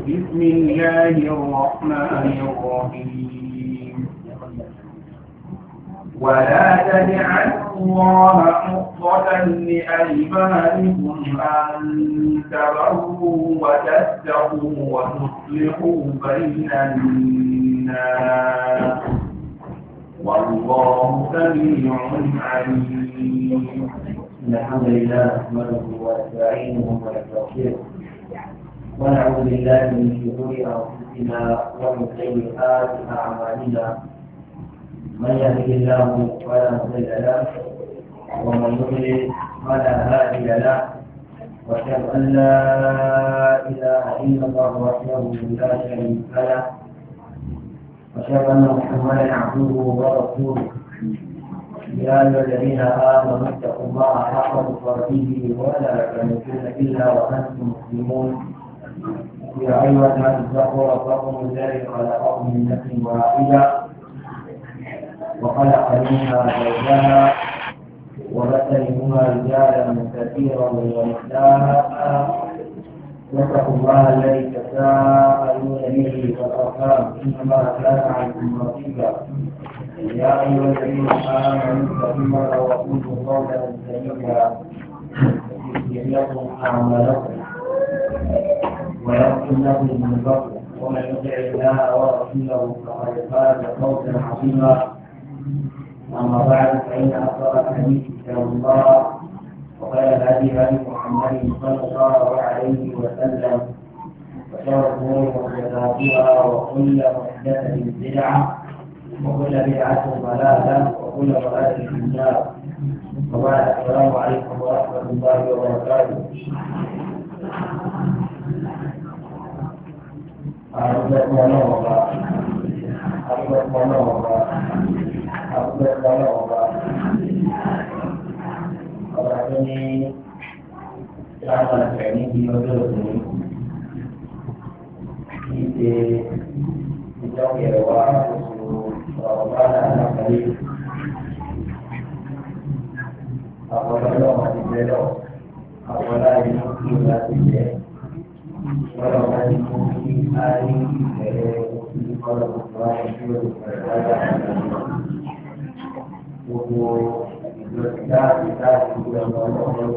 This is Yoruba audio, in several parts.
بسم الله الرحمن الرحيم ولا تجعلوا الله عرضة لأيمانكم أن تبروا وتتقوا وتصلحوا بين الناس والله سميع عليم. الحمد لله نحمده ونستعينه ونستغفره ونعوذ بالله من شرور انفسنا ومن سيئات اعمالنا من يهده الله فلا مضل له ومن يضلل فلا هادي له واشهد ان لا اله الا الله وحده لا شريك له واشهد ان محمدا عبده ورسوله يا أيها الذين آمنوا اتقوا الله حق تقاته ولا تموتن إلا وأنتم مسلمون يا أيها الناس اتقوا ربكم الذي خلقكم من نفس واحدة وخلق منها زوجها وبث منهما رجالا كثيرا ونساء واتقوا الله الذي تساءلون به والأرحام إن الله كان عليكم رقيبا يا أيها الذين آمنوا اتقوا الله وقولوا قولا سديدا يغفر لكم أعمالكم ويغفر لكم ذنوبكم ومن يطع الله ورسوله فقد فاز فوزا عظيما أما بعد فإن أصدق الحديث كتاب الله وخير الهدي هدي محمد صلى الله عليه وسلم وشر الأمور محدثاتها وكل محدثة بدعة وكل بدعة ضلالة وكل ضلالة في النار. وبعد السلام عليكم ورحمة الله وبركاته. Orang ini selama ini diodol ini dijauh ya orang anak kali apabila masih belok apabila ini sudah tidak kalau masih mungkin hari ini kalau bukan itu berada kita sudah kalau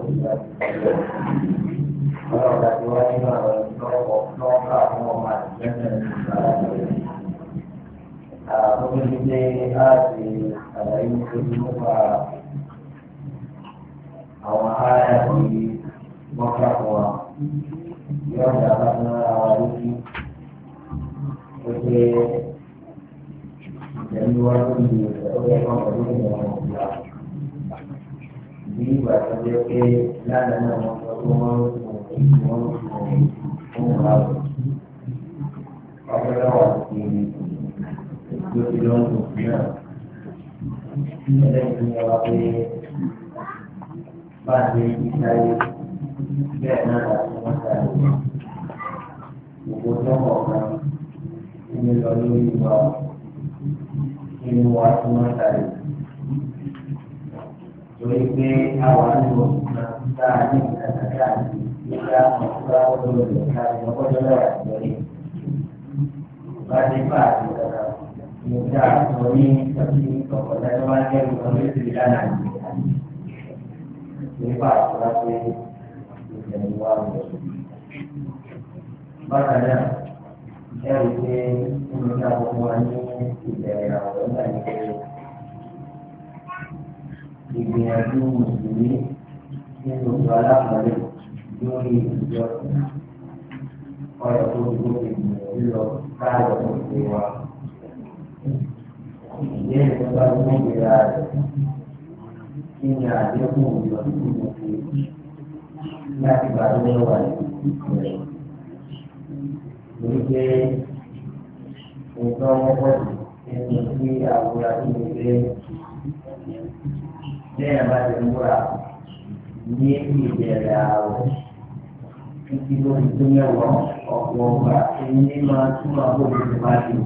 dah dua ini nokah Muhammad dan mungkin kita di ini semua awal di Mekah yang dapat mengawali sebagai dari luar negeri oleh orang yang di bahasa JP dan orang ada yang punya waktu bagi saya kerana semasa bukan orang ini lalu ini waktu semasa jadi awal itu tadi kita katakan kita mau dulu kita mau dulu jadi bagi apa kita mudah ini seperti kalau macam kalau tidak ini pak berarti jadi uang makanya jadi untuk semuanya tidak ada ini dibiarkan muslim itu salah balik juri juri orang itu juga kalau dewa dia sebenarnya dia ini ada pun juga nanti baru lewat jadi untuk ini awal ini dia baca murah dia itu dunia orang ini masuk aku berbagi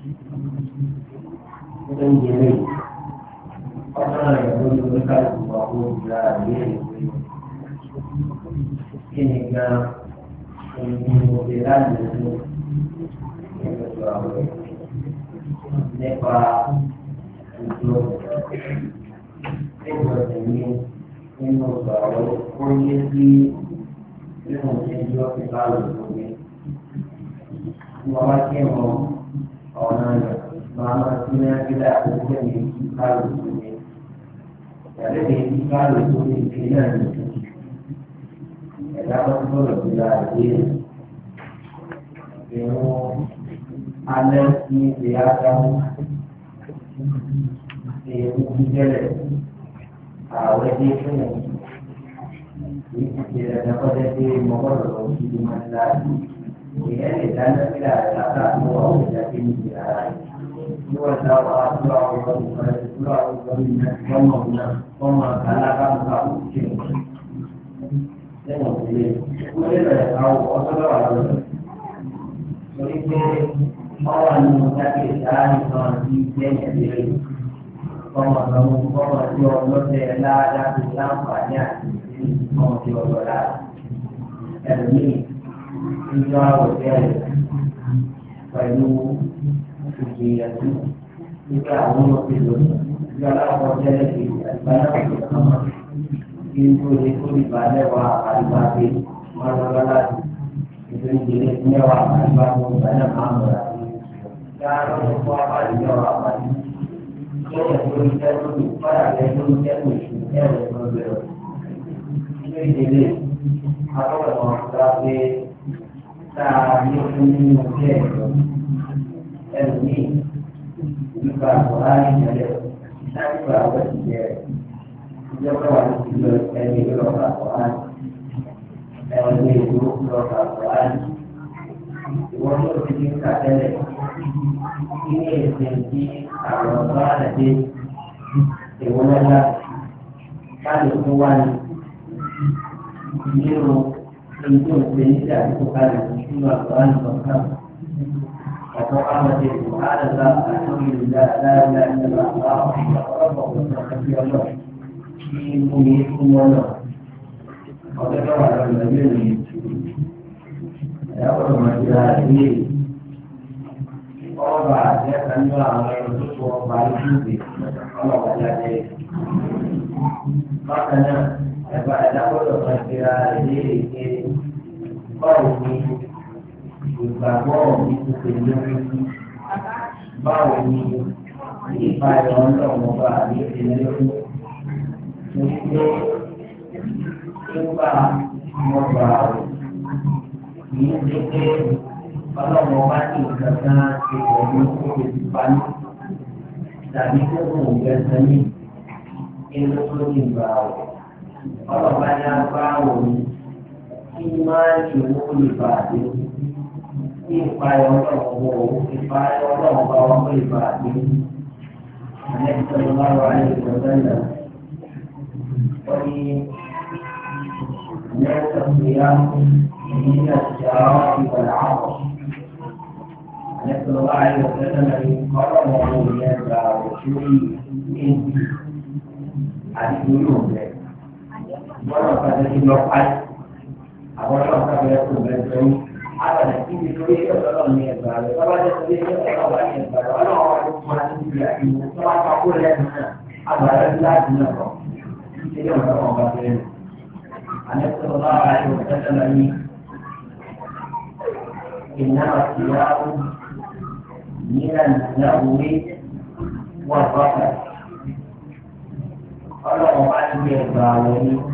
itu jadi orang yang berdekat aku belajar ini kan Ìgbìmọ̀ ìlànà ìlú ìgbésọ̀ àwọn nípa ìjọ ìgbọ̀nsẹ̀ ní nínú ọgbà àwọn oúnjẹ tí nínú ìjọ ti bá lò lórí. Wọ́n wá kí wọn ọ̀nà rẹ̀ máa máa sí ní agbẹ́dá àkókò ní bá lò lórí. Ìyàlẹ́ ní bá lò lórí ìpínlẹ̀ nìkan. Ẹ̀dá tó gbọ́dọ̀ ti ra ìwé ìrún alẹ́ ní ìwé ádámù ìrún jíjẹ́lẹ̀ ààrẹ dé fún ẹ̀ ìdíje ẹ̀dá kọ́jẹ́ pé mọ́kànlá lọ sí ìlú mọ́tíláàdì ìyẹn lè dáná sílẹ̀ àtàkà tó àwọn ìjáde ní ìlú ara rẹ̀ tí wọ́n ta wà á tó àwọn ọmọ ìfọ̀rẹ́ tó àwọn ọmọ ìfọ̀rẹ́ ọmọ alábàámu àwọn òṣèlú lẹ́yìn òkèlè wọ́n lè bẹ̀rẹ̀ àwọn ọ̀sọ́dọ̀ wà lọ́dọ̀ torí pé wọ́n wà nínú jáde ìdáhàní kan sí lẹ́yìn ìbéèrè kọ́mọ lọ́mú kọ́mọ tí ọlọ́dẹ ládàá láǹfààní àti kọ́mọ tí ọlọ́dà ẹ̀mí ìjọ àwòtẹ́rẹ̀ pẹ̀lú ìgbìyànjú nípa àwọn olóṣèlú ìjọ aláwọ̀tẹ́rẹ̀ kejì àgbà náà kò kọ́mọ. Itu dibaca wah alibati masalah itu jenisnya wah alibati banyak hamba. Kalau apa dia apa? Kalau kita itu pada kita itu berbeda. Itu jenis apa orang tapi tak ini mungkin ini bukan orang yang tapi berapa dia Jika orang itu ini berdoa, ini berdoa, orang itu tidak ada. Ini esensi kalau ada di mana kalau tuan biru itu tidak bukan cuma Tuhan bukan. Atau apa itu adalah alhamdulillah la ilaha illallah Allahu akbar. Ini semua ada orang lain ya orang lagi orang dia kan orang itu orang baik kalau ada makanya ada orang ini bau ni bau itu sendiri bau ni pada orang orang ini Coba mobile ini kalau mau mati karena kita depan tadi itu biasanya itu timbau kalau banyak bau iman ilmu ibadah ibadah orang bawa ibadah Nabi Sallallahu Alaihi Wasallam الناس الصيام من الشراب والعطش نسأل الله عليه وسلم أن يقرره يدعى وشوي من الجنوب ورفض الوقت ورفض يكون بالجنوب أبدا كيف يريد أن يدعى طبعا يريد أن يدعى وأنا أعرف ما تقول طبعا تقول لنا أبدا لا تنظر Anda sallallahu alaihi wasallam ini inna siyamu minan nahwi wa rafa. Kalau orang dia bawa ini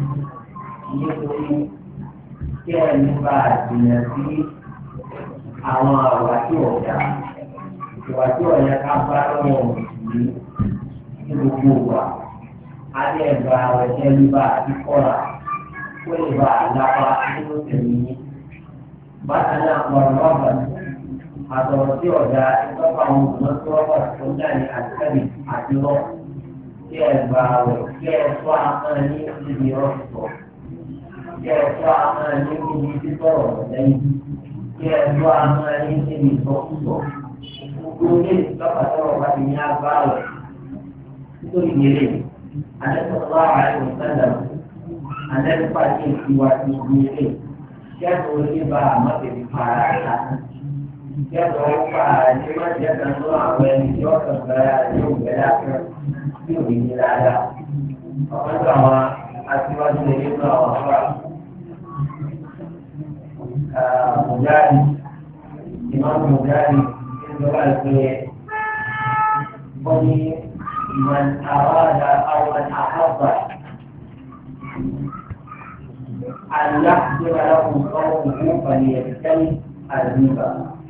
dia nípa dinasi àwọn àwàtí ọ̀dà ìwàtí ọ̀yà ká bá lọ́wọ́ ní gbogbo wa. Ada ẹ̀gbà ẹ̀jẹ̀ nípa àti kọ́ra ó lè bá àlápá nínú tẹ̀mí yín. Bákan náà wọ́n rọ́bà àtọ̀rọ̀ tí ọ̀dà ìtọ́pọ̀ àwọn òṣùwọ̀n tí wọ́n pọ̀ tó jáde àtẹ́lì àti rọ́ kí ẹ̀gbà rẹ̀ kí ẹ̀ṣọ́ ahọ́n ní ibi rọ́ṣọ̀ kí ẹ̀ṣọ́ ahọ́n ní ibi títọ̀rọ̀ lẹ́yìn kí ẹ̀ṣọ́ ahọ́n ní ibi ìsọkúsọ. Gbogbo ilé ìtọ́pọ̀ tọ́rọ̀ bá ti ní agbá rẹ̀ nítorí ìyẹlẹ. Anda sallallahu alaihi wasallam anda pasti diwajibkan kẹ́tù oníbà àmọ́tẹ̀bí para ẹ̀ka kẹ́tù ọ̀pá ní mọ́tẹ̀ kan tó àwọn ẹni tí ó kàn gbára yóò gbẹ́ lápẹ́ tí ò ní ní dáadáa. ọ̀pọ̀ tó àwọn aṣíwájú lè nínú àwọn ọ̀pá mùjáde ìmọ̀tò mùjáde ìjọba ìpínlẹ̀ wọ́n ní من أراد أو من أحب أن يحضر له قومه فليجتنب الربا.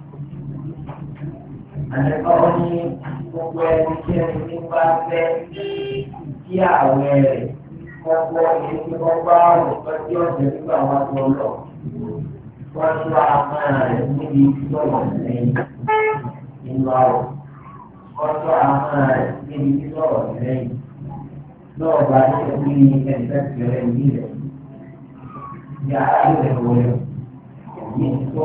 أن قولي gbogbo ẹni tí ẹni tí ń bá fẹ́ kí àwẹ̀ rẹ̀ gbogbo ẹni tí wọ́n bá rò pé kí ọ̀sẹ̀ nígbà wọn tó lọ wọ́n tó àmọ́ rẹ̀ níbi ìṣòro lẹ́yìn nínú àwọ̀. Ọjọ́ àwọn rẹ̀ níbi tí lọ́rọ̀ lẹ́yìn náà bá ní ẹbí ẹnìkan ti rẹ̀ ní ilẹ̀ ní aráàlú rẹ̀ wọlé ní ìtọ́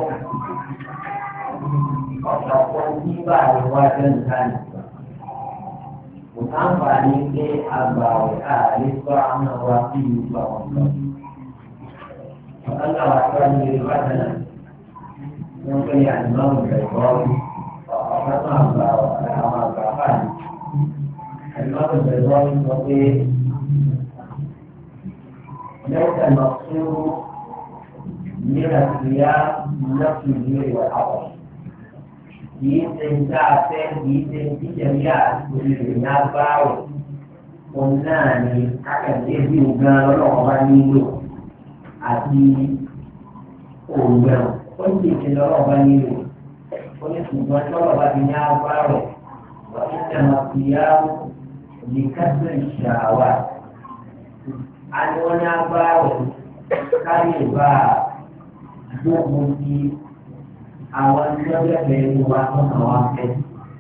ọ̀sán kan nígbà àríwá jẹ́nu káàní. Kò sáǹfà ní pé àgbà ọ̀rẹ́ ààrẹ sọ àwọn ọ̀rọ̀ àti ìlú àwọn ọ̀sán. Ọ̀sán náà wà sọ ní ilé bàtà náà wọ́n fẹ́ yà ní máa ń bẹ̀rẹ̀ bọ́ọ̀lù. Karena apa? Karena berdoa sebagai mereka maksud miras dia nafsu diri awal. Di sensasi di sensinya boleh nabau, onani akan jadi ugal orang itu, adi ugal, penting orang itu. Oníṣùgbọ́n tọ́lọ̀ bá ti ní agbára wà nígbà máa fi yáwó ní kásìrì ìṣàwà. A ní wọ́n ní agbára káyè bá gbogbo ti àwọn tí wọ́n bẹ̀rẹ̀ ìlú wa tọ́nà wa fẹ́.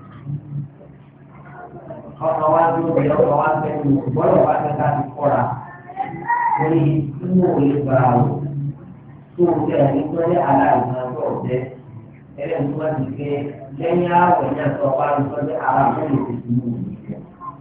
Ọmọ wa dúró bí ọmọ wa fẹ́ ní ìgbọ́dọ̀ wa fẹ́ ká ti kọ́ra. Orí inú òye gbà wò tó o tẹ̀ ní tó ní aláìsàn tó o tẹ́. Ẹlẹ́yìn tó bá ti gbé lẹ́yìn ààwẹ̀ náà tó wá ní sọ́jọ́ ara mẹ́rin tó ti mú ìgbẹ́.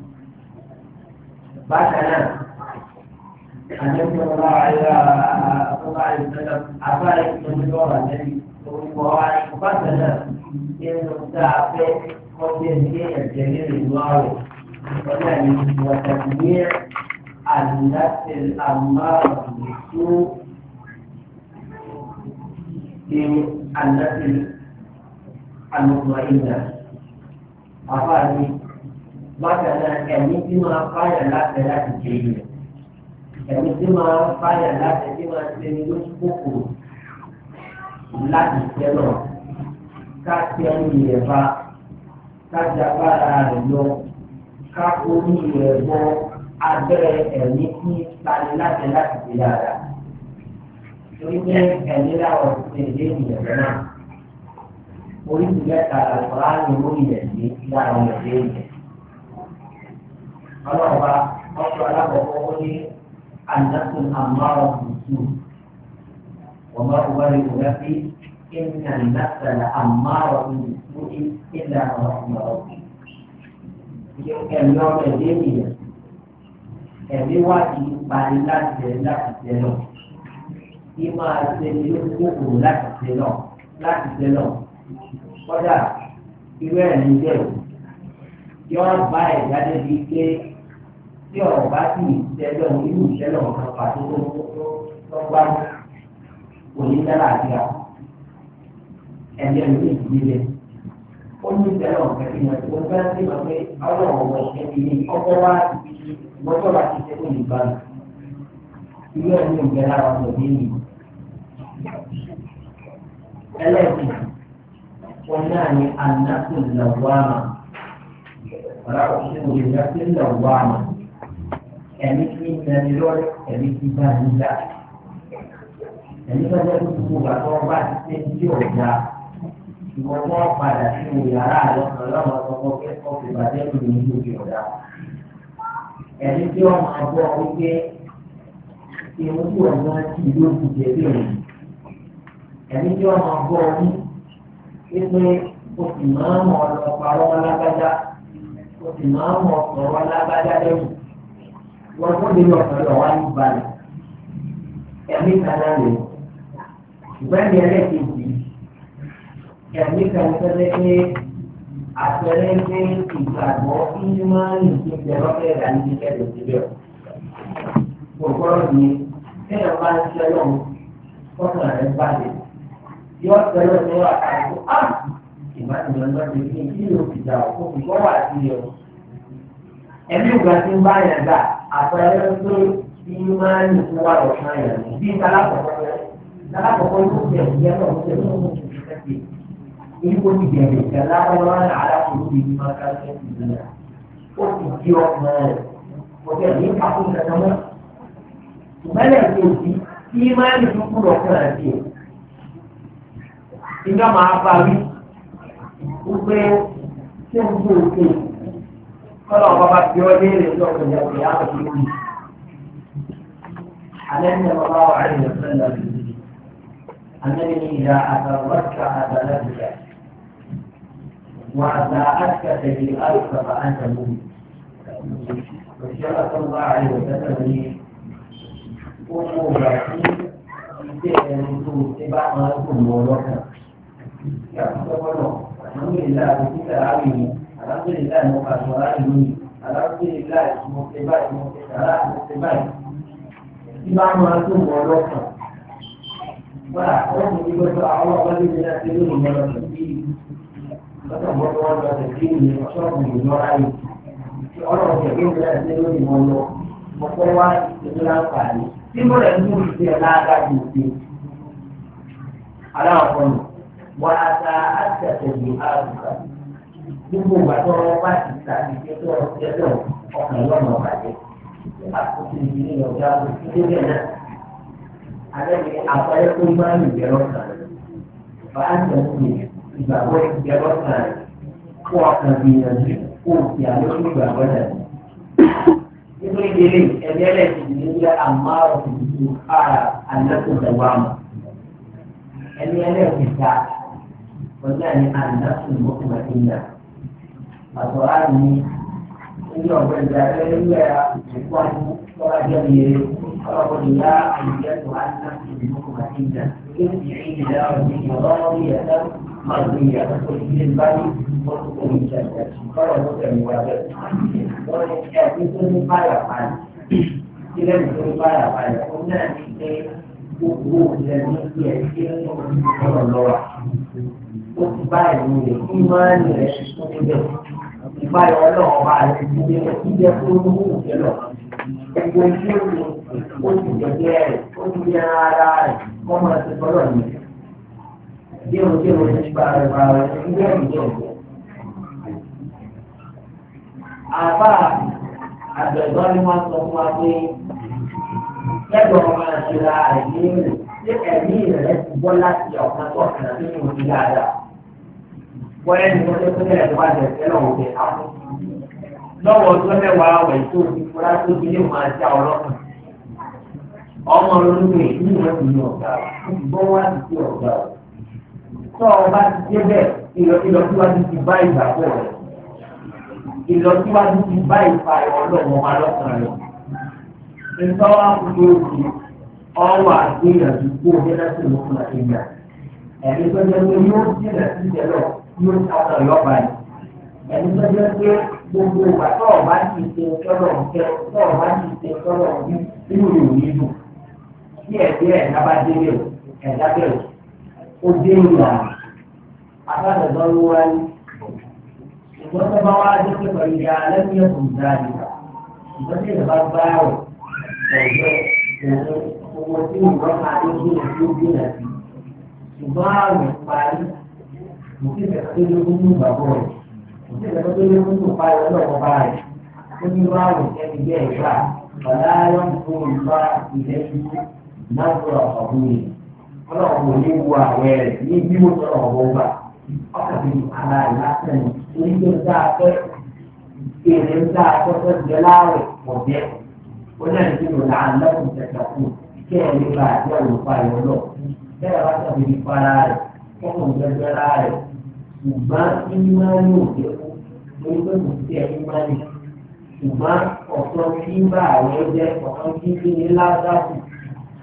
Bákan náà, àjẹsí ọba àyà ọba ìṣẹ̀lẹ̀ afárá ìṣẹ̀lẹ̀ lọ́rọ̀ àjẹsí orúkọ wa ní bákan náà nínú tá a fẹ́ kọ́jẹ́ ní ẹ̀jẹ̀ nínú ìlú àwẹ̀. Ọjà ní wàtàkùnmí àdìlásẹ̀ àmàlùsù ní àdìlásẹ̀ المطمئنة أفادي مثلا كمثل قال لا ثلاث شيء كمثل قال لا تسمى كفر لا تسمى كاتيان يبا كجبارا لو كاكوني يبو أدري أميكي لا ثلاث شيء Jadi kira waktu ini dia oríṣi mẹ́ta àlùfáà ní orí rẹ̀ ní lára ọmọ ìdí èyí. Ọlọ́ọ̀bá ọ̀ṣọ́ alákọ̀ọ́kọ́ ó ní àdásùn àmárọ̀ tuntun. Wọ́n bá wọ́n rí òun fi ìnà ìdásàlẹ̀ àmárọ̀ tuntun ìlà ọmọ ọ̀gbìn. Ẹ̀mí ọmọ ìdí èyí ẹ̀mí wá ti parí láti tẹ̀ lọ. Kí máa ṣe ní kókòrò láti tẹ̀ lọ. Kọ́dà irú ẹ̀ ní jẹ́ o yọ bá ẹ̀dá débi pé tí ọ̀rọ̀ bá sì tẹ́lọ̀ irú ìṣẹ́lẹ̀ ọ̀kan pàtó tó gbá òní tẹ́lẹ̀ àti à ẹ̀jẹ̀ ló ní ìdílé ó ní tẹ́lẹ̀ ọ̀kan tí wọ́n fẹ́ sí wọn pé ọlọ́run ọ̀wọ́ ìṣẹ́bi ní ọkọ̀ wá ìgbọ́tọ̀ bá ti tẹ́lẹ̀ ìbánu irú ẹ̀ ní ìgbẹ́ lára ọmọ ìdí yìí ẹlẹ́ẹ̀kejì. ونعني النفس اللوامة ولا أقسم بالنفس اللوامة كمثل النملون كمثل بهذا يعني فجأة تقول أطوبات تنجوها ìwọ̀n padà sínú yàrá àlọ́kàn lọ́wọ́ ọkọ̀ kẹ́kọ̀ọ́ fi bàjẹ́ lórí ìlú ìjọba. Ẹni tí wọ́n máa gbọ́ wípé ìwọ̀n tí wọ́n máa ti ìlú òkú jẹ́ bí òun. Ẹni tí wọ́n máa gbọ́ wípé o sì máa mọ̀ ọ̀rọ̀ parọ́ lágbájá o sì máa mọ̀ ọ̀rọ̀ lágbájá lẹ́yìn. Wọ́n tó lè lọ sọ̀rọ̀ wá ní balẹ̀. Ẹ̀mí kan náà lè ṣùgbọ́n ní ẹlẹ́kejì ẹ̀mí kan tẹ́lẹ̀ pé àpẹẹrẹ pé ìgbàgbọ́ ìmọ̀ọ́nì ti jẹ́ lọ́kẹ́ ìdánilẹ́kẹ́ kẹ́lẹ́ síbẹ̀. Gbogbo ni kéèyàn bá ń ṣe lọ́wọ́ kọ́kàn rẹ̀ balẹ̀. Yọ tẹ́lẹ̀ ní àkàtúntò á ìbáraẹni ọlọ́dẹ kí n kí ló fi dà ó kó kọ́ wà sí ọ. Ẹ̀mí ìgbà tí ń bá yẹn gbà àpẹẹrẹ pé ìmọ̀ọ́nì tó wà lọ́sàn yẹn bí alákọ̀ọ́kọ́ ló jẹ́ ìyẹn náà ó jẹ́ lọ́wọ́ ini pun dijaga karena orang ada perlu dimakan sebenarnya. Oh dijual mana? Okey ini aku nak nama. Mana tu iman itu pun doktor lagi. Tinggal maaf lagi. Upaya sembuh. Kalau bapak jual dia itu kerja apa sih? Ananda Allah Alaihi Wasallam. Ananda إذا أدركت أدلتك وأساءتك سيئاتك فأنت مؤمن. والشرع صلى الله عليه وسلم أموراتي تبع ما يكون مولوكا. يا الله الحمد لله بك العالمين الحمد لله مقاصرين الحمد لله متبع تبع ما يكون مولوكا. وأحسن يقول الله ولي من أسلوب من التسليم فتمر وضع تسليم للمشروع من النوعي في أرض كبير من أسلوب المولو مقوى إسلام قالي في مرة يقول في العادة المسلم على أقول وأساءتك سيئاتك gbogbo ìgbà tó wọn bá ti ta ìṣe tó wọn ṣe tó ọkàn lọ́nà ọ̀bàjẹ́ àkókò ìdílé ọ̀gá ìdílé náà. Ada apa yang iman dijalankan, bahasa ini dibawa dijalankan, kuatkan diri, kuatkan juga badan. Itu jadi, adalah dia amal itu anda tu dawam. Ini adalah kita, bukan anda semua matinya. Atau ini orang berjalan dia kuat orang jadi kalau dia dia Tuhan nanti matinya. Ini dia راضية مرضية وتجد البني وتكون شاكرة kalau bukan wajar orang yang itu dibayarkan tidak dibayarkan kemudian itu buku dan media itu orang dibayar ini iman itu dibayar oleh orang tidak perlu kalau dia mungkin para apa ada zalimah sesuatu yang orang sudah ini dia bola siap nak nanti mesti ada boleh kita buat kalau kita lọ́wọ́ tó mẹ́wàá àwẹ̀ tó ti fura tó ti lè máa já ọlọ́run ọmọ olóńgbò ìlú ìwé ìlú ọ̀gá gbọ́ wá sí sí ọ̀gá tó ọba ti dé bẹ́ẹ̀ ìlọsíwájú ti bá ìgbàgbọ́ rẹ̀ ìlọsíwájú ti bá ìfàyọ̀ ọlọ́run ọba lọ́kàn rẹ̀ nítorí wọn kò tó ti ọwọ́ àgbéyànjú kó o dẹ́rẹ́ sí ìlú fún àtẹ̀yà ẹ̀mí tó jẹ́ pé yóò jìnà sí ìjẹ́lọ̀ yóò sábà lọ́ba yìí ẹ̀mí tó jẹ́ pé gbogbo ìgbà tó ọba ti ṣe sọ́dọ̀ ọ̀kẹ́ tó ọba ti ṣe sọ́dọ̀ ọ̀bí nínú ìròyìn dùn tí ẹ̀dẹ́ ẹ̀dá bá délé ẹ̀dá bẹ̀rẹ̀ ó dé ìlà àbádọ́dọ́ ló wáyé ìgbọ́n tó bá wá dé pé pẹ̀lú ìyá lẹ́nu ẹ̀kún dáadé ìgbọ́n tí ìjọba bá rẹ̀ ọ̀gbẹ́ owó tí ìgbọ́n máa dé bí èsì ó gbé nàbí ṣùgbọ́n àrùn parí kò sí ìfẹ́ tó lé fún ìgbàgbọ́ rẹ̀. Kita betul betul supaya Allah membaik. Menyuruh yang dia ikhlas. Walaupun pulsa ini nazar kabul. Kalau boleh buat well, ini bimu kalau buat. Apa sih anak lain? Ini kita ke kita ke jalan objek. Kemudian itu anda pun tercapai. Kita lihat dia upaya Allah. Saya rasa di para pengajar ṣùgbọ́n ìmọ̀lẹ́ òde orí pé kò sí ẹni mọ́lẹ̀ ṣùgbọ́n ọ̀sán tí ń bá àwọn ẹgbẹ́ ọ̀sán tí ń gbé ní ládàkù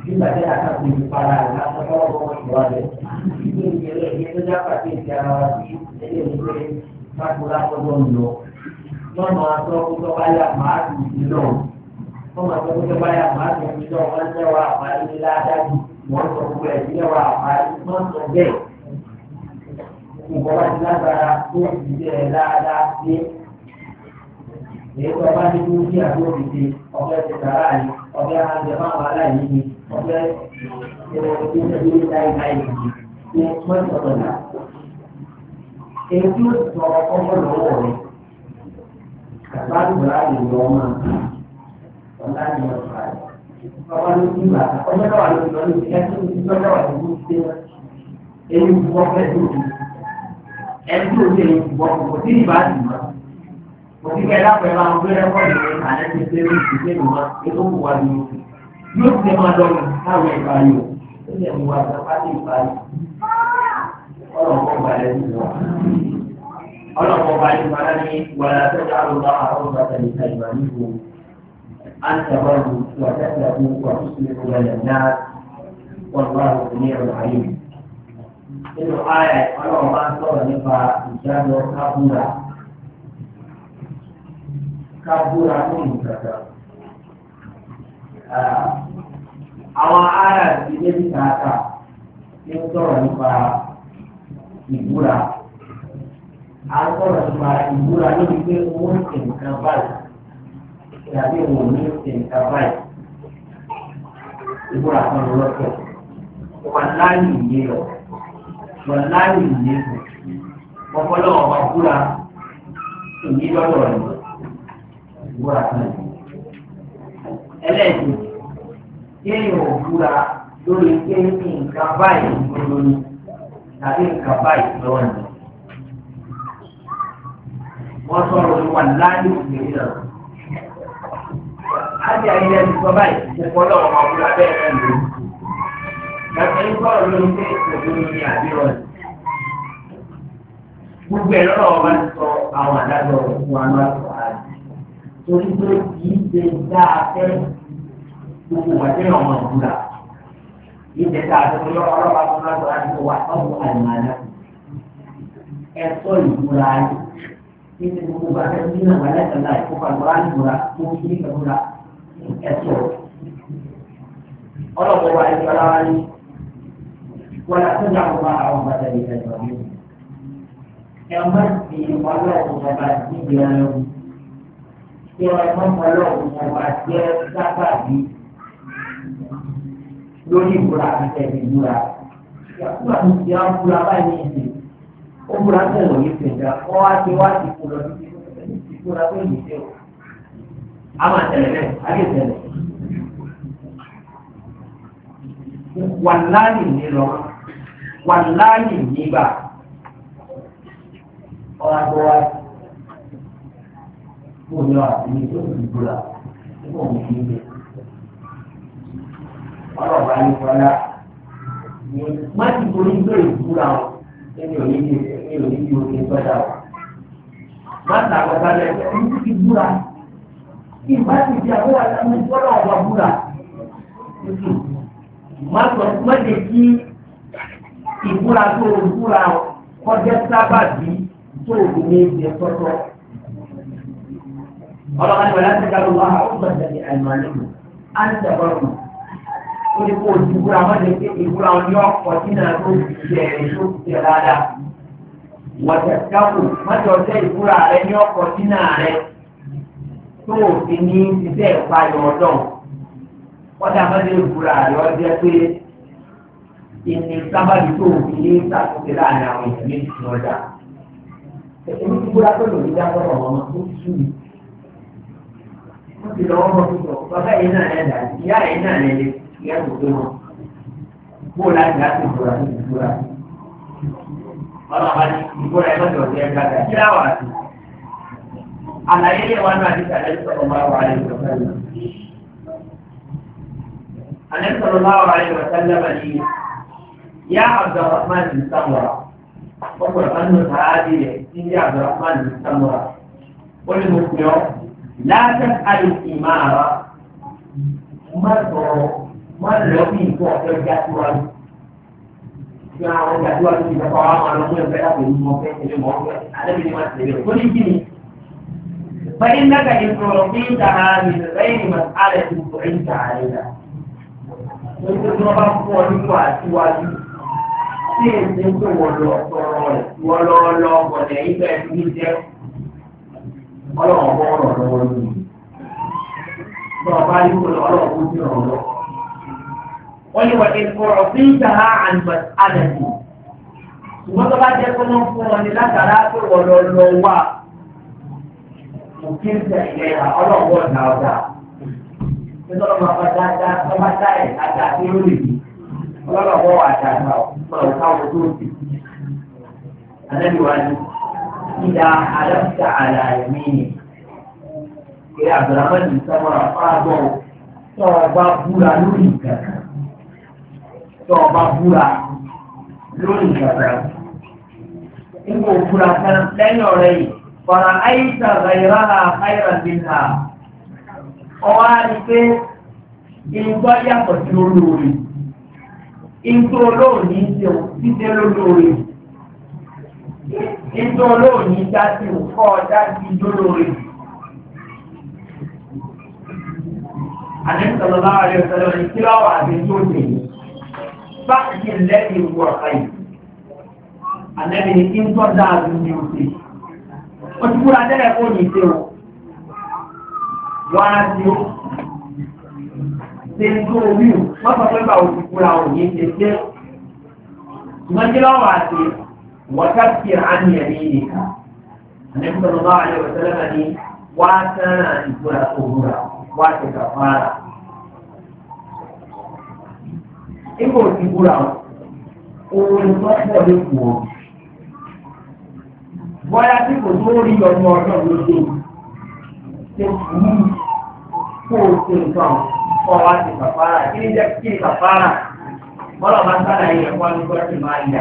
nígbà tí a kà sí ìpara rẹ̀ lásán lọ́wọ́ bọ́ ìwà rẹ̀ ìgbé ìgbẹ́lẹ̀ ìgbẹ́ tó jápa sí ìfi ara wa sí ẹgbẹ́ ìgbẹ́ mákúrá tọ́jọ́ ń lọ. wọ́n máa sọ pé tó bá yà máa tù sí lọ. wọ́n máa sọ pé tó bá yà máa tù sí lọ wọ́n ń tẹ́wọ́ àpárí ní ládájú wọ́n sọ pé ẹ̀ tẹ́wọ́ àpárí wọ́n sọ bẹ́ẹ̀. ìbọ̀wá ti lágbára tó ti jẹ́ dáadáa sí èyí tó bá ní kúrú sí àdúgbò fìdí ọ̀fẹ́ ti sàrà ní ọ̀fẹ́ àjẹ fáwọn aláìní ni ọ̀fẹ́ ìṣẹ́jú láìláì ní wọ́n sọ̀rọ̀ náà. èyí tí ó sọ ọkọ̀ lọ́wọ́ rẹ̀ àgbàdo láàyè lọ máa ọ̀la ni wọ́n fà á. ọba ló ti gbà ọjọ́ náà wà lórí lọ́nà ìṣẹ́ tó ti tọ́jú wà lórí ṣe èyí wọ́n fẹ́ tó ti ẹni tó ṣe ìwọ̀n kò sí ìbáàdì mọ́. Òbí bẹ́ẹ̀ lápẹ̀ máa ń gbé rẹ́kọ̀dì ní àlẹ́ ti ṣe ní ìṣẹ́ ìwọ̀n ètò òkú wa ní oṣù. Yóò ti máa dọ́gba káwọn ìparí o. Ó lè mú wa sọ pátí ìparí. Ọlọ́pọ̀ balẹ̀ ní wọn. Ọlọ́pọ̀ balẹ̀ ìparí ní wàlá tẹ́jà àrùbá àwọn ọ̀gá tẹ̀lé ìgbà níbo. À ń tẹ̀wọ́rù wà tẹ́tẹ̀ fún wà tó ṣe fún wẹ̀lẹ̀ náà. Wọ́n bá òkú ní ẹ̀rọ ayé. Nínú ayé ọlọ́run bá ń sọ̀rọ̀ nípa ìjábọ̀ kábúrà. Kábúrà fún ìgbàgbà. Àwọn ayé àti ilé ìtaaka ń sọ̀rọ̀ nípa ìbúra. À ń sọ̀rọ̀ nípa ìbúra lórí pé owó ń ṣe nǹkan báyìí. Ìyàbí òun ní ṣe nǹkan báyìí. Ìbúra kan lọ́tọ̀. Wà láyé ìyé lọ. Wọ́n láyé ìlú ọpọlọ ọba búra èyí lọ́dọ̀ rẹ̀ búra kan yìí. ẹlẹ́ẹ̀kejì kéèyàn búra lórí pé nǹkan báyìí lórí tàbí nǹkan báyìí lọ́wọ́ ni. wọ́n sọ̀rọ̀ ní wà láyé ìlú náà. ájì ayẹyẹ ti sọ báyìí ọpọlọ ọba búra bẹ́ẹ̀ náà lórí. Gbàgbé ń sọ̀rọ̀ lórí pé òdodo ni àbírọ̀ ni. Gbogbo ẹ̀ lọ́rọ̀ ọba ti sọ àwọn àdájọ́ fún wa náà sọ àdì. Torí pé kìí ṣe dáa fẹ́ gbogbo wà sí ọmọ ìbúra. Kìí ṣe dáa fẹ́ gbogbo ọlọ́pàá tó náà sọ àdì tó wà ọ̀bù àlùmọ́ọ́nà. Ẹ sọ ìbúra yìí. Kí ni gbogbo bá fẹ́ nínú àwọn ẹlẹ́sẹ̀ náà ìkópa ìbúra ìbúra tó ń kí ìbúra ẹ sọ. Ọlọ́pàá wa ìbúra wa ní. ولا تدعوا الله عرضة لتجربه يمسي ولو مبادئ يوم ولو مبادئ سببي lórí ìbúra àti ìbúra yàtúwà ní ti á búra báyìí ní ìsìn ó búra tẹ̀lé òye pẹ̀lú ọ wá ti wá ti kú lọ sí ìbúra tó yìí tẹ̀ ọ́ a máa tẹ̀lé bẹ́ẹ̀ á lè tẹ̀lé wà láàyè ní lọ wà láàyè nígbà ọ̀rọ̀ àgbọ̀ wa mo ní wà sí ìjọ ìbúra nígbà òun kì í bẹ̀. ọlọ́ọ̀bá ní kọ́lá ní má ti torí pé ìbúra wọn ẹni ò ní bí oge tọ́jà wọn. má tàbọ̀ sábẹ́ ẹni tí ti búra kí n bá ti di àbúrò àtàwọn ìgbọ́dọ̀ ọ̀gá búra. má lè kí ìbúra tó o búra kọjá sábàbí tó o ní ìjẹ tọ́tọ́. ọlọ́run àti wàlá ti dàrú wá ó gbọ́dọ̀ ní àìmọ́lẹ́kùn á ń tẹ̀wọ́rùn. ó ní kó o ti búra má lè kí ìbúra wọn ní ọkọ̀ tí náà tó ti jẹ èso ti jẹ dáadáa. wọ́tẹ̀ káwù má jọ jẹ́ ìbúra rẹ ní ọkọ̀ tí náà rẹ tó o fi ní ìṣiṣẹ́ ìpayọ̀ ọ̀dọ́. wọ́n dà má lè ìbúra rẹ ọ jẹ́ pé ìní sábàbí tó o fi ní ìṣàkóso láàrin àwọn èèyàn méjì ní ọjà. èmi ti búra pé lòdì dákọ̀rọ̀ wọn tó ti sú mi. wọ́n ti lọ́wọ́ mọ́ tuntun bàbá yìí náà lẹ́dà ìyá yìí náà lẹ́lẹ́ ìyá kò tó wọn. bó o láti láti ìbúra tó ti búra. ọlọ́pàá ní ìbúra ẹ̀ lọ́dọ̀ ọ̀sẹ̀ ẹ̀ gbàgbà kí láwà sí. àlàyé lè wá náà níta ẹ̀ sọ̀rọ̀ máa wà ní ìwọ̀sánlẹ̀. àlẹ́ sọ̀rọ̀ máa wà ní ìwọ̀sánlẹ̀ ní yá Abdurrahman bin Samura. ọkùnrin kan ní sàádì rẹ̀ tí ní Abdurrahman bin Samura. ó ní mo fi ọ́ láti àlè ìmáàrá má sọ̀rọ̀ wọ́n lọ bí nǹkan ọ̀fẹ́ já síwájú. Bí àwọn ọjà síwájú ti fẹ́ fọwọ́ àwọn ọlọ́mọ ẹgbẹ́ láti ní mọ́ fẹ́ tẹ̀lé mọ́ fẹ́ alẹ́bí ni wọ́n tẹ̀lé ó ní kí ni. Bẹ́ẹ̀ni náà ní sọ̀rọ̀ bí ìdára mi lẹ́yìn mọ̀sálẹ̀ tó kọ̀ ẹ̀ ń tà á lẹ́yà. Nítorí tí wọ́n bá fún ọ nípa àtiwájú tí èsì ń pè wọ́n lọ sọ̀rọ̀ rẹ̀ wọ́n lọ bọ̀dẹ̀ ìgbẹ́ ìdí jẹ́ ọlọ́run bọ́ ọ̀rọ̀ lọ́wọ́ lónìí. Bọ́ọ̀ bá yí kó ọlọ́run kó sí ọ̀rọ̀ lọ. Wọ́n ní wọ́n ti kọ̀rọ̀ sí ìdára àǹfà àdàtì. Ṣùgbọ́n tó bá jẹ́ pé wọ́n fún ọ ní látara pé wọ́n lọ wà. Mo kí ń tẹ̀ ilẹ̀ ọlọ́run ọ̀dà ọ̀dà. Nítorí ọmọ ọba dáadáa tó bá dá ẹ̀ dáadáa tí ó lè di. Ọlọ́run wà dáadáa ọ̀pọ̀ káwọn tó ti. Àlẹ́bí wa ni ìdá àlọ́sà àlàyé mi. Ìyá Abdulrahman ní sọ́mọ́ra fáàbọ̀ tó ọba búra lórí ìkàkà. Tó ọba búra lórí ìkàkà. Nígbà òbúra kan lẹ́yìn ọ̀rẹ́ yìí, fọ̀nà àyíṣà gbàyìrá àkáyìrà nìta. Ọwọ́ á ní pé ìgbọ́ yàtọ̀ sí olóore. Ìgbọ́ olóòní ṣe títí olóore. Ìgbọ́ olóòní já sí òkọ́ ọjà sí olóore. Àdéhùn sọ̀rọ̀ àrẹ ọ̀sẹ̀lẹ̀ ní kíláwà àti tó ṣe. Báàkì lẹ́yìn ìwọ àkáyì. Àlẹ́bí ni kí ń tọ́ dáadé ní oṣù. Ó ti kúra tẹ́lẹ̀ fún òní ṣe o. Wọ́n á ti ó. Ṣé ń tó orí o? Wọ́n sọ pé báwo ti kúra òní ṣe ṣe. Ṣùgbọ́n kí lọ́wọ́ àti wọ́tàkì àmì ẹ̀mí nìkan. Àlẹ́bí sọ̀rọ̀ àrẹ ọ̀sẹ̀lẹ̀ ní wá sẹ́ràn ìkúra tó búra. Wá ti kàfàrà. Ipò ti búra òun tó pọ̀ lè kú o. Bọ́lá tí kò tó rí ọmọ ọdún lóde ṣe kú kó o ṣe nǹkan kọ́ wá ti kàfàrà. Kí ni jẹ́ kí ni kàfàrà? Bọ́lá máa ń sára yẹn fún àdúgbò tí máa yà.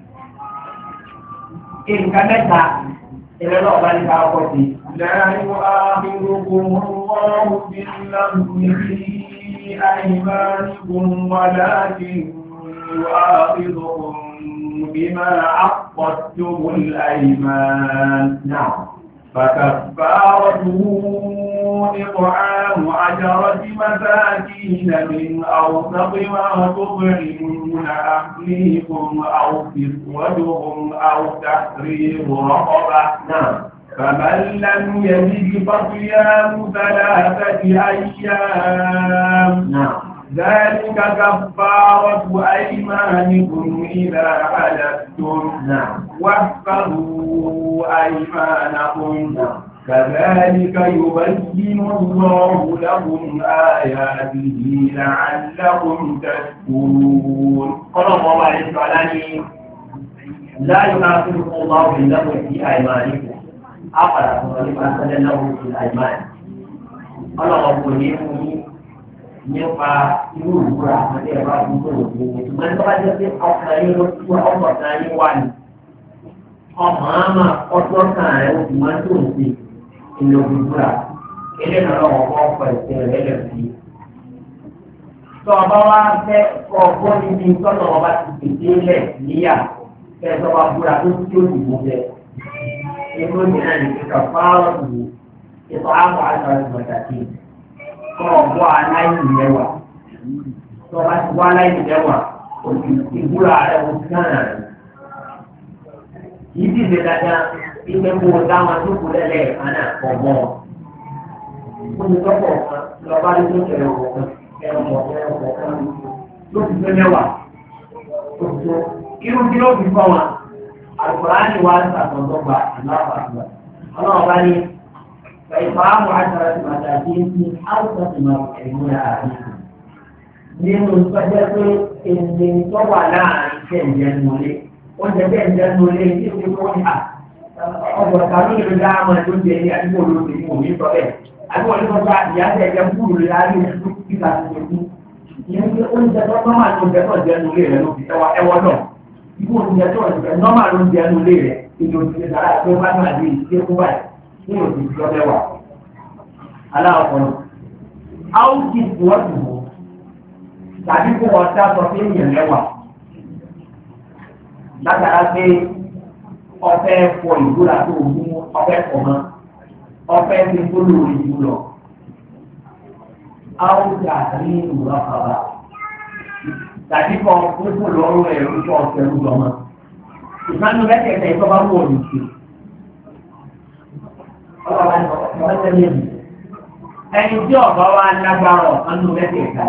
Nǹkan mẹ́ta ìrẹ́lẹ̀ ọ̀bá ní ká ọkọ̀ sí. لا يؤاخذكم الله باللغو في أيمانكم ولكن يؤاخذكم بما عقدتم الأيمان. نعم. فكفارته إطعام 10 مساكين من أوسط ما تطعمون أهليكم أو كسوتهم أو تحرير رقبة. نعم. فمن لم يجد فصيام 3 أيام. نعم. ذلك كفارة أيمانكم إذا حلفتم. نعم. واحفظوا أيمانكم. نعم. كذلك يبين الله لكم آياته لعلكم تشكرون. قال الله عليه وسلم لا يؤاخذكم الله باللغو في أيمانكم أقرأ لما أنزل له في الأيمان. قال الله nípa irú ìwúra àti ẹ̀rọ àdúgbò òkú ìtumọ̀ tó bá jẹ́ pé ọkùnrin ló tú ọkùnrin ayé wà ní ọmọ àmà ọjọ́ kan rẹ̀ ó ti máa ń tó ń ṣe ìlò ìwúra ilé náà lọ́wọ́ ọkọ̀ ìṣẹ̀ rẹ̀ lẹ̀ sí. tó ọba wá fẹ́ ọgbọ́n níbi tọ́nà ọba ti pèsè lẹ̀ níyà kẹ́sọ́ bá búra tó tí ó dìbò jẹ. inú ìdílé ní kíkà fáwọn ìlú ìtọ́ àmọ́ àṣà ìgbàdàkì. Ọ̀pọ̀ aláìní lẹ́wà. Tọ́ba ti wá aláìní lẹ́wà, òsì ìbúra rẹ̀ ó kàn án. Yìí ti ṣe dáadáa, ìgbẹ́ kó o dáwọn tó kú lẹ́lẹ̀ àná ọ̀gbọ́n. Ó ní tọ́pọ̀ kan lọ́ba ní tó kẹrẹ ọ̀kan, ẹ̀rọ ọ̀kan ló ti fẹ́ lẹ́wà. Òṣìṣẹ́ irú kí ló fi kọ́ wọn? Àlùkòránì wa ń sàtọ̀dọ́gba àlùfáà àgbà. Ọlọ́run bá ní. فإطعام 10 مساكين من أوسط ما تطعمون أهليكم. nínú ìpàdé pé ènìyàn tó wà láàrin iṣẹ́ ìjẹnulé oúnjẹ bẹ́ẹ̀ ìjẹnulé tí ó ti kọ́ ní ọgbọ̀n tàbí ìlú dáhàmà tó jẹ ní àdúgbò olóògbé ní òní sọ bẹ́ẹ̀ àdúgbò olóògbé sọ ìyá tẹ̀ ẹ̀jẹ̀ kúrò lórí ayé ìlú kíkà tó ti kú. ìyẹn pé oúnjẹ tó nọ́mà ló ń jẹ tó ìjẹnulé rẹ̀ ló fi ẹwọ́ náà ibú oúnjẹ tó nọ́mà ló ń jẹnulé rẹ̀ ìjọ ní òsì tí ọbẹ̀ wà. Aláwọ̀kọ̀ọ́. Áwùjì ìwọ́sùn tàbí kó wọ́n dá sọ fún èèyàn lẹ́wà látara pé ọ̀fẹ́ fọ ìbúra tó mú ọ̀fẹ́ fọ̀ mọ́ ọ̀fẹ́ ti tó lórí jù lọ. Áwùjọ àrí ìwúrọ̀ bàbá tàbí kọ́ fúnfún lọ́rùn ẹ̀rú tó ọ̀fẹ́ rú lọ́mọ. Ìsánú mẹ́tẹ̀ẹ̀tẹ̀ ìtọ́ bá wù ọ́ nìkú. Ọlọ́wà ni ọ̀fẹ́ tẹ́lẹ̀ mi. Ẹni tí ọ̀gá wa lágbára ọ̀kan nù mẹ́tẹ̀ẹ̀ta.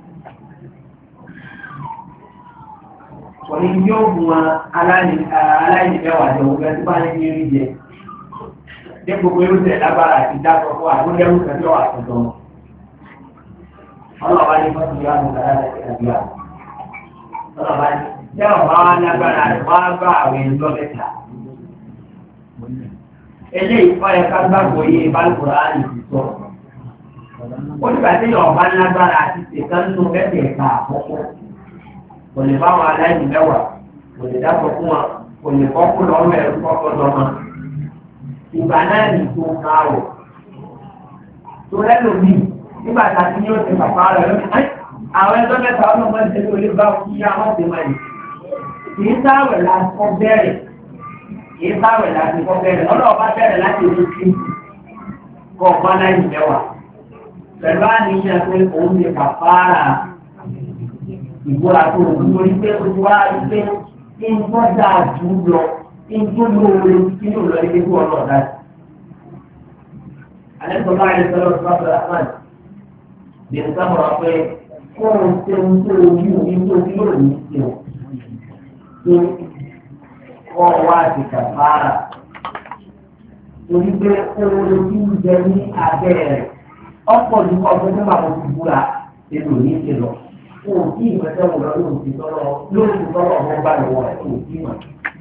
Òní yóò mú aláìníkẹwàá jẹ òun tí bá ní ní rí jẹ. Dé gbogbo irúṣẹ̀ lágbára àti dákọ̀ fún àgbójẹ́rú kẹjọ́ àtọ̀tọ̀. Ọlọ́ọ̀bá ní fọ́tí yóò mú kàdá àti àbíyá. Ọlọ́ọ̀bá ní jẹ́ ọ̀bá wa lágbára rẹ̀ wá bá àwọn ẹ̀ńdọ́ mẹ́ta. Eléyìí kọ́ ẹ ká gbàgbọ́ yé Bálùkùrá ní ìsọ. Ó nígbà tí ọ̀bá lágbára àti ṣèkánú mẹ́tẹ̀ẹ̀ta àkọ́kọ́. Kò lè bá wọn aláìní mẹ́wàá, kò lè dákọ̀ fún wọn, kò lè kọ́kú lọ́rùn ẹ̀rú kọ́kọ́ lọ́mọ. Ìgbà náà ní tó ká o. Tó lẹ́nu mi, nígbà tá a ti ní ó ti pàpà rẹ̀ lónìí, àwọn ẹjọ́ mẹ́ta ọlọ́mọ ṣe ló lè bá kí á má ti máa yìí. Kìí sáwẹ̀ láti kọ́ bẹ̀rẹ̀. Kìí sáwẹ̀ láti kọ́ bẹ̀rẹ̀. Ọlọ́ọ̀bá bẹ̀rẹ̀ láti ojú sí kọ́ ọ̀pá aláìní mẹ́wàá. Pẹ̀lú àníyàn pé òun ti pàpà rà ìbúra tó o lórí pé o ti wá ilé kí n tó dáa jù lọ kí n tó lóore kí n lọ ilé tó ọlọ́ọ̀dá. Àlẹ́sọ̀lá àlẹ́sọ̀lá ọ̀sán àfáàn lè sábà pé kó o ṣe ń tó ojú omi tó ti lóòrùn sí o. Tó kọ́ wá ti kàfàrà. Torí pé oore tí ń jẹ ní abẹ́ rẹ̀ ọ̀pọ̀ ju ọ̀pọ̀ tó bá wọn ti búra èlò ní ìṣèlọ. Òkì ìgbésẹ̀ wò lọ lóòótì tọ́lọ̀ ọmọ bá lọ́wọ́ ẹ̀ òkì mọ̀.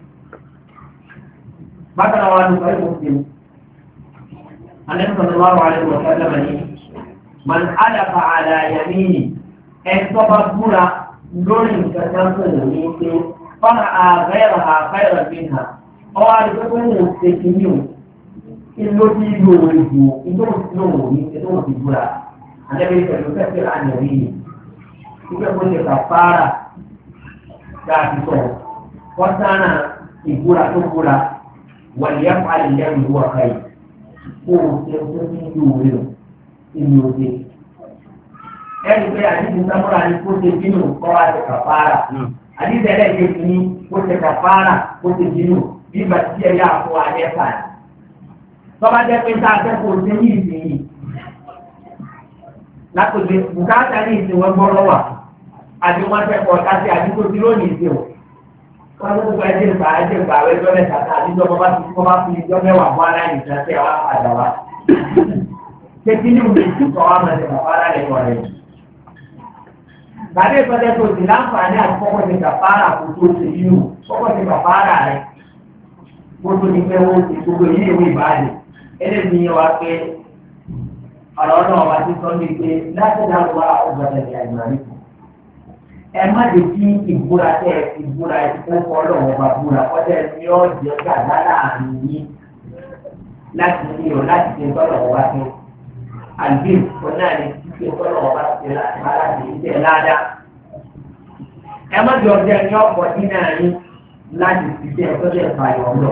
Bákan wa ló fẹ́ òkè mu. Alẹ́sọ̀rọ̀ wà wà lẹ́nu ọ̀fẹ́ lẹ́mọ̀ ní. Màá àdàfà àlàyàmíìnì ẹ̀tọ́ bá búra lórí nǹkan tó ń sọ̀rọ̀ ní pé fọ́nà àgbẹ̀rẹ̀ àgbẹ̀rẹ̀ bí nà. Ọwọ́ àdúgbò tó ń wò ṣe kí ní o. Kí ló ti lò wò ìbò ìdóhùn sí lòun ò ní ìdóhùn ti búra. Àdẹ́bẹ̀rẹ̀ pẹ̀lú fẹ́fẹ́ àyẹ̀wìnì. Ìgbẹ́ kó ṣe kàfàrà dáàbí sọ̀rọ̀. Wọ́n sáná ìbúra tó búra wàlẹ́ àpárí lẹ́nu ìlú ọ̀ka yìí. Kó o ṣe tó ní ìlú òwe lọ ìlú òde. Ẹni pé àdìsí sámúra ni kó ṣe bínú kọ́ wá ṣe kàfàrà. Àdìsí ẹlẹ́gbẹ̀ẹ́ kìíní kó ṣe kàfàrà kó ṣe bínú bí bàtí ẹ̀ yá fún adé fà. Tọ́ba jẹ́ pé tá a fẹ́ kó o ṣe ní ìsìn yìí. Lákòóso bùkátà ní ìsìn wọn gbọ́ lọ́wọ́ àti wọn fẹ́ kọ́ kájí àdúgbò tí lónìí ìsìn o. Wọ́n tó gba ẹjẹ̀ ìgbà àwọn ẹjọ́ mẹ́ta ká àdúgbò bọ́ bá fi ìjọ mẹ́wàá mọ́ aláìní ìtàn sí àwọn àdá wa. Ṣé kí ní ìwé ìtúkọ̀ wa máa ṣe bàbá ara rẹ̀ wọ̀rẹ̀? Bàbá ìfọdẹ́ tó ti láǹfààní àti kọ́kọ́ ti bàbá ara kò tó ṣe yíyù kọ́kọ́ ti bàbá ara rẹ̀. Mo tó ní pé wọ́n ti gbogbo yìí ìwé ìbáàdì. Ẹlẹ́sìn yẹn wá pé ọ̀rọ̀ náà wá sí sọ́ndé pé láti dáhùn wá ọ̀gbọ̀dọ̀ ní àjùmọ̀ nípò. Ẹ má lè fi ìbúra tẹ ìbúra ìfowópamọ́ ọlọ́wọ́ bá búra ọjọ́ ẹni yóò jẹ́ gàdá láàrin yín láti ní o láti ṣe tọ́lọ̀ wá sí. Àlùbí ọ̀nà ni ṣíṣe tọ́lọ̀ wá sí láti ṣe ládàá. Ẹ má jọ jẹ́ ní ọ̀pọ̀ dínà yín láti ṣiṣẹ́ tọ́lọ̀ ìfàyọ̀ lọ.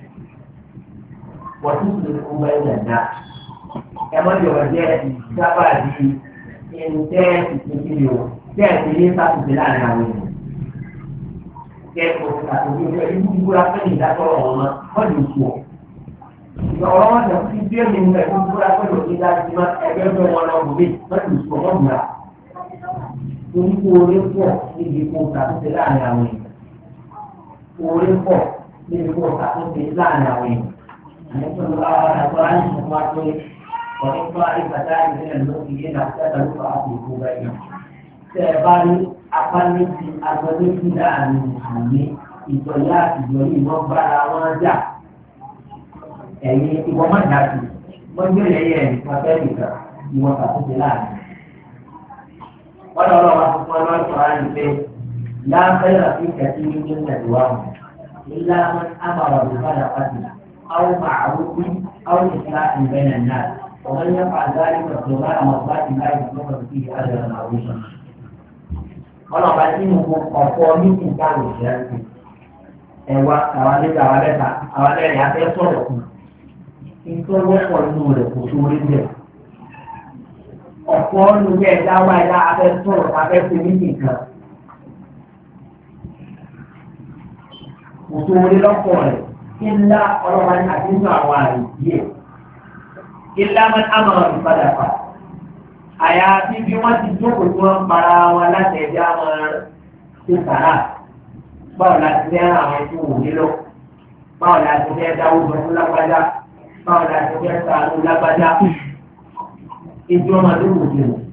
Wọ́n tún ṣe fún bẹ́ẹ̀ yẹn ẹmọdéwọ jẹ sábà di ẹnitẹ ìpínlẹ̀ o tẹ ẹsẹ ní sàtúnṣe láàrin àwọn ènìyàn kẹ́kọ̀ọ́ àtòkè ìwé ìbúra fẹlẹ ìdásọ̀rọ̀ wọn wọn lè kú ọ ọ̀rọ̀ wọn tẹ fi bí èmi ń bẹ fún ìbúra fẹlẹ ìdásí ma ẹgbẹ́ fún wọn lọ bòbí wọn lè kú ọ wọn bùra oníkó orí pọ̀ níbi kó sàtúnṣe láàrin àwọn ènìyàn orí pọ̀ níbi kó sàtúnṣe láàrin àwọn ènìyàn àyẹ̀fọ́ وإن طائفتان من المؤمنين اقتتلوا فأصلحوا بينهم. سيبان أقل من أقل من المسلمين ìtọ́lá ìjọyìn ìwọ́n bára wọn jà ẹ̀yìn ìwọ́n má jà sí wọ́n gbé lẹ́yìn ẹ̀yìn kan fẹ́ nìkan ìwọ́n ṣàtúnṣe láàrin. wọ́n lọ́wọ́ wá fún wọn lọ́wọ́ sọ̀rọ̀ àyè pé láńfẹ́ rà sí kẹ̀sí ní ní ìtẹ̀wá wọn ilá àmàrà òṣùpá pàtì àwọn màálùkù àwọn ìṣúná ìbẹ̀rẹ̀ náà ومن يفعل ذلك فسوف مرضات الله يكون فيه اجرا عظيما. ọlọ́ọ̀bá tí mo kọ ọ̀pọ̀ mítìn káàlù ìṣẹ́yìn ẹ̀wà àwọn alẹ́gbẹ̀ àwọn alẹ́ta àwọn alẹ́rìn afẹ́ sọ̀rọ̀ fún nítorí wọ́pọ̀ nínú rẹ̀ kò tó rí bẹ́ẹ̀. ọ̀pọ̀ nínú bẹ́ẹ̀ ẹ̀dá wá ẹ̀dá afẹ́ sọ̀rọ̀ afẹ́ ṣe mítìn kan kò tó rí lọ́pọ̀ rẹ̀ kí ńlá ọlọ́wà ní àti nínú àwọn àrùn díẹ̀ kí ńlá máa ń àmọ̀ ìpadà pa. àyàfi bí wọ́n ti jókòó tí wọ́n ń para wọn láti ẹ̀dá wọn ṣe sàrà báwo la ti fẹ́ àwọn ẹ̀sùn wò nílò báwo la ti fẹ́ dáwọ́ lọ́wọ́ lágbájá báwo la ti fẹ́ sàánú lágbájá ètò ọmọdé kò dé o.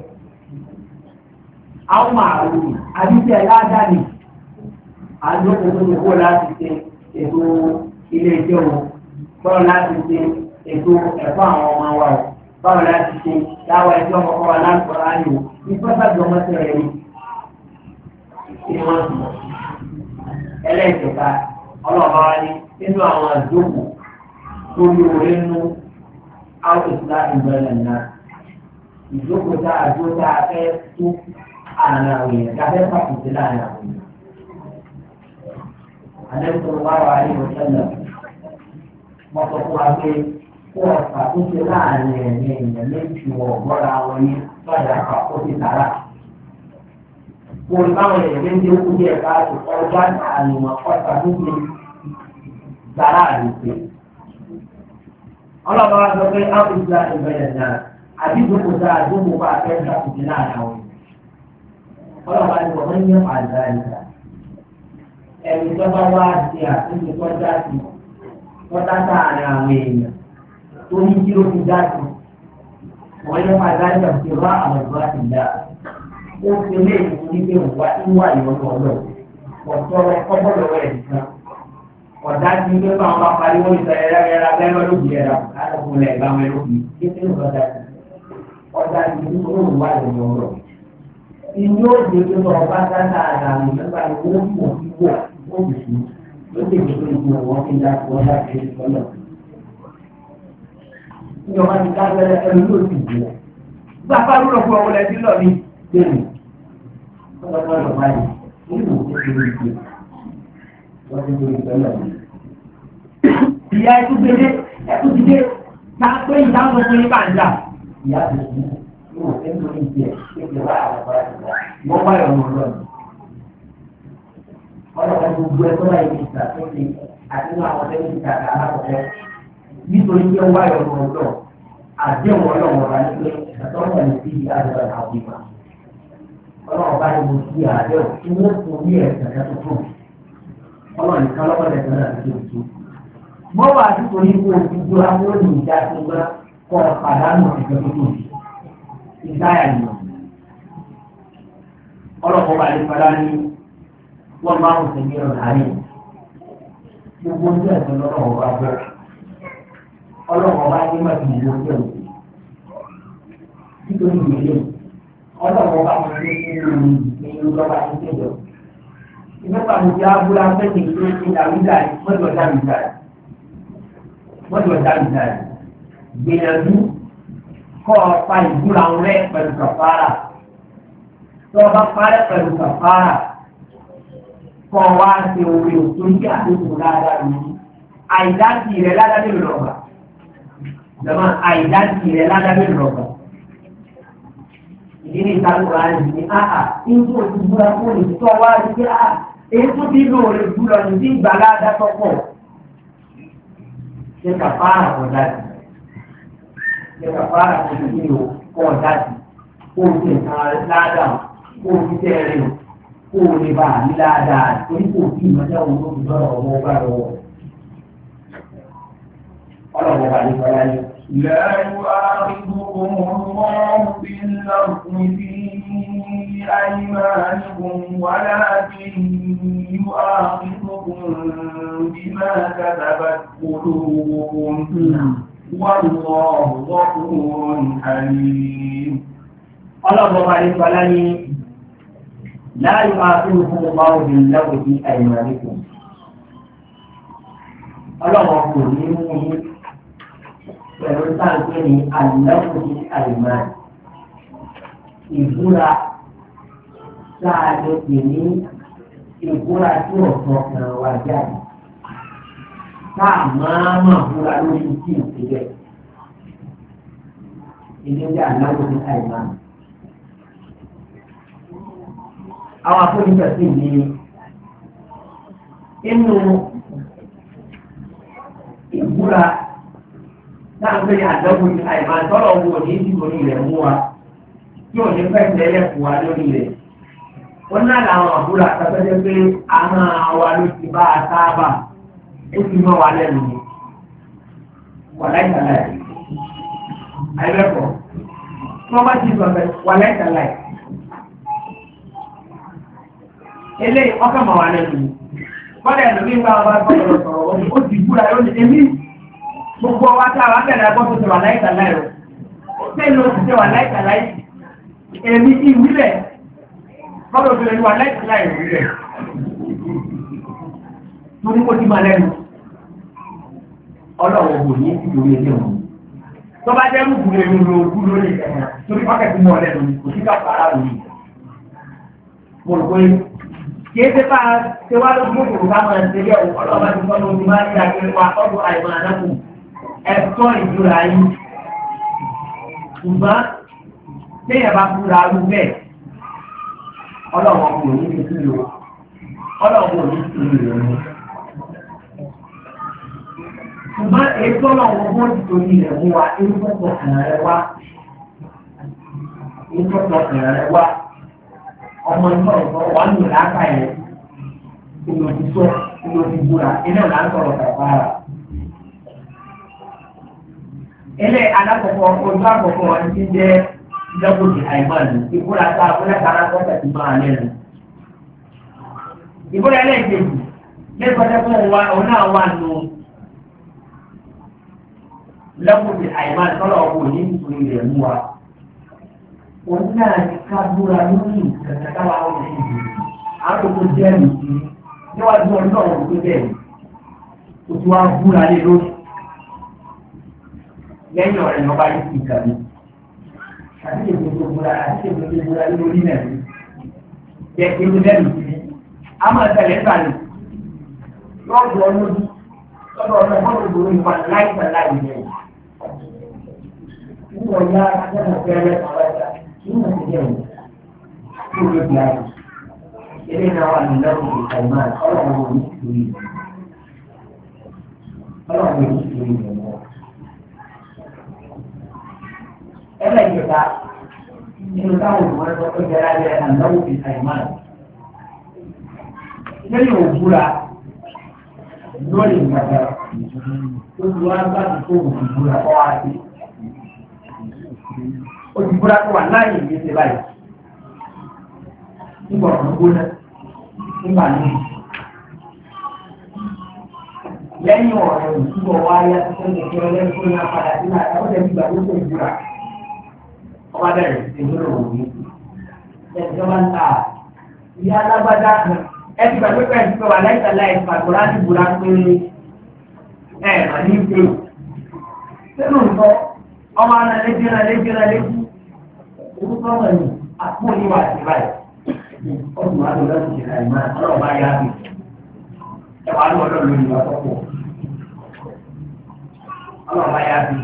àwọn màálù àbíkẹ́ aládàáni àjọpọ̀ kó láti ṣe ètò ilé iṣẹ́ wọn báwo láti ṣe ètò ẹ̀fọ́ àwọn ọmọ wa o báwo láti ṣe dáwọ́ ẹjọ́ ọmọ wa láǹkọ̀ọ́ ayò ní pátá ọmọ tẹ̀lé ní wọ́n sùn. ẹlẹ́ẹ̀kẹta ọlọ́ọ̀bá wa ní nínú àwọn àjókòó tó ní orí nínú áwùjọ ìbẹ̀rẹ̀ náà ìjókòó tá a jó tá a fẹ́ tó àná àwọn èèyàn tá a fẹ́ pàtàkì láàrin àwọn èèyàn. àlẹ́sọ̀rọ̀ wá wà ní ìwọ̀sẹ̀lẹ̀ wọ́n sọ fún wa pé kó ọ̀sà tó ṣe láàrin ẹ̀mí èèyàn méjì wọ̀ gbọ́ra wọn ní sọ́jà àpapọ̀ sí tààrà. Wọ́n báwọn èèyàn ń dé kú díẹ̀ káàtó ọjà àlùmọ̀ ọ̀sà tó ṣe tààrà àdìsẹ́. ọlọ́ba wa sọ pé áfíríkà ìbẹ̀rẹ̀ náà àdìgbòkò tá a dúró bá a fẹ́ ṣàkóso láàrin àwọn èèyàn. ọlọ́ba ni wọ́n ń yẹ àdá ìgbà. ẹ̀mí tó bá wá di àtúntò tó dá sí wọ́n dá sáàárín àwọn èèyàn tó ní kí ló fi dá sí wọ́n yẹ àdá ìgbà tí wọ́n àwọn ìgbà ti dá. ó fi lé ìwé wá ìwà ìwọ̀n ọ̀lọ́ ọ̀tọ́rọ̀ kọ́bọ̀lọ́wọ́ ẹ̀ nìkan. ọ̀dá ti ń gbé bá wọn bá parí wọ́n ìfẹ́ ẹ̀rọ abẹ́rẹ́ lóbi ẹ̀rọ àtọkùnrin ẹ̀gbá wọn lóbi kékeré ọ̀dá ti. ọ̀dá ti ń gbé ìwà ìwọ̀n ọ̀lọ́. ìlú òde tó lọ bá dáná àdàlù nípa ìwé òkú òkú òbísí ló ti gbé ìgbìmọ̀ wọn fi dá wọn dá sí ìfọlọ́. ìjọba ti ká bẹ́rẹ̀ ẹni ló ti bù ọ́. gbà pàrọ̀ lọ́kọ̀ ọ̀wọ́ lẹ́bí lọ ní gbẹ̀mí. ọlọ́pàá lọ báyìí nínú òkú ìgbé wọ́n ti gbé ìfọlọ́. ìyá ẹtú gbélé ẹtú ti dé ká pé ìdáhùn ọkùnrin bá ń jà. ìyá ti sùn yóò fẹ́ lórí ìjẹ́ kékeré wá àwọn ọ̀pá ìgbà wọ́n wá ìrọ̀rùn lọ́nà. ọlọ́pàá gbogbo ẹ̀ tó wáyé ní ìgbà tó ṣe àti ní àwọn tẹ́lẹ̀ ìgbà kan alákọ̀ọ́ nítorí pé wá ìrọ̀rùn lọ àdéhùn ọlọ́wọ́ bá ní pé àtọ́wọ́ ní sí àdúrà àwọn ìgbà. ọlọ́wọ́ bá ní mo sí àdéhùn tí wọ́n fún ní ẹ̀sìn ẹ̀ka tó tó. ọlọ́wọ́ nìkan lọ́wọ́ ẹ̀sìn náà ti tó. mọ́ wà nítorí pé òkúta àwọn olùdíjà tó gbá kọ́ pàdánù ìgbà tó tó ìdáyà ni ọlọ́pàá bá lè padà ní wọ́n máa ń sèmi ọ̀nà àárín gbogbo ní ẹ̀sìn lọ́wọ́ bá bọ́ ọlọ́pàá bá ní má ti wò ó tẹ̀wé nítorí ìdílé ọlọ́pàá bá wọn ní ìlú lọ́ba ní tẹ̀jọ́ ìfẹ́pà mi ti abúlé afẹ́ni tó ti dàbídà mọ́tò dàbídà gbìyànjú kọ́ ọ̀pá ìbúra rẹ̀ pẹ̀lú kàfàrà tó ọba parẹ́ pẹ̀lú kàfàrà kọ́ wá ṣe orí òtórí àdókò dáadáa lórí àìdáàtì rẹ̀ ládàbí rọ̀bà jọ̀mọ́ àìdáàtì rẹ̀ ládàbí rọ̀bà ìdí ní ìtàkùrọ̀ àyè ní àhà nígbà òtún búra fún olùtọ́ wá rí pé àhà èyí tó bí lóore jùlọ ní bí ìgbà ládàá tọ́pọ̀ ṣe kàfàrà kọ̀ dájú. Yẹ́ka fara kò sí ní o kọ́ ọ̀dájú kó o ṣe nǹkan ládàá kó o fi tẹ́rẹ̀ o kó o lè bá a ní ládàá torí kò sí ìmọ̀já òun tó fi lọ́rọ̀ ọmọ ọgbà lọ́wọ́. ọlọ́wọ́ bá ní kọ́lá ní. لا يؤاخذكم الله باللغو في أيمانكم ولكن يؤاخذكم بما كسبت قلوبكم والله غفور حليم. الله عليه وسلم لا يؤاخذكم الله باللغو في أيمانكم. الله غفور حليم. pẹ̀lú sáńpé ní àlùlọ́kùn ní àlùmáà ìbúra láàrin pè ní ìbúra tí ọ̀sán kan wá jáde táà máa búra lórí tí ìpínlẹ̀ ilé ń jà láwọn ní àìmáà. Àwọn afọ́nìkà sí ní inú ìbúra náà ń pè ní àdọ́gbò ní àìmáà tọ́lọ̀ owó ní ìdíborí rẹ̀ mú wa tí ò ní fẹ́ tẹ́lẹ̀ fún wa lórí rẹ̀. Wọ́n náà làwọn àbúrò àtàkọ́jẹ́ pé àwọn àwa ló ti bá a sáábà ó ti mọ́ wa lẹ́nu ni. Wà láìsàlàyé. Àìlẹ́kọ̀ọ́. Tí wọ́n bá ti sọ̀rọ̀ wà láìsàlàyé. Eléyìí ọkàn mọ̀ wá lẹ́nu ni. Bọ́dà ẹ̀lú bí wọ́n bá gbọ́dọ̀ sọ̀rọ̀ ó ti búra yóò ní èmi. Gbogbo wa tá a wá bẹ̀rẹ̀ agbọ́ tó ti wà láìsàlàyé o. Bẹ́ẹ̀ ló ti wà láìsàlàyé. Èmi ti wílẹ̀. Bọ́dọ̀ tó lè wà láìsàlàyé wílẹ̀. Torí kó ti máa lẹ́nu. Ọlọ́run kò ní ìdílé ilé wọn. Tó bá jẹ́ rúgbù lè lò ó lórí ìkẹyìn torí pákẹ́tì mọ́ lẹ́nu kò sí ká fara lórí. Mo rò pé kí ẹsẹ̀ bá ṣe wá ló gbogbo kò ká máa ṣe yẹ ọlọ́run bá ti sọ lórí máa ń yá kí wá ọdún àìmọ̀ àdákù ẹ̀tọ́ ìjọra yìí. Ṣùgbọ́n téèyàn bá fúra rú bẹ́ẹ̀ ọlọ́run kò ní ti lò ọlọ́run kò ní ti lò ní. Ṣùgbọ́n ètò ọlọ́run bó ti torí rẹ̀ mú wa irúfẹ́ ọ̀kàn rẹ̀ wá. Irúfẹ́ ọ̀kàn rẹ̀ wá. Ọmọ ìfọ̀rọ̀sọ̀rọ̀ wà ní ìlàkà yẹn. Ìlòdìsọ́, ìlòdìbúra, iná ìlà ń sọ̀rọ̀ kàfàrà. Ilé alákọ̀ọ́kọ́ ojú àkọ́kọ́ wọn ti jẹ́ ìjọ́gbòdì àìmọ́ni. Ìbúra tá a fúnlẹ̀ kára kọ́kẹ́ ti máa lẹ́nu. Ìbúra ẹlẹ́ẹ̀kejì, lẹ́gbẹ̀ẹ́ fún òun náà wà nù lẹ́kùnrin àìmáà tọ́lọ̀ ọkọ̀ ní ìpínlẹ̀ rẹ̀ mú wa. Òun náà ní ká búra lórí ìkẹ̀kẹ́ káwá ọ̀rọ̀ ìdìbò. Àtòkò jẹ́ ìdí níwájú ọdún náà wọ́n tó bẹ̀rẹ̀. O ti wá búra lé lórí. Lẹ́yìn ọ̀rẹ́ lọ́ba yìí ti kàwé. Àti èdè tó búra lé lórí náà ní. Jẹ́ kí ó lẹ́nu sí i. A máa tẹ̀lé sàlẹ̀. Lọ́ọ̀dù ọlọ́dún. Lọ́dọ̀ ọ̀nà ìfọ̀rọ̀ ìgbòho ìwà láìpẹ́ láì yẹn. Nígbà ọ̀la akẹ́kọ̀ọ́ fẹ́rẹ́ àwọn ẹ̀ka nínú ìdílé wọn tó lè di àyè. Ilé náà wà ní lẹ́kùn ìkàìmá ọlọ́run ò ní ìtòrí rẹ̀. Ọlọ́run ò ní ìtòrí rẹ̀ mọ́. Ẹlẹ́yìnká nínú táwọn olùwọ́n tó tó jẹ́ lábẹ́ ànáwó ìkàìmá. Lẹ́yìn òwúra lórí ìgbàgbà tó ti wá bá ti kó òwúra kọ́ wá sí. Òtìbúra tó wà láàyè ní ṣe báyìí. Nígbà ọ̀nà gbóná, nígbà níbi. Lẹ́yìn ọ̀rọ̀ ìtúbọ̀ wáyé tó ń kékeré lẹ́yìn tó ń yá padà sí náà, ẹ̀wọ́n tẹ̀sí ìgbà tó ń búra. Ọba bẹ̀rẹ̀ sí ní òwò ní. Ẹ̀sìn ọba ń ta ìyá alágbádá kan. Ẹ ti gbàgbé pẹ̀lú pé wà láìsà láì pàtó láti búra pé mà ní ìgbé. Sínú nǹkan, ọmọ alẹ́jẹ́ra orúkọ wọn ni àpòlíwà àti báyìí ọdún wa ló lọ́sùn ṣe àìmọ́ ọlọ́ọ̀bá yá mi ẹwà ló ọlọ́ọ̀ lórí wa tọ́pọ̀ ọlọ́ọ̀bá yá mi.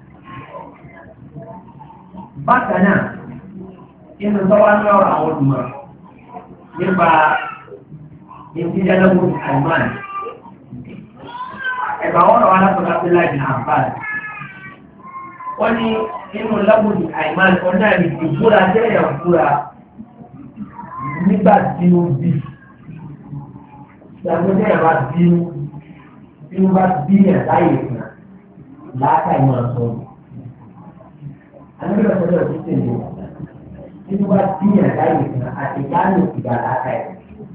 Bákan náà inú sọ́wọ́ ní ọ̀rọ̀ àwọn olùmọ̀ nípa ìdíjẹ́lẹ́gbọ̀n àìmọ́ ẹ̀bà wọn lọ́wọ́ alákọ̀ọ́lá pé láì ní àǹfààní. Wọ́n ní inú lábùdì àìmáà ọ̀nà ìbúra jẹ́yà fúra nígbà tí ó bí. Ìgbàgbọ́ jẹ́yà bá bí ó bá bí ẹ̀ láyé fún láàkà ìmọ̀ ọ̀sán. Àníbẹ̀ ọ̀sán ọ̀sán tẹ̀lé tí ó bá bí ẹ̀ láyé fún àti gáàlù ìgbà láàkà ẹ̀.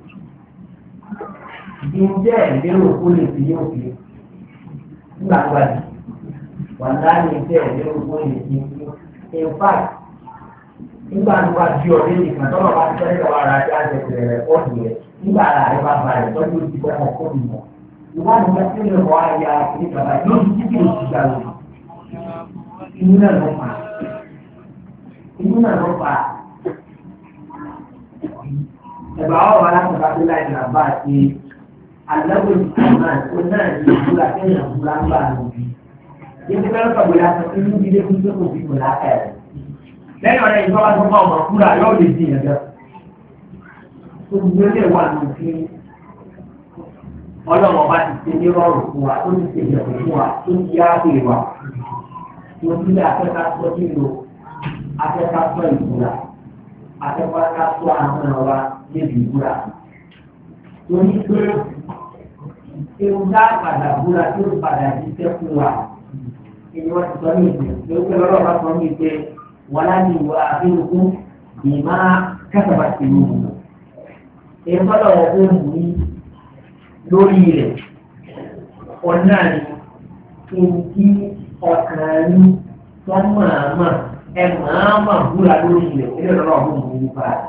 Ìdí jẹ́ ìlérò kó lè fi yóò fi nígbà tó bá di. Wàláyé bẹ́ẹ̀ lé owó ìdí. In fact, nígbà tó bá di ọdún nìkan tọ́lọ̀ bá ti tẹ́lẹ̀ wà ra ajá àjẹsẹ̀ rẹ̀ pọ̀ nìyẹn nígbà ara rẹ̀ bá ba rẹ̀ tọ́jú ti bọ́ ọmọ kó nìyẹn. Ìwádìí wọn tí ó wà ya ìjọba lórí títí oṣù gbà lórí. Inú náà ló fà. ẹ̀bà ọ̀rọ̀ alákọ̀ọ́bá tó láì nà bá àti àlọ́wọ́ ìgbìmọ̀ tó náà ní ìbúra kéèyàn búra ń bá lóbi. Yẹ́nì fẹ́ràn kọ̀wé lásán tí ní ilé fún tó kò fi kò láàkà ẹ̀. Lẹ́yìn ọ̀rẹ́ ìjọba tó bá ọmọ fúra yóò lè di ẹ̀gẹ́. Gbogbo ilé wà lófin ọlọ́run bá ti ṣe ní rọrùn fún wa tó ti ṣe ìyẹ̀wò fún wa tó ti yá pè wá. Mo ti lé afẹ́ká sọ nílò afẹ́ká sọ ìbúra afẹ́ká sọ àwọn ọ̀rọ̀ níbi ìbúra. Torí pé ewu dá padà búra tí ó padà ti sẹ́kù wa. Èyí wọ́n ti sọ ní ìpè lórí pé lọ́rọ̀ bá sọ ní ìpè wọ́n láti ìwà àbílùkún ìmá kẹsàbà sí ìlú. Èyí tọ́lọ̀ wọ́n fún mi lórí rẹ̀ ọ̀nà ni kí n kí ọkàn ní tó máa ẹ máa búra lórí rẹ̀ ilé lọ́rọ̀ ọ̀hún mi nípa rẹ̀.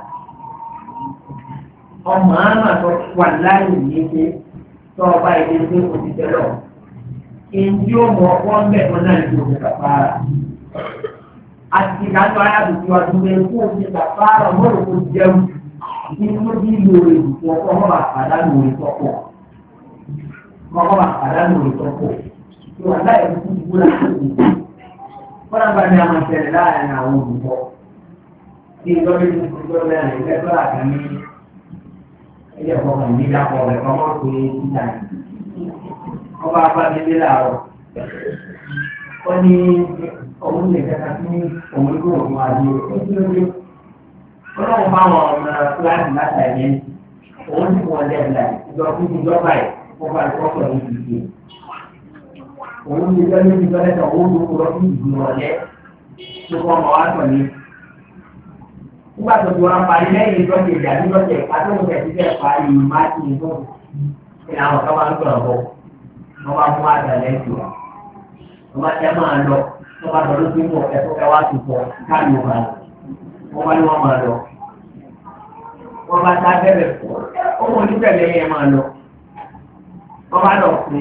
Ọmọ àmà tó wà láyé yìí pé tó ọba ìdí pé kò ti tẹ́lọ̀. Èyí ó mọ ọkọ bẹ́ẹ̀ tó náà ní òkè kàfàrà. Àti ìdájọ́ ayáàbùkú ọdún bẹ́ẹ̀ kó òkè kàfàrà mọ́rò kó jẹun ní tó bí lóore ìdùkú ọkọ̀ ọmọ àpàdánù orí tọ́pọ̀. Ọmọ àpàdánù orí tọ́pọ̀. Ìwà láyé kúkú gbúra tó kù. Kọ́nà bá ní àwọn ìṣẹ̀lẹ̀ láàrin àwọn olùkọ́. Tí ìjọba ìlú ìjọba mẹ́rin lẹ́tọ́ àkànní ilé ẹ̀kọ́ kan ní ìdápọ̀ rẹ̀ kọ́ mọ́ pé títà ní. Ọba abájẹ́lé làárọ̀. Ó ní òun lè kẹta sí òun ní òun àdé. Ó tí ó dé. Ọlọ́run bá wọn ọmọ kíláàsì láti ẹ̀yẹ. Òun sì wọ́n lẹ́ẹ̀dì láì. Ìjọba ẹ̀ wọ́n bá ìkọ́kọ̀ ní ìdíje. Òun ti jẹ́ níbi tọ́lẹ́tọ̀ owó tó kúrọ́ sí ìdí ọ̀lẹ́ tó kọ́ ọmọ wa sọ ní. Nígbà tó ti wá parí lẹ́yìn ìjọ́jẹ̀ ìjà níjọ́jẹ̀ àtọ́wọ́n tẹ̀ sí fẹ́ parí máàkì ìjọ́ ìlànà àwọn kan máa ń sọ̀rọ̀ bọ̀. Wọ́n bá mú àgbàlẹ̀ ìjọ. Wọ́n bá tẹ́ máa lọ. Wọ́n bá tọ́lú sí pọ̀ ẹ̀fọ́ ẹwà tó pọ̀ káàdì ọ̀gá. Wọ́n bá ní wọ́n máa lọ. Wọ́n bá tá bẹ̀rẹ̀ pọ̀. Ó mọ̀ níbẹ̀lẹ̀ yẹn máa lọ. Wọ́n bá lọ sí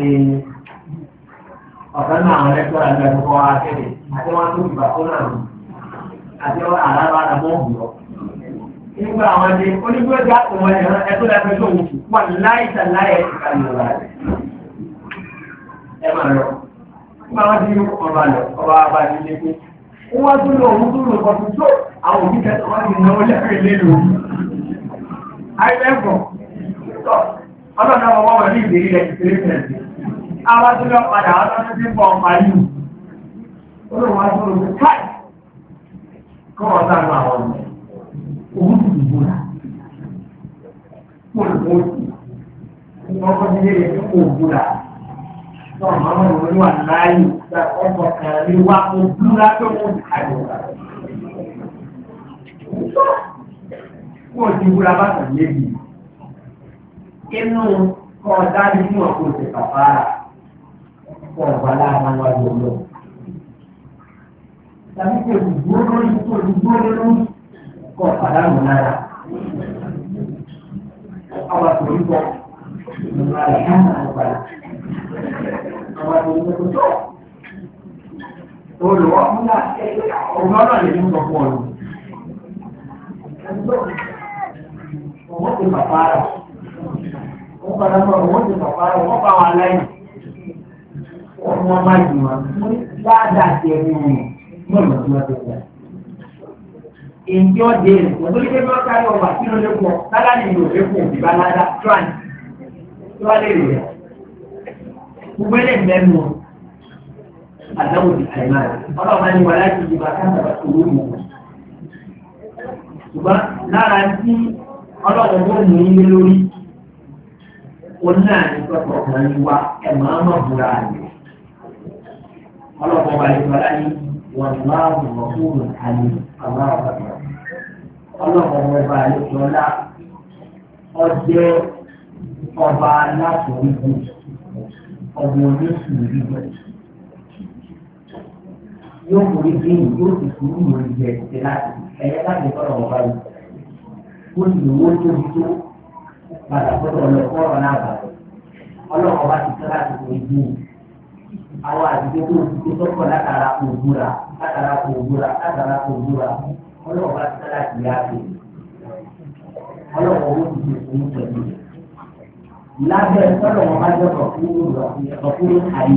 ọ̀kan náà àwọn ẹgbẹ́ àgbẹ̀ tó kọ́ akéde àti wọ́n tó ìgbà tó náà lò àti àlábà àmọ́ òwúrọ̀. Nígbà àwọn ẹni onígbèjà òun ẹ̀rọ ẹ̀tọ́ lẹ́fẹ̀ẹ́ tó wù wà láìsà láyẹ̀ ìka ìrora rẹ̀. Ẹ máa lọ. Nígbà wọn ti ọba lọ, ọba bá ti lé pé. Wọ́n tún lọ òun tún lọ kọ̀tún tó àwọn òbí kẹta wọn ti náwó lẹ́fẹ̀ẹ́ lé lórí. Àìbẹ́fọ̀ ọlọ́dọ̀ ọmọ wọn ní ìdérí rẹ̀ àwọn tó lọ padà ọdún tí ń bọ̀ parí olóòwò aṣọ́rọ̀ tó káì kọ́ ọ̀tá ní àwọn ọmọ òun ti dìbò rà fún òun ọkọ̀ nílé rẹ̀ tó kò búra tó ọmọ ọmọ òun wà láàyè gba ọkọ̀ kan ní wá kó búra tó kò káì rà fún òun ti búra bá tàn lébi inú kọ́ dájú fún ọkọ̀ òsè kàfàrà ọ̀gbà láàrin wájú ọlọ́. Tàbí kò dúró lórí kò dúró lórí kọ̀ pàdánù náírà. Àwọn àtòrí bọ̀ ìgbà rẹ̀ ká àwọn padà. Àwọn àtòrí bọ̀ tó tó. Olùwọ́ fúnra ọ̀gbà náà lè mú sọ fún ọ̀rọ̀. Wọ́n ti bàbá rẹ̀. Wọ́n padà mọ̀ wọ́n ti bàbá rẹ̀ wọ́n bá wọn aláìní. Ọmọ máa jù wọn dáadáa ti ẹni wọn mọ̀lọ́ tí wọ́n ti sọ. Èyí ọ̀dẹ́ rẹ̀ wọ́n tó lé pé wọ́n kárí ọba kí ló lé pọ̀ lálá ní ìlú òfé fún òbí bá ládá tíwájú tó wá lè rè rẹ̀. Gbogbo ẹlẹ́ mẹ́nu àdáwò ti àìmá rẹ̀. Ọlọ́ọ̀bá ni wà láti ìjọba káàkiri owó mọ̀. Ṣùgbọ́n lára tí ọlọ́run tó mú ilé lórí oní àní sọ̀tọ̀ kan ní wa ẹ̀ máa mọ̀ búra rẹ̀. Ọlọ́pàá ọba ìfọ̀lá ní wọ́n máa ń wọ̀ fún àlè àwọn ọ̀pọ̀. Ọlọ́pàá ọba ìfọ̀lá ọjẹ́ ọba aláṣọ̀rígbò ọmọ oníṣùú rígbò. Yóò forí bíyìn yóò sì fún ìwé ìjẹ ìṣẹ́ láti ẹ̀yẹ láti fọ́nà ọba yìí. Ó sì lówó tóbi tó padà fọ́nà ọlọ́kọ́ náà bàtọ̀. Ọlọ́pàá ọba ti tẹ́ láti forí bíyìn. Àwọn àdìgbò tó ti tó tọ́kọ̀ látara kò búra ọlọ́ọ̀bá ti sára sí yá pé. ọlọ́wọ́ owó ti ṣe fún pẹ̀lú lábẹ́ sọ́dọ̀ wọn bá jẹ́ ọ̀kúrú àyè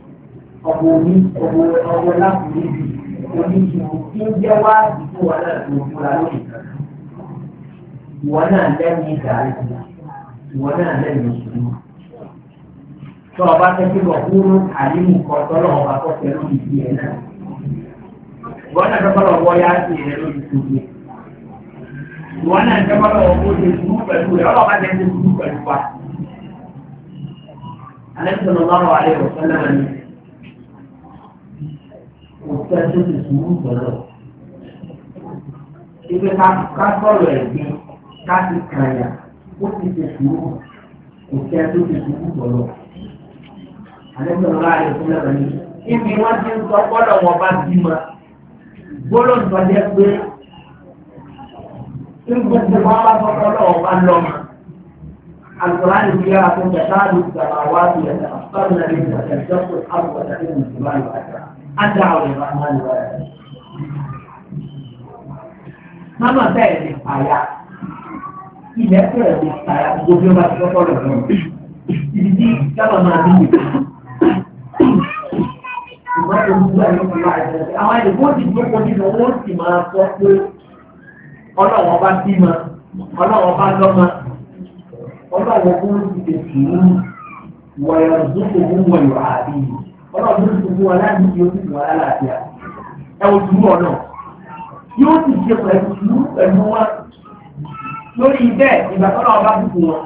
ọ̀bọ̀ láti níbi oníṣòwò tí ó jẹ́ wá ìdíkù wọn náà tó fúra lórí ìwọ náà lẹ́nu ìdarí ìwọ náà lẹ́nu ìṣòro tó ọba tẹ́tí bọ̀ kúrú àyímù kan tọ́lọ̀ ọba kọ́ pẹ̀lú ìdí ẹ̀ náà ìwọ náà tọ́lọ̀ ọwọ́ yá sí ẹ̀ lórí ìṣòro ìwọ náà tọ́lọ̀ ọwọ́ ṣe sùúrù pẹ̀lú ẹ̀ ọlọ́ba tẹ́ ṣe sùúrù pẹ̀lú wa. Alẹ́ sọ̀rọ̀ lọ́rọ̀ alẹ́ òṣèlú ni òṣìṣẹ́ tó ti sùúrù pẹ̀lú. Ibi ká sọ̀rọ̀ ẹ̀gbin ká ti kàyà ó ti ṣe sùúrù òṣìṣẹ́ tó ti sùúrù pẹ̀lú. Alẹ́ sọ̀rọ̀ lọ́rọ̀ alẹ́ òṣèlú ni ibi wọ́n ti ń sọ gbọ́dọ̀ wọn bá bímọ gbọ́dọ̀ ń sọ jẹ́ pé ń gbogbo wọn bá sọ gbọ́dọ̀ wọn bá lọ́mọ. القرآن فيها تكاد السماوات يتأثرن منه وتنشق الأرض وتخر الجبال هكذا أن دعوا للرحمن ولدا. Mama bẹ́ẹ̀ ni àyà ilẹ̀ bẹ́ẹ̀ ni àyà gbogbo bá ti kọ́kọ́ lọ lọ. Ibi tí sábà máa bí ìgbà. Ìgbà tó ń gbà ní ìgbà ìjọba. Àwọn ìdìbò ti gbogbo nínú owó sì máa sọ pé ọlọ́wọ́ bá bímọ, ọlọ́wọ́ bá lọ́mọ. Ọlọ́wọ́ kó ti lè sùúrù wọ̀yọ̀ ìdókòwò wọ̀yọ̀ àbí ọlọ́wọ́ ló ti fún wa láti fi oṣù fún wa lálàáfíà ẹ wò sùúrù ọ̀nà yóò ti ṣe pẹ̀lú sùúrù pẹ̀lú wọn lórí bẹ́ẹ̀ ìgbà tó náà bá bùkún wọn.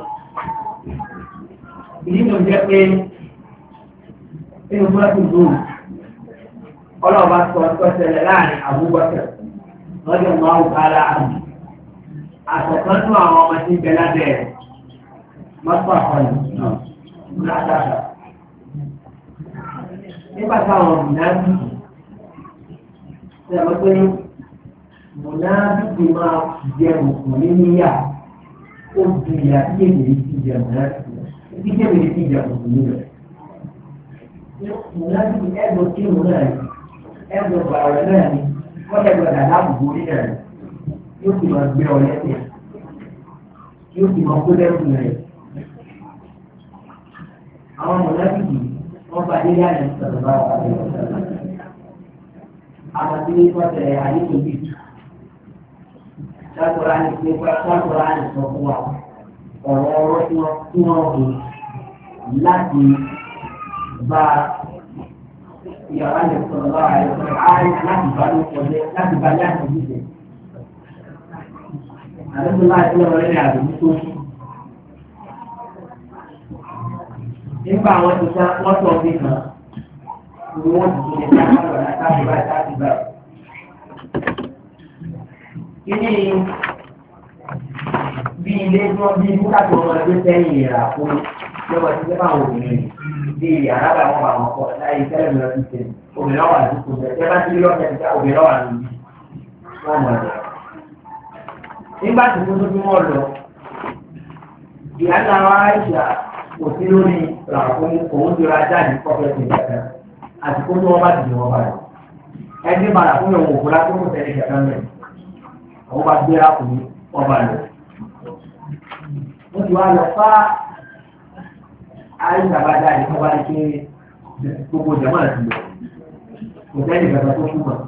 Ìdí tó jẹ́ pé inú fúlẹ́tì lóòrùn ọlọ́wọ́ bá sọ ṣẹlẹ̀ láàrin Abubakar lọ́jọ́ máa ń kára àmì àtọ̀kánú àwọn ọmọ tí ń bẹ lábẹ́ rẹ̀. Mọ́tò àkọlù látàkà. Nígbà táwọn mùnábì ṣẹlẹ̀ pé mùnábì máa jẹ òkùnrin níyà ó ju ìyá tí èdè ti jẹ mùnábì tí èdè ti jẹ òkùnrin rẹ̀. Mùnábì ẹ̀gbọ́n tí mo náà ní ẹ̀gbọ́n bàrẹ̀ náà ní kọ́lẹ̀gbọ́n dàda àbùkù orí náà yóò fi máa gbé ọ lẹ́sẹ̀ yóò fi máa kó lẹ́kùn rẹ̀. Àwọn mọ̀lẹ́bí wọ́n bá délé àyè sọ̀rọ̀ bá wà lórí ọ̀sẹ̀ náà. Àwọn tí wọ́n tẹ̀lé ayé tó bí tù. Sákòrò àyè pé sákòrò àyè sọ fún wa ọ̀rọ̀ ọ̀rọ̀ tí wọ́n hù láti bá ìyàwó àyè sọ̀rọ̀ bá wà lórí ọ̀sẹ̀ àyè láti bá ló kọjá láti bá yá àtúntò jẹ. Àlejò láti lọ́wọ́ lẹ́yìn àdúgbò tó kù. Nígbà àwọn ti sá wọ́n sọ bí kan ni wọ́n ti tún lè sá lọ́wọ́ láti báyìí láti báyìí. Kíní bí ilé tí wọ́n bí búkàtí wọn lọ sẹ́yìn ìrà fún lọ́wọ́ tí wọ́n bá wọn obìnrin bí àràbà wọn bá wọn kọ láyé tẹ́lẹ̀ mi lọ sí ṣe obìnrin wà ní kò bẹ́ẹ̀ tẹ́ bá ti rí lọ́sẹ̀ tí obìnrin wà ní wọ́n mọ̀ ẹ̀. Nígbà tí mo tó bí wọ́n lọ ìyá náà wá ìṣà kò sí lórí ràkúnmí òun ti ra jáde kọ́fẹ́ sí ìjàkà àti kó tó wọ́n bá ti di wọ́n báyìí. Ẹni bàrà fún ìwọ̀n òkúra tó kò tẹ̀lé ìjàkà mẹ́rin. Àwọn bá gbé ràkúnmí wọ́n bá lọ. Wọ́n ti wá lọ fá àìsàn bá jáde kọ́ bá ní pé gbogbo ìjàmọ́ àti lọ. Kò tẹ́lẹ̀ ìjàkà tó kú mọ̀.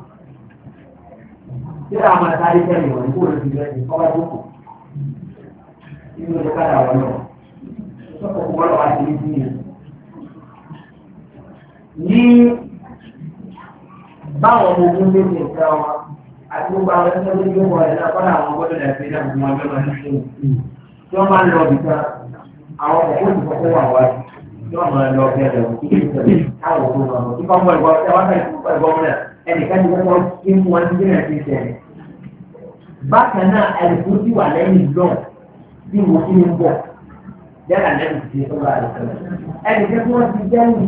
Tí àwọn máa sáré tẹ̀lé wọn kó lè fi lẹ́sìn kọ́ bá tó kù. Inú ìjọba dà wọ́n lọ. Ọ̀pọ̀lọpọ̀ àti ìdí yẹn. Ní báwọn ọmọ ogun lè ṣe ìfẹ́ wọn àti gbogbo àwọn ẹgbẹ́ tó gbé wọn ẹ̀ náà kọ́nà àwọn gbọ́dọ̀ dà sí ìdáàbò wọn lọ́wọ́ ní ṣe. Tí wọ́n máa ń lọ ibì kan, àwọn ọmọ ogun kọ́kọ́ wà wá tí wọ́n máa ń lọ bẹ́ẹ̀ lọ kí ìṣẹ̀lẹ̀ káwọn tó lọ. Tí wọ́n mọ ìbọn ẹ wọ́n fẹ́ ìbọn náà ẹnìkan ti kọ́kọ́ kí fún wọn ti dínà sí ìṣẹ̀lẹ̀. Bákan náà ẹnìkú ti wà lẹ́yìn lọ bí mo ti ń bọ̀. Yálà lẹ́nu ti ṣe sọ́wọ́ àdìsọ́lẹ̀. Ẹnì kẹ́kẹ́ wọ́n ti dẹ́yìn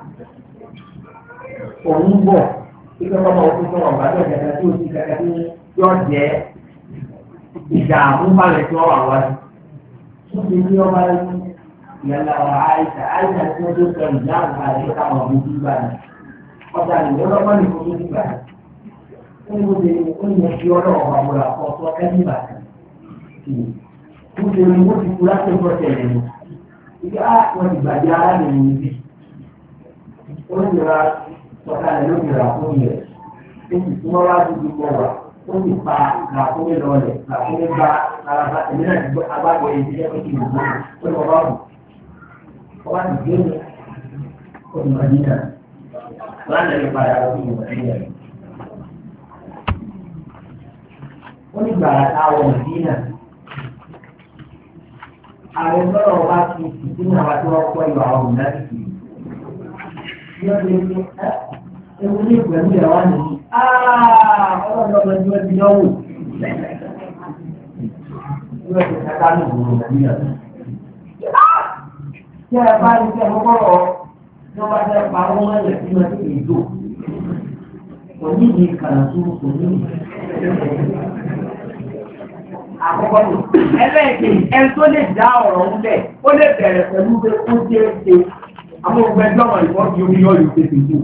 òun bọ̀ kíkẹ́ kọ́ máa fún ọ̀gá tó jẹ́ka tí ó ti kẹ́kẹ́ tí yóò jẹ́ ìdààmú balẹ̀ tí wọ́n wà wájú. Wọ́n ti ní ọba ìyàlá àìsà tí wọ́n tó sọ ìdáhùn àìsà táwọn ọmọ ojú gbà ní. Ọjà ìwé ọlọ́pàá ní kó tó ti gbà ní. Ó ní mo ṣe ó ní mo fi ọlọ́wọ́ àbúrò àkọ́kọ́ ẹni bàtà. nítorí wọ́n ti kú láti ọjọ́ tẹ̀lé ní ibi wọ́n ti gbàgbé arábìnrin níbí ó sì ra sọ̀kalẹ̀ lóde rà fún yẹ̀ ó sì súnmọ́ wá dúdú mọ́ wà ó sì pa làkúnmí lọlẹ̀ làkúnmí bá araba ẹ̀mí náà ti gbọ́ agbábọ̀ yìí ti jẹ́ pé kí n gbọ́ ó lọ bá wù ọba ti gbé mi ó ti máa dín náà wọ́n á lè padà lọ sí ìwọ̀n ẹ̀yẹ rẹ̀ ó ní gbàrà táwọn Mẹdínà àwọn sọ̀rọ̀ wa ti sínú àwọn tí wọ́n kọ́ ìwà ọ̀hún láti fi yóò ṣe ewu ní ìpẹ̀lú ìyàwó nìyí ọlọ́run ọmọ ẹni wọ́n ti dánwò yóò ṣe kàkà ní ìgbòho nàìjíríà tí ẹ bá ní kí ẹ kọ́kọ́ rọ tí wọ́n bá fẹ́ pa owó mọ́lẹ̀ tí wọ́n ti lè dò kò ní ìdí kànáńtù kò ní ìdí àkọ́kọ́ tó ẹlẹ́ẹ̀kejì ẹni tó lè dá ọ̀rọ̀ ń bẹ̀ ó lè bẹ̀rẹ̀ pẹ̀lú pé ó ṣe é ṣe àwọn ògbẹ́ ẹgbẹ́ ọmọ ìfọ́ tí omi yọ yóò tètè tó.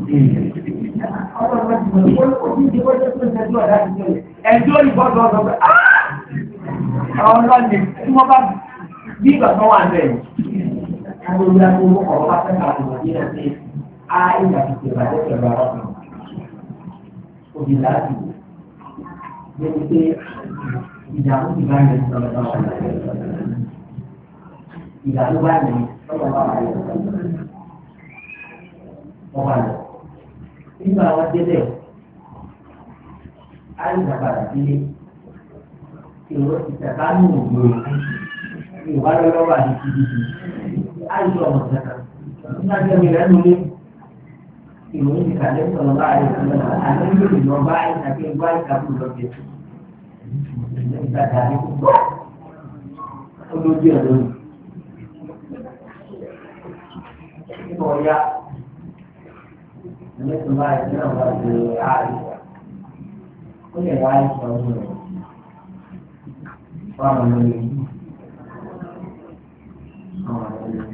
ẹjọ́ ìbọ̀dọ̀ ọ̀dọ̀ pé àwọn ọlọ́ọ̀ni tí wọ́n bá bí ìgbà kan wà bẹ́ẹ̀ àwọn olùyà tó mú ọ̀rọ̀ bá fẹ́ kàwé wọ̀ nílẹ̀ pé á ìgbà tó ti bàjẹ́ pẹ̀lú àwọn ọ̀sán òbí láti gbé pé ìdààmú ti bá yẹn sọ̀rọ̀ náà wà láyé ìdààmú bá yẹn sọ̀rọ̀ náà wà láyé wọ́n wà lọ. nígbà wọn délẹ̀ àìsàn padà sílé ìró ti tẹ̀ka ní ògbó ìwà lọ́wọ́ àti tìbìtì àìsàn ọmọ tẹ̀ka nígbà tí ẹ̀mí rẹ̀ nulẹ̀ ìròyìn ti kàlẹ́ sọ̀rọ̀ láàrin ìṣẹ̀lẹ̀ àti ìlú ìjọba àìsàn kí ẹgbẹ́ àìsàn kúrò lọ́jọ́ ìgbàdà ní gbogbo olójú ẹ̀ lónìí. Nígbà ọ̀yá, ẹ̀mẹ́sùn báyìí tí náà wà lè ààrẹ. Ó lè wá ìsọ̀ ọdún rẹ̀. Wọ́n àwọn olóyè yìí. Àwọn olóyè.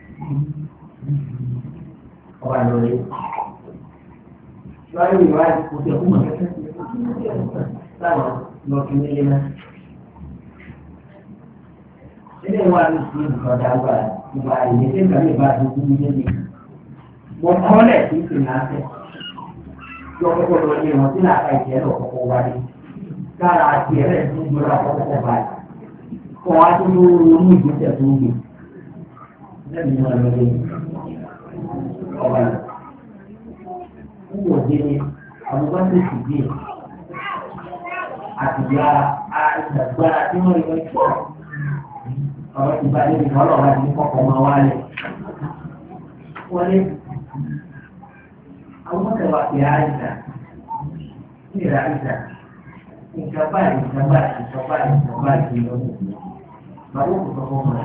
Ọba lórí. Lọ́yọ̀ ìwádìí kò tẹ̀ fún mọ̀ kẹ́kẹ́ sáwọn lọ́kì nílé náà. Ilé wa ní sí nǹkan dàgbà ìgbà ìdílé kan lè bá dúdú nílé mi. Mo kọ́lẹ̀ sí ìsìn náà tẹ̀. Yọ kọ́kọ́ lọ ní ìwọ̀n tí làákà ìjẹ́ lọ kọ́kọ́ wáyé. Kára àti ẹ̀rẹ́ tó ń gbọ́dọ̀ kọ́kọ́ báyìí. Kọ́ wa tó ló ronú ìgbésẹ̀ tó ń gbé. Lẹ́yìn náà lọ lé ọba lọ. Ń wò dé ní àbúgbá tó sì dé àtìgbà ìgbàgbára tí wọ́n rí wọ́n pọ̀ ọ̀rọ̀ ti bá débi kan lọ́wọ́ àti kọ́kọ́ máa wálẹ̀. wọ́n lé àwọn mọ̀tẹ́wà pé àìsàn ní ìlà àìsàn nǹkan báyìí nǹkan báyìí nǹkan báyìí nǹkan báyìí lọ́wọ́ bàbá òkú kọ́kọ́ mọ̀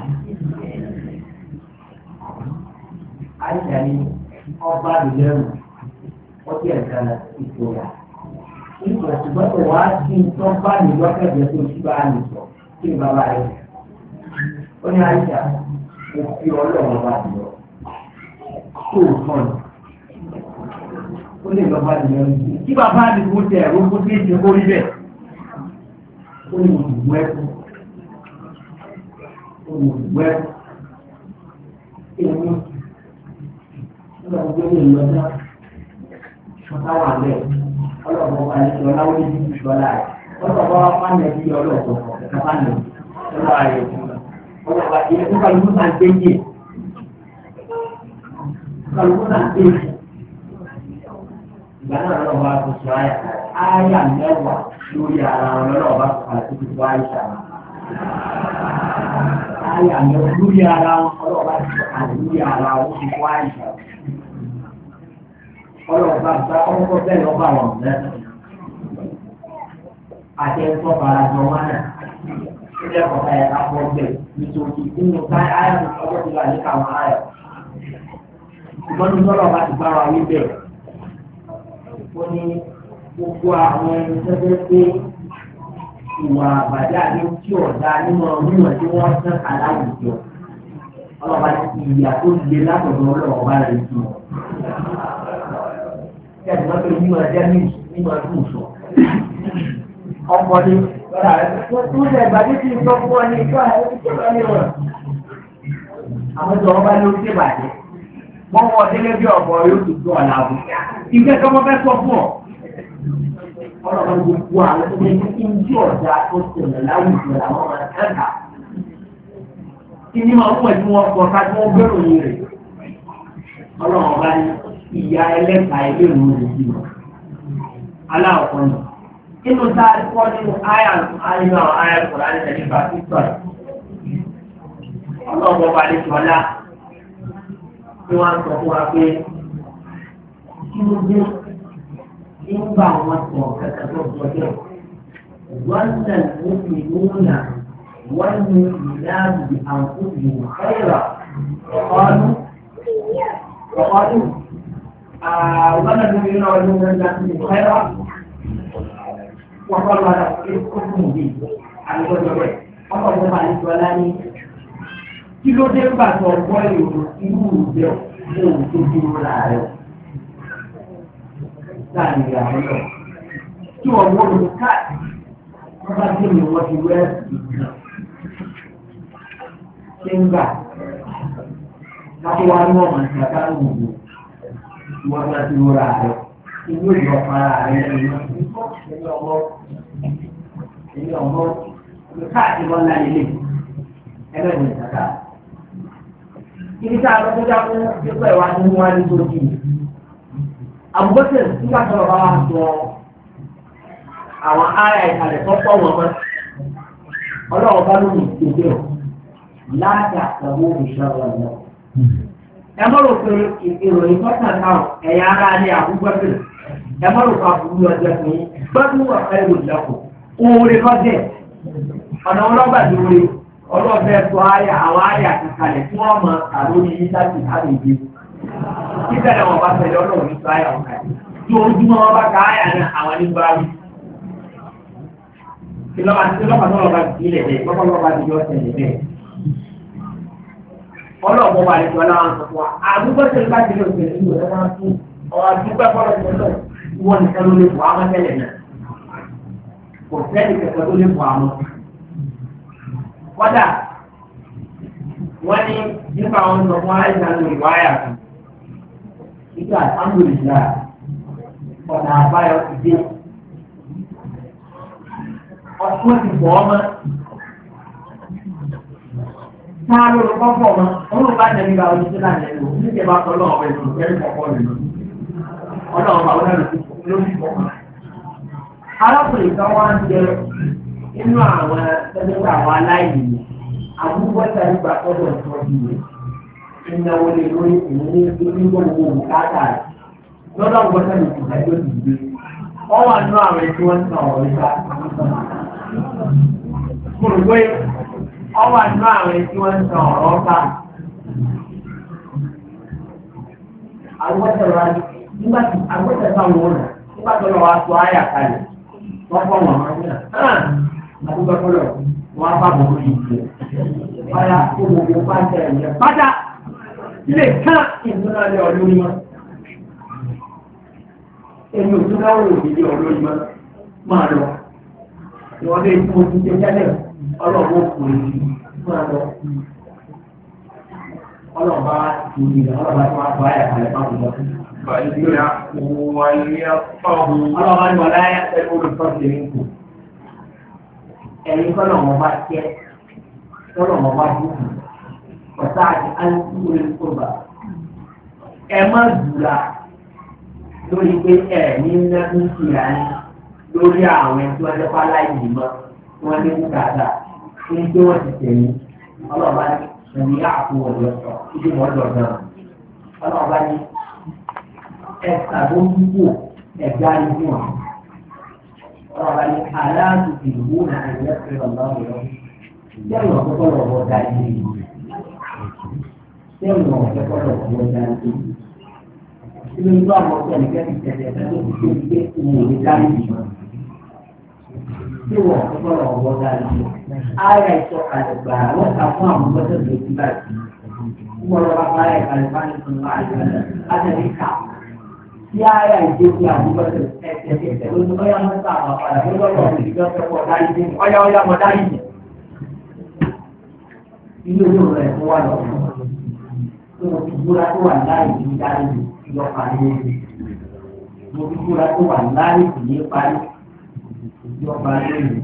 àìsàn ni ọba àdìlẹ́rù ọtí ẹ̀ka ìfòyà. Ìgbà ṣùgbọ́n tó wá sí tó bá ní lọ́kẹ̀dẹ̀ tó ti bá ní sọ kí n bàbá rẹ̀. Ó ní àyíká mo fi ọlọ́run bá ti lọ. Tó o kàn ní. Ó lè lọ bá ní lọ sí. Kí bàbá mi kò tẹ ẹ̀rọ kó tí ń ṣe kó rí bẹ́ẹ̀. Ó ní mo dùn wẹ́kú. Ó ní mo dùn wẹ́kú. Èmi nígbà tó gbé ní ìlọ́jà ṣọ́tá wà lẹ́ẹ̀. Ọlọ́pàá wà ní ìṣọ́lá ó ní bí ìṣọ́lá rẹ̀. Ọlọ́pàá wà fún àmì bí ọlọ́pàá kẹfà ní ọlọ́pàá rẹ̀. Ọlọ́pàá ilé tó kálukú náà gbé yé. Kálukú náà gbé yé. Ìgbà náà lọ́wọ́ bá tó sọ àyà mẹ́wàá lórí ara wọn lọ́wọ́ bá tó kàlẹ́ tó ti wá ìṣà. Àyà mẹ́wàá lórí ara wọn ọlọ́wọ́ bá tó kàlẹ́ lórí ara wọn tó ti wá ìṣà. Ọlọ́ọ̀bá gba ọkọ̀ bẹ́ẹ̀ lọ́ba wọn lẹ́nu. Àti ẹ̀sọ́ farajọ wọn náà. Ilé ẹ̀kọ́ ká yẹ ká pọ̀ bẹ́ẹ̀ nítorí nínú ká ayọ̀ ọjọ́ ti wà ní káwọn ayọ̀. Ṣùgbọ́n ní sọ́lọ́ bá ti bá wa wí bẹ́ẹ̀. Ó ní gbogbo àwọn ẹni tẹ́tẹ́ pé ìwà àbàdà ní tí ọ̀dà nínú ọ̀rùn tí wọ́n tán aláwùjọ. Ọlọ́ọ̀bá ti ìyà tó le látọ̀dọ̀ ọlọ́ọ̀bá rẹ̀ jù. Ẹ̀sùn wọn pé nínú ẹjẹ́ nínú ẹdún sọ. ọkọ̀ ni lọ́dà rẹ̀ tó lẹ̀ gbàdé tí ń sọ fún ọ ní ìjọ ẹ̀ tó lọ ní wọn. àwọn ìjọ ọba ló ṣe bàjẹ́ wọ́n wọ délé bí ọ̀bọ yóò ti gbọ́ ọ̀la àbò. ìjẹ́ kọ́mọ fẹ́ sọ fún ọ. ọlọ́run gbogbo àwọn tó lè ní ìdí ọ̀dà tó ṣẹlẹ̀ láwùjọ làwọn máa kẹ́ta. kí ni máa ń wọ̀ tí wọ́n kọ ká tí wọ́n gbèrò yìí rẹ̀. ọlọ́run ọba ní ìyá ẹlẹ́ta ilé ìlú rẹ̀ sí wọn. aláwọ̀ kan ní. inú tá a kọ́ nínú àyà kọ̀ọ̀lá ní ẹ̀dí bá ti sọ̀rọ̀. ọlọ́run ọba ní sọ́lá tí wọ́n sọ fún wa pé kí ló dé nígbà wọn sọ kẹkẹ tó gbọdọ̀ wọ́n nà lórí lónà wọ́n ní ìlànà àǹkóòdù ìwòkẹ́rà ọ̀ọ́dún wọ́n nà lórí lónà ìwòkẹ́rà wọ́n kọ́ lọ́dọ̀ ìkókùn bí àlùkọ́jọ́ rẹ̀ ọkọ̀ tó bá ní sọ́lá ní kí ló dé nígbà tó ọgbọ́ ìrò irú ìjẹ́ òun tó dúró láàárẹ̀ láàrin ìyàwó náà tí wọ́n wọ́n lò káàdì wọ́n bá dé mi wọ́n ti wẹ́ ìgbà ṣé ń gbà láti wá ní ọmọ ìgbà káàdì gbogbo wọ́n bá ti rọra rẹ̀ inú ìjọ para rẹ̀ ẹ̀yìn ọmọ káàdì wọn láyé lè ẹgbẹ́ ìwé ìtàkà. Ibi tá a lọ sọ́jà fún pípẹ́ wa ní wọ́n á ní tó jì. Àbúgbọ́sẹ̀ nígbà tó bá wà sọ àwọn ará ìkàlẹ̀ tó pọ̀ wọ́n mọ́. Ọlọ́run bá lóun ìgbésẹ̀ ọ̀ láti àtàwọn òṣìṣẹ́ náà. Ẹ mọ̀rọ̀ pé ìròyìn tọ́tà náà ẹ̀yà ara ní àbúgbọ́sẹ̀. Ẹ mọ̀rọ̀ pé àbúrú ọjọ́ fún yín. Gbọ́dún wà fẹ́ ìròyìn oore kọ́jẹ́. Ọ̀nà ọlọ́gbàdì oore. Ọlọ́ọ̀fẹ́ sọ àwọn àyà kankalẹ̀ tí wọ́n mọ àlórí yíṣàtì àbèjì. Títẹ̀lẹ̀ wọn bá tẹ̀lé ọlọ́run ní sọ àyà ọ̀kà yìí. Tí ojúmọ́ wọn bá ka àyà náà àwọn nígbà rí. Ìlọ́pàá tó lọ́ba ti ilẹ̀ bẹ́ẹ̀, lọ́pàá ti yọ ọ̀sẹ̀ bẹ́ẹ̀. Ọlọ́ọ̀bọ̀ wà lẹ́tọ̀ láwọn sọ fún wa. Àdúgbò tẹ̀lé bá ti lè òkè nínú ẹ̀ máa tún ọ̀rọ̀ àdúgbò fọlọ́ tẹ̀lé wọn nìkan ló lè fọ àwọn tẹ́lẹ̀ náà. Kò sẹ́ni kẹ̀kẹ́ tó lè fọ àwọn. Kọ́dà wọ́n ní nípa àwọn ọmọ fún àìsàn lórí wáyà kan. Ìgbà àmúlùmíà ọ̀nà àbáyọ ti dé. Ọkùn ti bọ̀ ọ́ mọ́. Táà ló lọ kọ́ pọ̀ mọ́. Olú bá jẹ́ nígbà ojú tó láti ẹ̀rọ. Níṣẹ́ bá tọ́ lọ́wọ́ ẹ̀rọ ìfẹ́ ìfọ̀kọ́ nínú. Ọlọ́run bá wọlé ló fi pọ̀ mọ́. Arákùnrin kan wá ń jẹ inú àwọn tẹ́lẹ̀tà àwọn aláìní àbúgbọ́ ìtàrígbà tọ́jọ́ ìtọ́jú rẹ̀ ìnáwó lè lórí ìwé gbogbo bùkátà rẹ̀ lọ́dọ̀ gbọ́dọ̀ ní ìdájọ́ ìgbé wọ́n wà nínú àwọn tí wọ́n ń san ọ̀rọ̀ ìta kòrògbé wọ́n wà nínú àwọn tí wọ́n ń san ọ̀rọ̀ ọ̀ta àgbẹ̀tẹ̀rọ̀ wọ́n bá bọ̀ lórí ìgbẹ́. Báyá kó gbogbo pàṣẹ ẹ̀yẹ pátá lè ká ìdúná lé ọlórí mọ́. Èmi ò tún láwọn òbí ọlórí mọ́ máa lọ. Ìwọ́n lè fún ojú jẹ jẹ́lẹ̀ ọlọ́wọ́ kò lè máa lọ. Ọlọ́ba ti di ọlọ́ba tí wọ́n bá yà kalẹ̀ bá wùdọ́. Ọlọ́ba ni wọ́n láyà pẹ̀lú olùtọ́sí ní kù. Ẹ̀yin kọ́nà wọn bá jẹ́ kọ́nà wọn bá dúkù ọ̀tá àti alùpùpù ìkọ̀bà ẹ má dùrà lórí pé ẹ ní nínú ìyá ní lórí àwọn ẹni tí wọ́n jẹ́ fáláìní mọ́ wọ́n ní bùkátà ní tí wọ́n ti tẹ̀lé ọlọ́ọ̀bá ní ẹ̀mí àpò ọ̀dọ́ sọ títí wọ́n dọ̀ náà ọlọ́ọ̀bá ní ẹ̀ka tó ń dúpọ̀ ẹ̀dá ní fún wọn. Ọ̀rọ̀ ni aláàtù ìlú náà ẹ̀yẹ́ pé ọlọ́run lọ. Jẹ́nu ọ̀pọ̀pọ̀ lọ́wọ́ dá ilé yìí. Jẹ́nu ọ̀pọ̀pọ̀ lọ́wọ́ dá ilé yìí. Ibi ìlú àwọn ọ̀pọ̀ ẹ̀nìkẹ́ ti tẹ̀lé ẹ̀fẹ́ tó ti ṣe ìgbé ìwò ní dá ilé yìí. Jẹ́nu ọ̀pọ̀pọ̀ lọ́wọ́ dá ilé yìí. Ayà ìṣọ̀kalẹ̀ gbà wọ́n ta fún àwọn ọmọdé tó ti báyìí. Wọ́n lọ bá ayà ìkàlẹ̀ bá ní fún wa àìsàn tí ara ìdí ti àdúgbò ẹ̀sẹ̀ ló ní ọyá mọ́ta àwọn padà tó lọ́wọ́ ìdíjọ́ fẹ́pọ̀ dárí dé ọyá mọ́ dárí dé. Ilé ìlú rẹ̀ tó wà lọ́wọ́ tó mo fi búra tó wà láì ní dárí dé ìjọ parí lórí. Mo fi búra tó wà láì ní parí ìjọ parí lórí.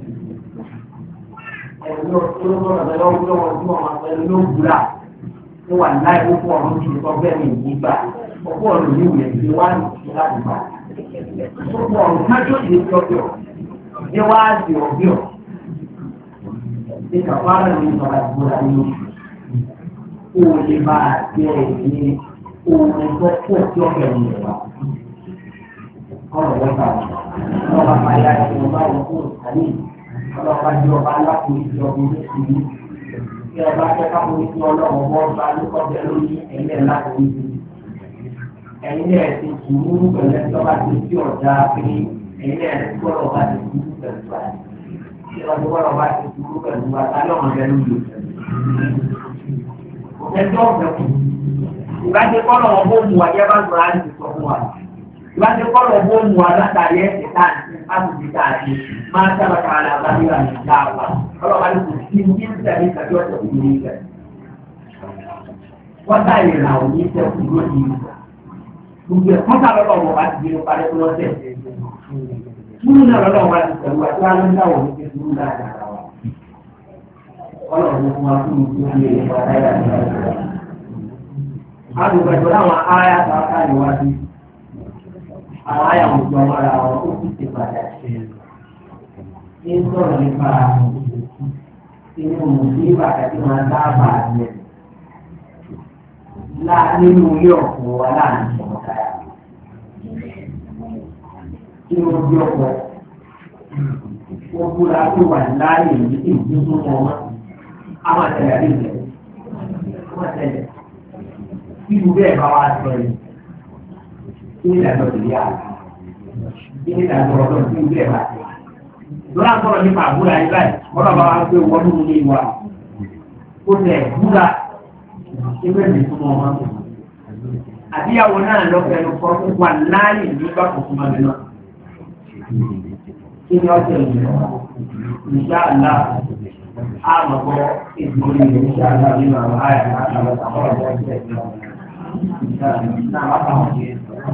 Ẹ̀rọ tó lọ́wọ́ lọ́wọ́ tí wọ́n máa pẹ̀lú ló búra tó wà láì ó fún ọ̀run tí ìjọ bẹ́ẹ̀ mi nígbà. Ọ̀pọ̀ ọ̀rọ̀ ní ìwé ìgbé wá ní láti bá. Ọ̀pọ̀ ọ̀rọ̀ kájọ́ ìdí ọjọ́ ní wá di ọ̀gbìn. Ní kàfárà ní ìjọba ìgbóra ní oṣù. O lè bá jẹ ìdí ohun tó pọ̀ tí ó bẹ̀rù rẹ̀ wá. Ọ̀rọ̀ wọ́n bá wọn. Ọlọ́pàá máa yá ẹ̀sìn ọba wọn kó ìsàlẹ̀. Ọlọ́pàá jẹ́ ọba alákòóso ìjọba ìlú. Bí ọba jẹ́ káwọn ìṣẹ́ ọlọ́wọ́ bọ́ bá lókọ́ bẹ lórí ẹ̀lẹ́ lákòóso. Ẹ̀yin náà ti sùúrù pẹ̀lú ẹjọ́ bá ti fi ọ̀dà pé ẹ̀yin náà ti gbọ́dọ̀ bá ti sùúrù pẹ̀lú wa. Ṣé ọdún gbọ́dọ̀ bá ti sùúrù pẹ̀lú wa tá lọ́mọ bẹ lóye? Ẹjọ́ ọ̀fẹ́ kù. Ìbáṣe kọ́lọ̀ wọn bó mu wa yẹ bá gbọ́dọ̀ láti sọ fún wa. Ìbáṣe kọ́lọ̀ bó mu wa látàrí ẹ̀sẹ̀ táàtì láti táàtì máa sábà ká àlà àbáyé àmì dáàbà. Ọlọ́pàá ní kò sí ní ìtẹ̀lé ìtàgé ọ̀sẹ̀ òkúrú ìfẹ́. Wọ́n dá ìrìnà òní ìtẹ̀kù lónìí ìfẹ́. Gbogbo ẹ̀ kọ́ta lọ́wọ́ wọn bá ti gbé parẹ́ tó lọ́sẹ̀. Túnú náà lọ́wọ́ wọn ti pẹ̀lú àti wọn ló ń dáwọ̀ ní pé túnú náà dára wa. Ọlọ́run fún wa fún ìlú ilé ìwà náírà ní ọjọ́. Àgbègbè láwọn ará àtàkà ìwádìí. Àwọn àyà òjò ọmọra wọn ó sì ti pàtàkì. Ní sọ̀rọ̀ nípa inú mùsùlùmí àti máa dábàá yẹn. Nínú ilé ọ̀pọ̀ wa láàrin ìṣọ̀kan tí ó bí ọ̀pọ̀ ó búra tó wà láàyè ní ìlú tó mọ̀ wọ́n á máa tẹ̀lé àdéhùn á máa tẹ̀lé irú bẹ́ẹ̀ bá wá sọ yìí kí ní ìdájọ́ ìlú yà kí ní ìdájọ́ ọ̀dọ́ tí irú bẹ́ẹ̀ bá tẹ̀. lọ́la sọ̀rọ̀ nípa àbúrò ayé báyìí wọ́n bá wá pé wọ́n nínú ilé wa ó tẹ̀ búra ẹgbẹ́ mi fún ọmọ tó. Àbíyàwó náà lọ́fẹ̀ẹ́ ló kọ́ fún wa láàyè nígbà kò fún ọmọ náà. Kí ni ọjọ́ ìlú? Ìṣá àlá àmọ̀bọ̀ ìdúró ìlú ìṣá àlá nínú àwọn àyà àti àwọn àwọn ọ̀rọ̀ ọ̀sẹ̀ ìlú. Ìṣá àlá wà táwọn ṣe.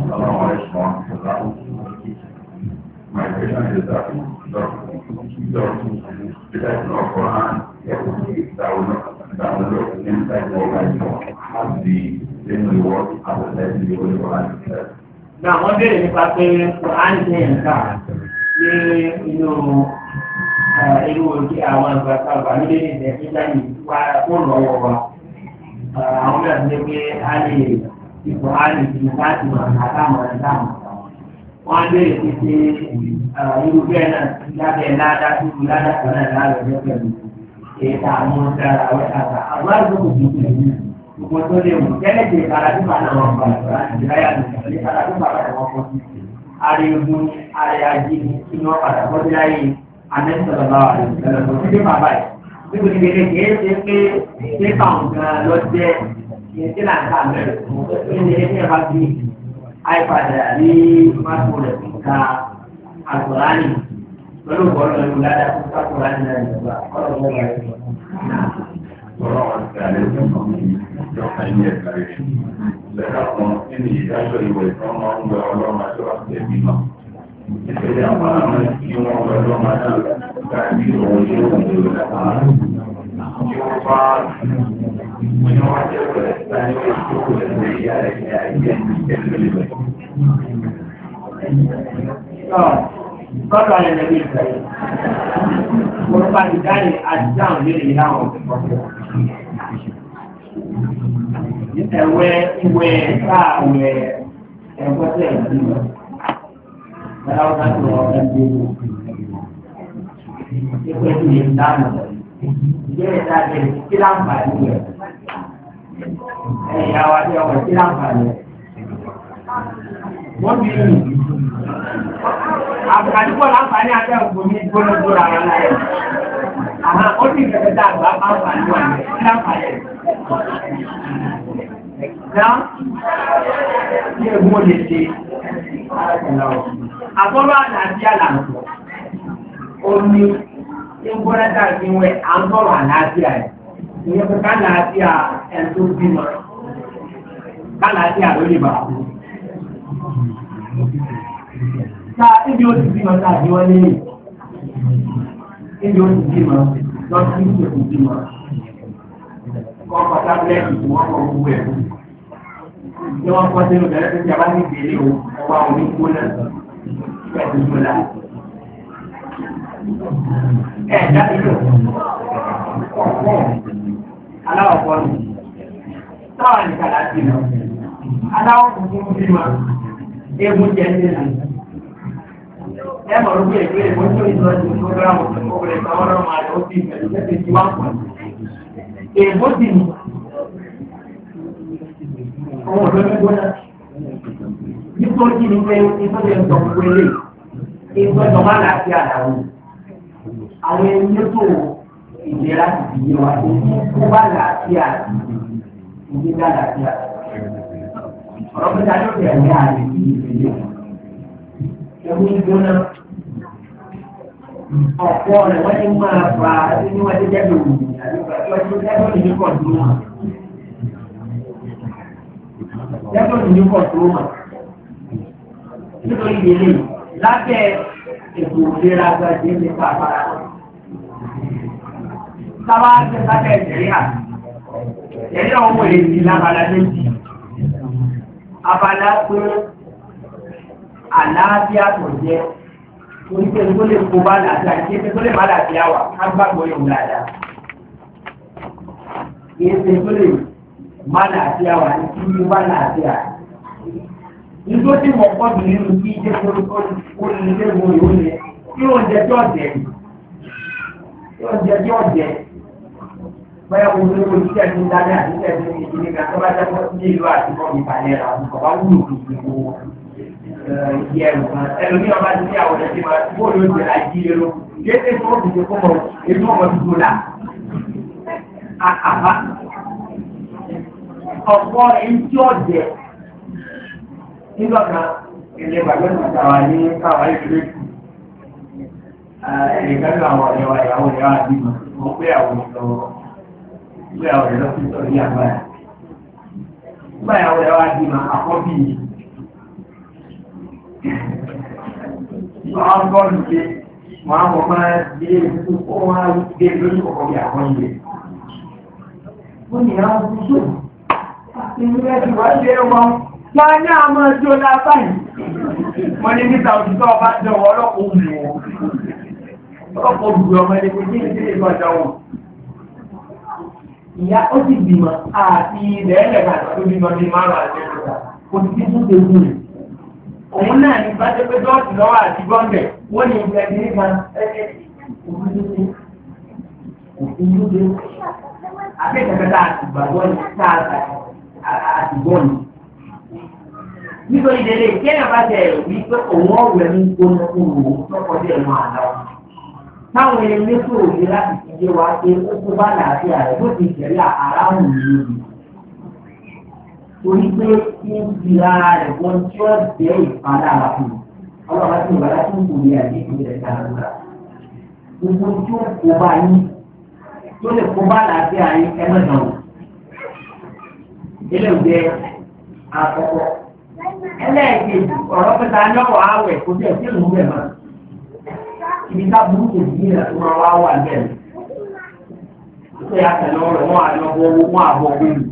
My question is that download inside mobile phone has the same reward as the lesson you will provide itself. Náà wọ́n bèèrè nípa pé Kùránì ṣe nǹkan ní inú irú ojú àwọn ìgbàgbà àgbàlódé ní ìdẹ́gbẹ́jà yìí wá fóònù ọwọ́ wa. Àwọn mẹ́rin ní pé a lè fi Kùránì fi láti mọ̀ àtàwọn ẹ̀dáàmù. Wọ́n bèèrè pé ṣe irú bẹ́ẹ̀ náà lábẹ́ ládá tó kú ládá kan náà láàrẹ̀ ọjọ́ pẹ̀lú ètò àwọn ọ̀dára àwọn àgbà. Àwọn àgbà kò fi kú ẹ̀yìn. Gbogbo tó lè wù tẹ́lẹ̀ tẹ̀ kára tó bá náà wọn bá ìráyà ní kára tó bá padà wọn kọ́ sí. Arigun ariaji kí ni wọ́n padà kọ́ sí láyé anẹ́sọ̀rọ̀ bá wà lóṣù tẹ́lẹ̀ tó ti dé bàbá yìí. Níbo ni kéde kìí ṣe pé ṣé káwọn gan lọ jẹ́ ṣe là ń ká mẹ́rin fún ẹni ẹni ẹ̀ bá fi iPad àbí smartphone rẹ̀ fún ká àgbọ̀ránì lọ́dún bọ́ọ̀lù ẹ̀rù ládàá fún kákùránì náà ìjọba ọlọ́run ọ̀gá ẹ̀ Ọlọ́run ti àlẹ́ fún ọmọ ìjọba ilé ẹ̀ka rẹ̀. Lẹ́ka kan nínú ìdájọ́ ìwẹ̀ tí wọ́n máa ń wẹ ọlọ́run àti ọ̀sẹ̀ ẹ̀bí náà. Ìṣẹ̀lẹ̀ àwọn àwọn tí wọ́n wẹ ọlọ́run àti gàdí òun ní òun ní òun lápá. Tí wọ́n bá wọ́n wá jẹ́ pẹ̀lẹ́ láti wọ́n tó kò lẹ́sẹ̀ ìyá rẹ̀ ní àìjẹ́ ìṣẹ̀lẹ̀ Kọ́tọ̀ alẹ́ lẹ́bí ìfẹ́. Mo bá ti dáre àdáhùn lórí ìdáhùn ọ̀pọ̀. Ẹ̀wẹ́ ìwẹ̀ káàwẹ̀ ẹ̀gbọ́sẹ̀ ìlú. Bẹ́ẹ̀ wọ́n ká tó ọ̀rẹ́ gbé wò. Ìpè tí yẹn dáhùn. Ìbéèrè tá a jẹ kí láǹfààní rẹ̀. Ẹ̀yà wa tí ọkọ̀ kí láǹfààní rẹ̀. Wọ́n bí yìí. Àbùkàdúgbò láǹfààní àti ẹ̀kọ́ ní gbólógbó ara láyé. Àwọn ó sì fẹ́fẹ́ tá àgbà máa ń fà ní wà ní láǹfààní rẹ̀. Náà, ní ẹ̀gbọ́n lè ṣe Àtọ́lọ́ àlàáfíà làǹtọ̀. Ó ní ìgbọ́nẹ́ta ìwẹ̀ à ń sọ̀rọ̀ àlàáfíà ẹ̀. Ìyẹn pé kálàáfíà ẹ̀ tó bímọ. Kálàáfíà ló lè bà kú. Ká ibi ó ti bímọ tàbí wọ́n lé. Ibi ó ti bímọ lọ́sí ìṣèkù bímọ. Ọkọ̀ tábìlẹ́tì tí wọ́n kọ̀ gbogbo ẹ̀. Tí wọ́n kọ́ sínú bẹ̀rẹ̀ tó ti àbá ní ìdílé o, ọba òní gbóná. Bẹ́ẹ̀ ti gbóná. Jáde lò. Ọ̀pọ̀ aláwọ̀ pọ̀ ní. Táwọn nìkan láti lọ. Aláwọ̀ funfun bí ma. Egun jẹ́ ní ìlú. Ẹ mọ̀ ló gbé ìgbé ìwé tó ìjọ ti fúnrámù tó kọ́ rẹ̀ káwọn náà máa lọ sí ìfẹ̀lú tẹ́tẹ́ tí wá pọ̀. Èèbó sì ní. Ọmọ ọ̀dọ́ ní gbóná. Nítorí ní pé ìfọ́jẹ́ ń sọ gbogbo ilé. Ìfọ́jọ́ máa láti àdáwò. Àwọn elétò ìlera ti fi yé wa ní kó bá làásìá ìdíjà làásìá. Ọ̀rọ̀ pẹ̀lú àjọ ìrìn ní ààrẹ yìí ìfẹ̀lẹ̀. Ẹ̀mú ìgbóná. Ọ̀pọ̀ rẹ̀ wọ́n ti máa fa ní wọ́n ti jẹ́ lòun àti ìgbàgbọ́ ní kọ̀ọ̀dúnmọ̀. Jẹ́pọ̀ ní kọ̀ọ̀dúnmọ̀. Nítorí ìdílé lábẹ́ ètò ìlera gbàgbé nípa àpárá. Sábà ń tẹ́ sábẹ́ ìjẹ̀ríà. Ìjẹ̀ríà ọmọ èdè lábala méjì. Abala pé àlàáfíà tó jẹ́ oníṣẹ́ tó lè kó bá làáfíà kí ẹsẹ̀ tó lè má làáfíà wà ká gbàgbọ́ yòó dáadáa. Kí ẹsẹ̀ tó lè má làáfíà wà ní kí ó bá làáfíà. Nítorí tí mo pọ̀ jù nínú kí jẹ́ kó ní ilé ìwò ìwò yẹn kí oúnjẹ tí ọ̀jẹ̀ kí oúnjẹ tí ọ̀jẹ̀ báyà kó ní owó jíjẹ́ ní dáná àti tẹ̀sí ní ìdílé kan tó bá jẹ́ fún ní ìlú àti fún ìpàdé rà àwọn ọ̀bá wúlò kì í kó ìyẹ ẹ̀rù kan ẹlòmí ọba ti ní àwọn ẹ̀jẹ̀ máa tí bóòlù oúnjẹ la jí lérò kéde tó ti ṣe fún ọ ètò ọmọ tuntun là àkàbá ọ̀pọ̀ èyí tí ọ̀jẹ̀ nígbà kan ilé bàbá ìgbà wà ní káwà ìgbé ẹ̀ẹ̀kan ní àwọn ọ̀rẹ́wà ìyàwó ìyàwó àdìmọ̀ wọ́n pé àwọn ìlọ sí sọ̀rí àgbáyà nígbà ìyàwó ìyàwó àdìmọ̀ àkọ́bí wọ́n gọ́ọ̀lù pé wọ́n á wọ́n máa gbé ìlú kó wọ́n á gbé lórí ọkọ̀ bí àwọn ilé wọ́n ni àwọn ìṣòro àti ilé ìwà ilé wọn wọ́n ní àmọ́ ẹjọ́ lábáyìí wọ́n ní níta òṣìṣẹ́ ọba jọ ọlọ́pọ̀ òbí ọmọ ẹni kò ní ìdílé ìgbàjọ wọn ìyá ó sì bímọ àti ilẹ̀ ẹlẹ́gbà tó bímọ ní márùn àti ẹ̀rọ kò sí tí tún tẹ́kù rẹ̀ òun náà ní bá jẹ́ pé dọ́ọ̀tì lọ́wọ́ àti gọ́ǹdẹ̀ wọ́n ní ìgbẹ́ ní kan òfin akẹ́kẹ̀ẹ́ àti ìgbàgbọ́ ní sáà àti bọ́ọ̀lù nítorí délé kéèyàn bá tẹ̀ wí pé òun ọ̀rọ̀ ẹni gbóná fún òun tọ́kọ dé ẹ̀mọ́ àná. Táwọn ẹni tó òye láti fi yé wa pé ó kó bá làásìá rẹ̀ bó ti tẹ̀lé àráhùn lórí. Torí pé kí n fi ara rẹ̀ wọ́n tí ó jẹ́ ìpadà fún un. Ọlọ́run ti wà láti ń kórè àdéhùn rẹ̀ dáadáa. Gbogbo tí ó kó bá yín tó lè kó bá làásìá yín ẹ̀mẹ́dàn. Ilé ìjẹ àkọ́kọ́. Ẹlẹ́ẹ̀kejì ọ̀rọ̀ pẹ́ta yọ́wọ̀ àwẹ̀ kò tẹ̀ sí ìlú bẹ̀ máa. Ibi ká burúkú sí ìrìn àti wọn wá wà bẹ́ẹ̀. Ó yà tẹ̀lé ọ̀rọ̀ wọn àlọ́bọ̀ owó wọn àbọ̀ wíìlì.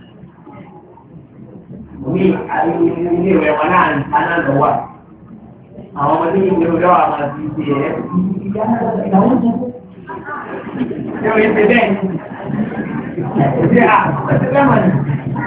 Ní ilé ìwẹ̀ wọn náà ní sáná lọ wà. Àwọn ọmọdé ìwé ọjọ́ wa máa ti ṣe ẹ̀ ìyàwó jẹ́. Ṣé o yẹ ṣe bẹ́ẹ̀ ni? Ṣé à ṣe bẹ́ẹ̀ mọ̀ ni?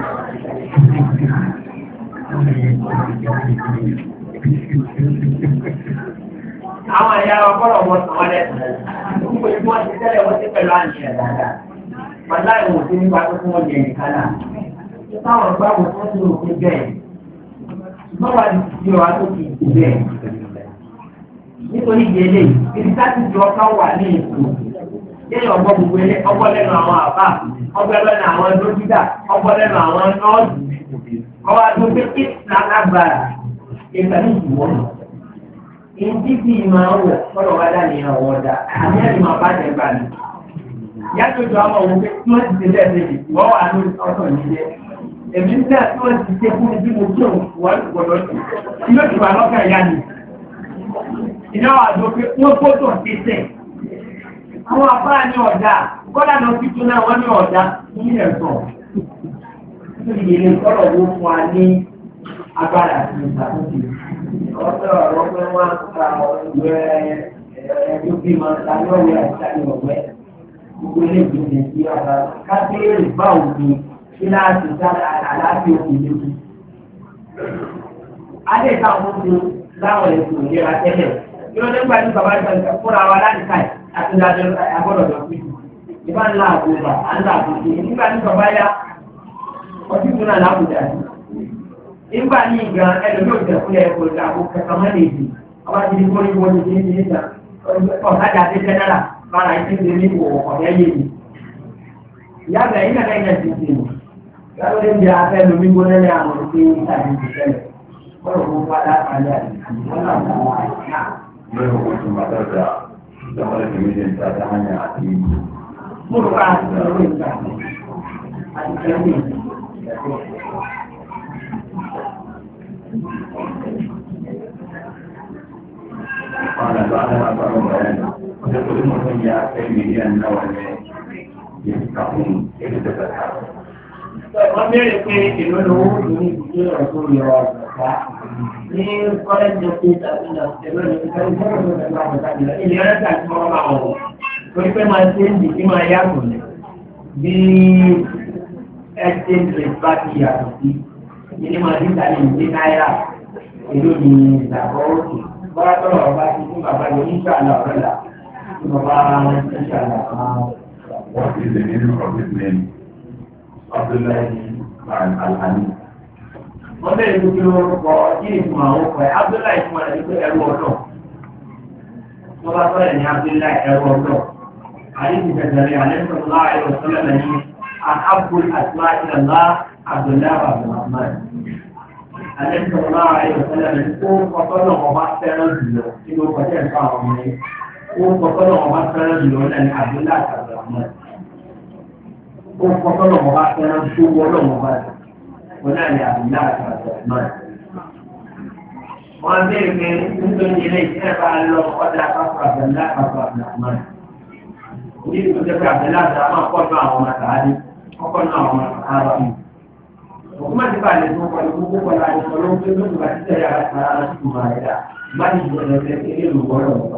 Àwọn ẹ̀yà ọgọ́rọ̀ wọn sọ wọ́n lẹ́sìn. Gbogbo ìlú wọn ti tẹ́lẹ̀ wọ́n ti pẹ̀lú àníyàn dáadáa. Pàdá ìwọ̀n sí nípa tó fún wọn jẹ nìkan náà. Táwọn ìgbàgbọ́ tó ti rò pé bẹ́ẹ̀. Lọ́wọ́ ti fi ọ̀rá tó ti ìdí bẹ́ẹ̀. Nítorí ìdílé, ibi táti di ọkàn wà ní ètò. Kéèyàn ọgbọ́ gbogbo ilé, ọgbọ́ lẹ́nu àwọn àbá, ọgbọ́ lẹ́nu àwọn dókítà, ọgbọ́ lẹ́nu àwọn nọ́ọ̀sì. Ọwọ́ àdúgbò kí lágbára ìkànnì ìwọ̀n ìdíbì máa wọ̀ fọ́lọ̀ wá dání àwọn ọ̀dà àmì ẹ̀rí máa bá jẹ gbà ní. Yàtọ̀ ìjọ àwọn òun pé tí wọ́n ti ṣe lẹ́ẹ̀mejì wọ́n wà lórí ọ̀sán nílé. Èmi nígbà tí wọ́n ti ṣe fún mi bí mo tó wọ́n gbọ́dọ̀ sí yóò ti wà lọ́kàn ìyá mi. Ìnáwó àjọ pé wọ́n gbọ́dọ̀ tẹ̀sẹ̀. Àwọn afárá ní ọ̀dà kọ́dà lọ sí tún náà wọ́n ní ọ̀dà ní ẹ̀sán. Nítorí ìdílé sọ̀rọ̀ wo fún wa ní agbára àti ìṣàkóso. Ọ̀sẹ̀ ọ̀rọ̀ pé wọ́n á ka ìwé ẹ̀ẹ́dẹ́gbẹ́ bímọ tàbí ọ̀wẹ́ àti ọ̀wẹ́. Gbogbo ilé ìgbìmọ̀ sí ọ̀gá kábíyèrè bá òfin kí láti sáré àlàáfíà òfin lójú. Adé ìtàwọn oúnjẹ láwọn ètò ìlera tẹ́lẹ̀. Yóò nígbà tí bàbá ìgbà fúnra wa láti káì àti ìdájọ́ agbọ́dọ̀ lọ sí. Ìbá ńlá àgbòbà, àńlá àgbòbà. Nígbà tí bàbá yá, ọtí tún náà lábùdá sí. Nígbà ní ìgbà ẹlòmíì òjò fúnlẹ̀ ẹ̀kọ́ ìgbà àbò kẹta mọ́ lè dì. Ọba ti di kórìí wọlé ní ìdí níta. Ọ̀sájà ti tẹ́ náírà bára ìdí ti ní ìwọ̀ ọ̀rẹ́ yé mi. Ìyá bẹ̀rẹ̀ yín nàkẹ́ ìyẹn ti ti mọ̀. Yàrá ló ń jẹ afẹ́ lomi gbóná ní àwọn òkè ìtàgé ti tẹ́lẹ̀. Wọ́n lọ fún padà àlẹ́ àti Lọ́wọ́ oṣù Màtàdà, ìjọba lè fi méjì ń ta dáhàyà àti ìlú. mo rò wá àti ìṣòro ìgbà àti ìṣòro ìgbà. قال بعد أثر بيان وتقول المسيا كلمه أنه يفتحون إذا تفتح. Wọ́n bẹ̀rẹ̀ pé èlò lówó ní ìdílé ọ̀tún yọ ọ̀gá ní kọ́lẹ́jì ọ̀sẹ̀ tàbí ìlànà ìfẹ́ ìfẹ́ ìfẹ́ ilé ẹ̀rẹ́ta tí wọ́n máa wọ̀. Torí pé máa ṣe ń dìbí máa yàtọ̀ ní bí exchange rate bá ti yàtọ̀ sí. Ilé máa dín tàbí ìdí náírà èlò ní ìgbàgbọ́ òkè. Bọ́lá tọ́lọ̀ ọba ti fún bàbá yìí ní ìṣàlá ọ̀rẹ́là tí bàbá wọn ti ṣàlá máa. What is the meaning of his name? Abdullahi Al-Hani. Wọ́n bẹ̀rẹ̀ tó kí orúkọ kí ìtumọ̀ àwọn ọkọ̀ ẹ̀ Abdullahi fún ẹ̀ ní ẹrú ọ̀dọ́. Wọ́n bá sọ̀rọ̀ ní Abdullahi ẹrú ọ̀dọ́. Àyíkú tẹ̀sẹ̀rẹ̀ àlẹ́sọ̀rọ̀ láàrin ọ̀sọ́lẹ̀ lẹ́yìn Abdul Asma Ìlàlá Abdullahi Abdulrahman. Àlẹ́sọ̀rọ̀ láàrin ọ̀sọ́lẹ̀ lẹ́yìn ó kọ́tọ́nà ọba fẹ́ràn jùlọ nínú ọkọ̀tẹ́ ẹ̀fọ́ àwọn ọmọ yẹn. Ó kọ́tọ́nà ọba fẹ́ràn jùlọ lẹ́yìn Abdullahi Abdulrahman. Ó kọ́tọ́nà ọba fẹ́ràn tó wọ́lọ́ ọba rẹ̀. Wọ́n náà ní àbúlá àti ọ̀sán. Wọ́n bèèrè pé nítorí ilé iṣẹ́ bá lọ ọjà pápá àbẹ̀lá pápá àbẹ̀lámán. Ní ìtọ́jẹ́ pé àbẹ̀lá àbẹ̀lámán pọ̀jù àwọn ọmọ àtàrí, ọkọ̀ náà àwọn àtàrà mi. Òkú má ti bá lè tún pọ̀lú gbogbo pọ̀lú àìsàn ló ń pé lóṣù bá títẹ̀ yàrá sára láti tún máa yà. Má ti jù ọ̀dọ̀ tẹ́ ilé ìlúgbọ́rọ̀ ọ̀pá.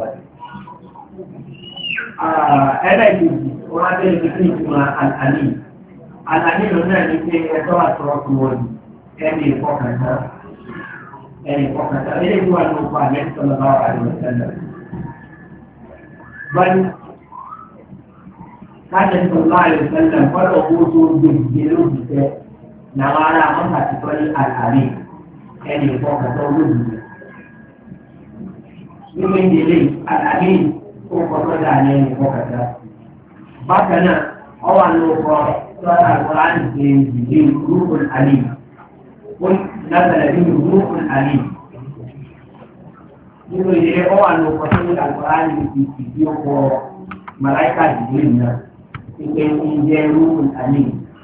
Ẹlẹ́gbẹ̀ẹ́ wọn á bẹ̀rẹ̀ pé kí ìtumọ̀ àlàní. Àlàní ló náà ní pé ẹjọ́ àtọ́rọ́ tó wọ́n ẹni ìfọkàntà. Ilé ìwà ló pa àmẹ́sì sọ́lọ́ bá wà lórí sẹ́lẹ̀. Bọ́lú, káàkiri sọ́lọ́ àlè sẹ́lẹ̀ fọ́lọ̀ owó tó gbé ìgbé lóògùn làwọn ará wọn àti tọ́lé àlàrí ẹni ìfọkàntà olóògùn. Nínú ìdílé àlàrí ó kọ́kọ́ dà ní ẹni ìfọkàntà. Bákan náà, ọ wà ló kọ́ sọ́lá àgbọ̀rán ìdílé rúkùn àlè. قل نزل به روح الأليم nínú ìdílé ọ wà ní ọkọ̀ tó ní àgbáyé ìdí ọkọ̀ màláìkà ìdílé náà ìpè ìjẹ́ rúrùn àlè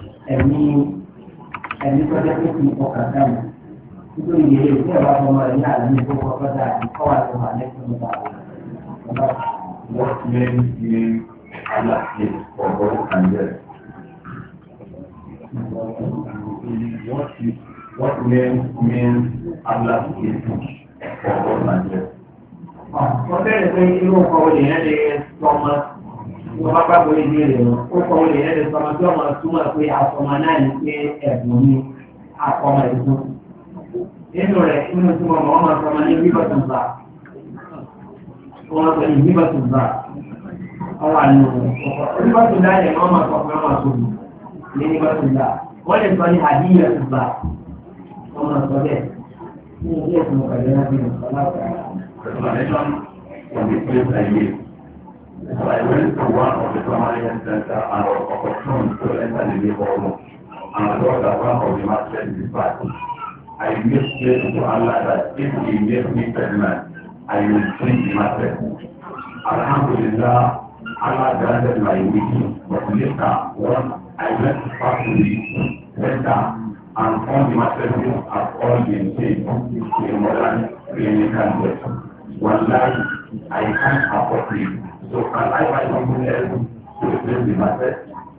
ẹ̀mí tó jẹ́ pé kí ọkà dáná nínú ìdílé tí ẹ̀rọ ọmọ rẹ̀ ní àlàyé tó kọ́kọ́ dà ní kọ́wà tó wà lẹ́sìn nípa àwọn. What name means Allah is for God and death? What name means Allah is for God and death? Wọ́n bẹ̀rẹ̀ pé irú ọkọ̀ olè yẹn lè sọmọ tí wọ́n bá gbàgbọ́ ìdí rẹ̀ wọ́n. Ọkọ̀ olè yẹn lè sọmọ tí wọ́n máa túmọ̀ pé àfọmọ náà ní pé ẹ̀bùn ní àfọmọ ìlú. Nínú rẹ̀ nínú tí wọ́n máa sọmọ ní bíbọ̀tùnbà. Wọ́n sọ ní bíbọ̀tùnbà. Wọ́n wà nínú ọkọ̀. Bíbọ̀tùnbà yẹn wọ́n máa sọ fún wọn àtòbí ní bíbọ̀tùnbà. Wọ́n lè sọ ní àdíyẹ̀tùnbà. Wọ́n máa sọ bẹ́ẹ̀. Ní ilé ìfowópamọ́ pẹ̀lú ẹgbẹ́ ìfọwọ́pamọ́. Explanation from the place I live. So I went to one of the primary health center and was opportune to enter the labor room and I saw that one of the market is bad. I make prayer to Allah that if He makes me pregnant, I will drink the matter. Alhamdulillah, Allah granted my wish, but later, once I went to pass to the center and all the mattresses have all been changed to a modern clinical bed. One life, I can't afford it. So can I buy something else to replace the mattress?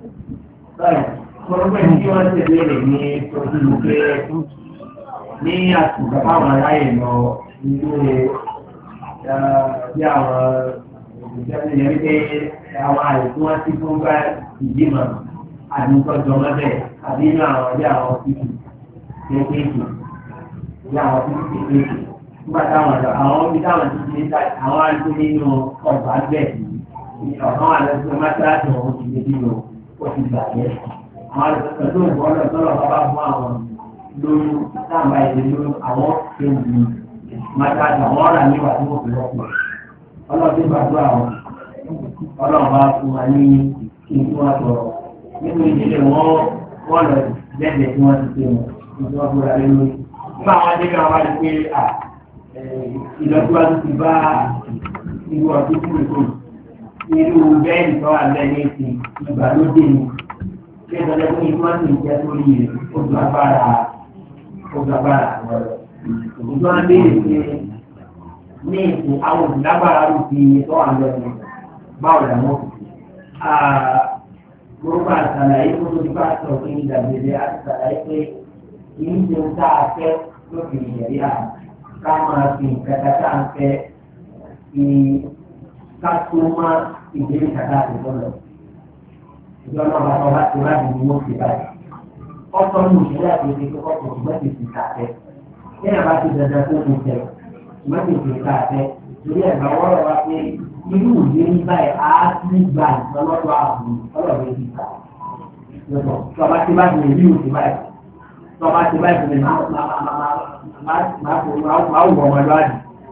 Mo pẹ́ tí wọ́n ti léèrè ní ojú pé ní àtúntò àwọn aráyè lọ ilé bí àwọn òṣìṣẹ́ yẹn wípé àwọn àyè tí wọ́n ti fún bá ìdímọ̀ àdúgbò mọ́bẹ̀ àbí inú àwọn bí àwọn fífi kéékèèké bí àwọn fífi kéékèèké nígbà táwọn àwọn bí táwọn ti di àwọn àdúgbò nínú ọgbà bẹ́ẹ̀ ọ̀kan wà lọ́sọ̀rọ̀ mọ́tíráàtì ọ̀hún ti dé nínú oṣù gbàgbé àwọn àdúgbò tó ń bọ́ lọ́sọ̀rọ̀ bàbá fún àwọn lóyún táàmù àìlè lóyún àwọn kéwì mọ́tíráàtì àwọn ọ̀rà níwà tí wọ́n fi lọ́pọ̀ ọlọ́dún gbàdúrà wọn ọlọ́run bá fún wa ní kí n tún wá sọ̀rọ̀ nínú ìdílé wọn lọ lẹ́gbẹ̀ẹ́ tí wọ́n ti pè wọ́n tí wọ́n búra lé lórí. nígbà wọn dé náà wá rí pé ìlọsíwájú ti bá irú ọdún tí kò irú bẹ́ẹ̀ni tó wà lẹ́yìn èsì ìgbàlódé ni ṣé ìtọ́jú fún ìlú wọn sì ń jẹ́ sórí ojú agbára lọ́rọ̀. òkúta wọn béèrè pé ní ìsìn àwọn òṣìlágbára rò fi tó wà lọ́rọ̀ báwo làwọn gbogbo àṣàlàyé tó tó bá sọ pé ìdàgbèdè àṣàlàyé pé kì í ṣe tá a fẹ́ lókè ìyẹ̀rí à ká máa fi nǹkan kátà ń fẹ́ fi ká tó má ìdílé kátà àti bọ́lọ̀. ìjọba bá tọ́ bá ti wá di ní wọ́n ti báyìí. ọ̀tọ̀ ní ìṣẹ̀lẹ̀ àti ìṣẹ̀lẹ̀ tó kọ́ tó mẹ́tì ti kà fẹ́. bí ẹ̀ bá ti dandan tó kù tẹ̀ mẹ́tì ti kà fẹ́ torí ẹ̀gbà wọ́rọ̀ wá pé irú ìwé ní báyìí á ti gba ìtọ́lọ́dọ̀ ààbò ọlọ́run ti ta. Tọ́ba ti bá gbìyànjú ìlú ti báyìí. Tọ́ba ti báyìí fún mi máa wù ọmọ lọ́wọ́.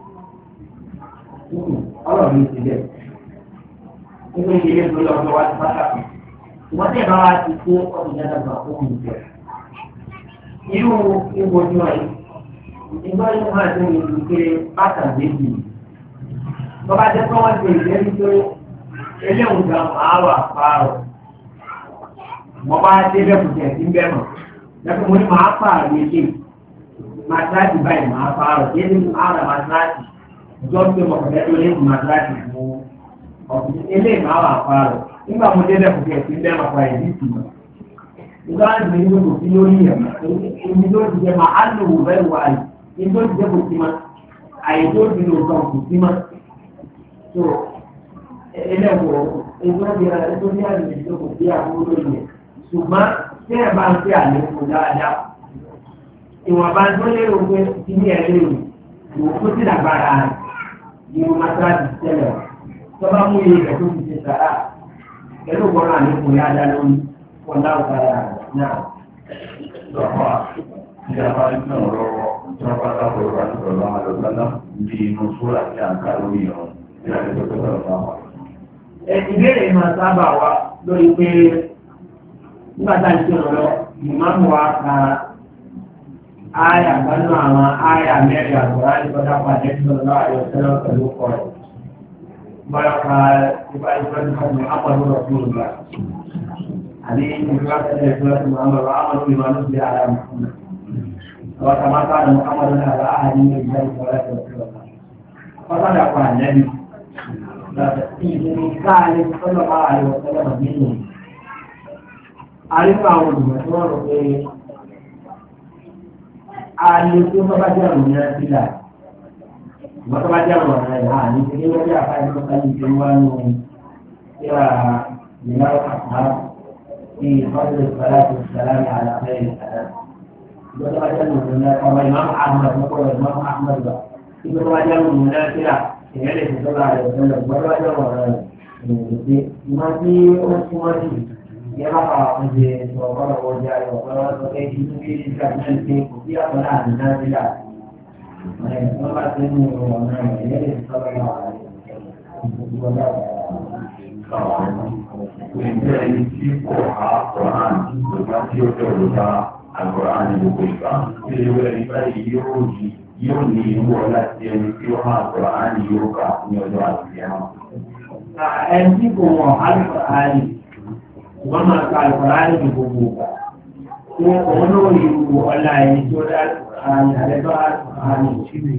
Ọlọ́run ti bẹ̀. Nígbà tí ilé ìgbélé ọjọ́ wa ti pàtàkì. Ìwọ́n tí ìbá wa ti kó ọdún yàtọ̀ gbà fún mi jẹ. Irú ìwò ojú ọ̀yìn. Ìgbọ́ yìí máa ń tẹ̀lé ìlú kéré bàtà méjì. Tọ́ba jẹ́ pé wọ́n ti ìlérí pé eléwùn gan máa wà fáàrọ̀. Mo bá dé lẹ́kùnjẹ́ sí bẹ́ẹ̀ lẹ́kùn mo ní máa pààrọ̀ ilé. Màtíráàtì báyìí máa fáàrọ̀. Yé ní àrà màtíráàtì. Ìjọ pé mo kọ̀ọ̀kẹ́ tó lé fún màtíráàtì fún ọ̀gbìn. Eléyìí máa wà fáàrọ̀. Nígbà mo dé lẹ́kùnjẹ́ sí bẹ́ẹ̀ máa pa ìdí ìtumọ̀. Ìgbà wọn ti ní gbogbo sí lórí yẹn. Èmi ló ti jẹ máa á lò wò bẹ́ẹ̀ wà yìí. Èmi ló ti jẹ kò sí ma. Àyè tó ti lò kàn kò sí ma. So ẹlẹ́wọ̀ ètò ní àlejò tó kò sí àbúrò yẹn ṣùgbọ́n tí ẹ bá ń fi àlékún dáadáa ìwọ̀nba tó lérò pé kí ní ẹlẹ́rù ìwọ̀n tó ti dàgbára rẹ̀ ìwọ̀n mátíráàtì tẹ́lẹ̀ tó bá mú iye rẹ̀ tó ti ṣe sàrà pẹ̀lú gbọ́nà àlékún dáadáa lórí ọ̀dà ọ̀kadà náà. Ìjọba ìjọba ìjọba lọ́wọ́ ìjọba dábòrò àti ọ̀dọ́ àlọ́sánná bí inú sóra tí a ń ká lórí ìrọ̀rùn. Ìbéèrè máa sábà wá lórí pé nígbà tá à ń ṣe ọ̀rọ̀ ìmáàmù wa ka áyà gbanú àwọn áyà mẹ́rin àgbọ̀rá ìtọ́jà pàdé sọ̀rọ̀ àyọ̀sẹ́lẹ̀ pẹ̀lú kọ̀ọ̀. Bọ́lá ka ìfọ́jú kan ní àpọ̀lọ́ rọ̀ fún ìgbà. Àbí ìfúnra tẹ́lẹ̀ ìfúnra tó máa ń lọ àmọ́lú ìmáàmù sí ara mùsùlùmí. Àwọn kàmáta àdàmú àmọ́lú náà bá àhàdí ní ìgbà ìfọ́lá tó ṣe ọ̀sán pa ànẹ́bí ìkáàlẹ̀ ọlọ́pàá àríwọ̀ tẹ́lẹ̀mọ̀ nínú àríwọ̀ àwọn olùmọ̀ tí wọ́n rò pé ààlè tí ó bá jẹ́ àrùn náà sílà ìwọ́n tó bá jẹ́ àrùn náà yà ní ilé wọ́n jẹ́ àfáà ìlú káyí tí wọ́n nù síra ìlà àpá ní ìfọ́sílẹ̀ ìfọ́lá tó sàlá ní àlàfẹ́ ìsàlá ìwọ́n tó bá jẹ́ àrùn náà ọmọ ìmáàmù Ahmad mọ́kọ́ ìmáàmù Ahmad bá ìwọ́n tó bá jẹ́ àrùn náà sílà ìyẹn lè tẹ̀sọ́ láàrin ìṣẹ̀lẹ̀ gbọ́dọ̀ jẹ́ ọ̀rọ̀ rẹ̀ ìrìnàjò ìmọ̀ tí ó súnmọ́ jù yẹ bá bá wọn ṣe ọ̀pọ̀lọpọ̀ ọjà ọ̀pọ̀lọpọ̀ sọ pé kí ní bí ìṣẹ́ àti ṣe kò sí àpọ̀ láàrin náà sílà wọ́n bá ti mú ọ̀nà ìyẹn lè tẹ̀sọ́ láàrin Ìjẹ́ ẹni tí kò há Kọ̀rán ìgbà tí ó jẹ́ òrùka àgbọ̀rá ní gbogbo ìgbà tí ó rẹ̀ nípa yóò ní ìwọ láti ẹni tí ó hàn àgbọ̀rá ní yóò kà ní ọjọ́ àti ẹ̀hàn. Ẹni tí kò wọ̀n àgbọ̀rá ní wọ́n máa ka àgbọ̀rá ní gbogbo ìgbà. Òun ló rí ìwọ ọlá ẹni tó dá àlẹ́bá àgbọ̀rá ní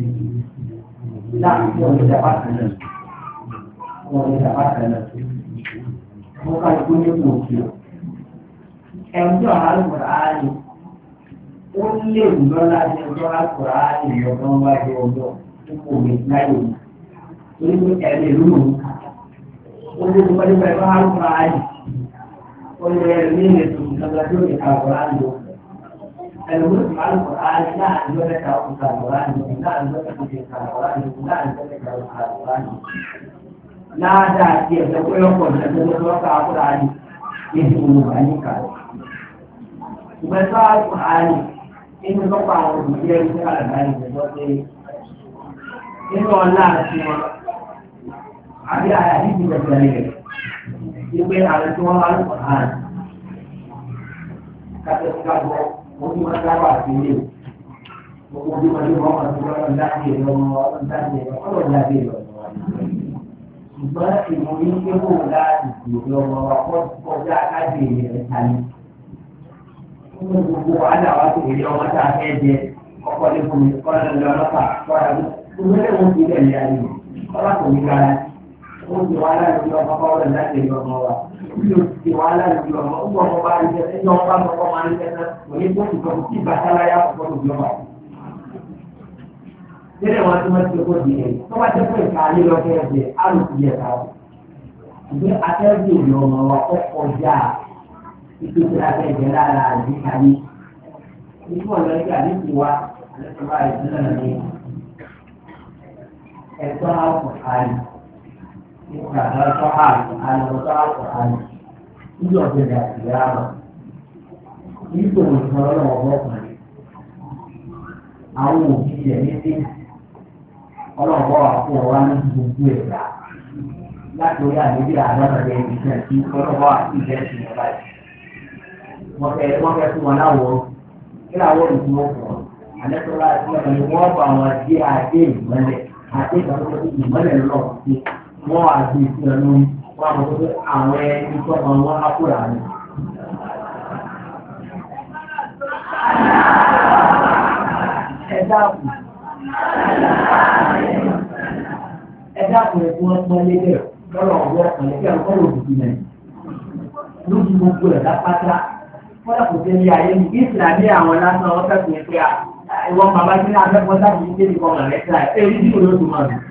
láti ọjọ́ ìjàpá kan náà. Wọ́n ní ìjàpá kan náà. Wọ́n ká ìgbó ní kò kí o. Ẹni tí ọ̀hán àgbọ̀rá ní ó lè lọ́la ní ọjọ́ àkùrá ìyọ̀kan wájú ọjọ́ púpọ̀ mi láyò mi torí pé ẹ̀rẹ̀ lóòrùn ó lè tó pẹ́lú pẹ̀lú àkùrá yìí ó lè rẹ̀ ní ilẹ̀ tó ń sọ́dọ̀ tó lè àkùrá yìí ẹ̀rọ ló ti àkùrá yìí láàrin lọ́lẹ́ta òkúta àkùrá yìí láàrin lọ́lẹ́ta òkúta àkùrá yìí láàrin lọ́lẹ́ta òkúta àkùrá yìí láàdá àti ẹ̀sẹ̀ pé ọkọ̀ ìṣẹ́jọ́ àkùrá yìí ní ìwòrán ní kàlẹ̀ ìgbẹ́sọ̀ àkùrá yìí inú lọ́pọ̀ àwọn òṣìṣẹ́ iṣẹ́ àlàbáyé ìjọba pé nínú ọlá àti wọn àbí àyàbí ti bẹ̀rẹ̀ rẹ̀ wípé àwọn tí wọ́n wá lọ́pọ̀ hàn kátẹ́síkábọ̀ ojú wọn dábà sí ilé gbogbo bí wọn ní wọn àti wọn dáàbì lọ́wọ́ wọn dáàbì lọ́wọ́ wọn dáàbì lọ́wọ́ ṣùgbọ́n ìmọ̀ ní kébù láti ìgbòho ọmọ wa kọjá káàdì rẹ̀ tani. Gbogbo wàhálà wa tó èyí ọmọ tá a fẹ́ jẹ ọkọ ní fún mi kọ́lá ní ọlọ́pàá kọ́lá ní gbogbo ẹ̀rọ wọn ti lẹ̀ ní ayé kọ́lá kò ní gara ó ti wàhálà lórí ọmọ kọ́lá láti ẹ̀yọ ọmọ wa ó ti wàhálà lórí ọmọ ó gbọ́ ọmọ bá ń jẹ ẹni ọmọ bá ń kọ́ máa ń jẹ náà kò ní tó ìtọ́ tí bàtàláyà ọ̀pọ̀ tó gbọ́ wà. Tẹ́lẹ̀ wọn tí wọ́n ti kó di ẹ̀ tó bá jẹ́ pé ìka alẹ́ lọ fẹ́ ẹ̀jẹ̀ á lò sí ẹ̀ka ọ̀. Ìgbé atẹ́jú ìlú ọmọ wa ó kọjá ìpèsè abẹ́jẹ́ lára àdìkàní. Nígbà wọn lọ́jọ́ àdìsí wa àlẹ́sọ̀rọ̀ àìsílẹ̀ náà ní ẹ̀tọ́ àkùnrin nígbà tó àlọ́tọ́ àkùnrin níbi ọ̀gbẹ̀dẹ̀ àtìyá wọn. Nítorí ìfọ̀rọ̀ náà wọ́n kàn àwọn òbí rẹ̀ ní ọlọ́ọ̀bọ̀ àpò wa ní gbogbo ẹ̀dá láti orí àdébí àdọ́rẹ̀ ìṣẹ̀ tí ọlọ́ọ̀bọ̀ àti ìjẹ́ ti yẹn báyìí. Wọ́n fẹ́ fún wọn láwọ̀ kí láwọ̀ ìlú wọn fọ̀ àlẹ́sọ̀rọ̀ àti ọ̀nà ni wọ́n bá wọn dé adé ìmọ̀lẹ̀ àti ìgbàlódé ìmọ̀lẹ̀ lọ sí wọ́n àti ìṣẹ̀ lórí wọ́n àwọn tó àwọn ẹni tó máa wọ́n á kúrò àná. Ẹ̀dá àpòrẹ̀ tí wọ́n pọ́n lébẹ̀ lọ́rọ̀ ọ̀wọ́ ọ̀lẹ́kẹ́ ọ̀kọ́ òdìdí náà lójú gbogbo ẹ̀dá pátá fọ́nà kò tẹ́lẹ̀ ayé ní ìsìlámì àwọn lásán wọ́n kẹ́kọ̀ọ́ pé ìwọ̀n bàbá tí náà fẹ́kọ̀ọ́ sábì ní kéde kan rẹ̀ tíra ẹ̀ ní ìdíwò ló tó máa dùn.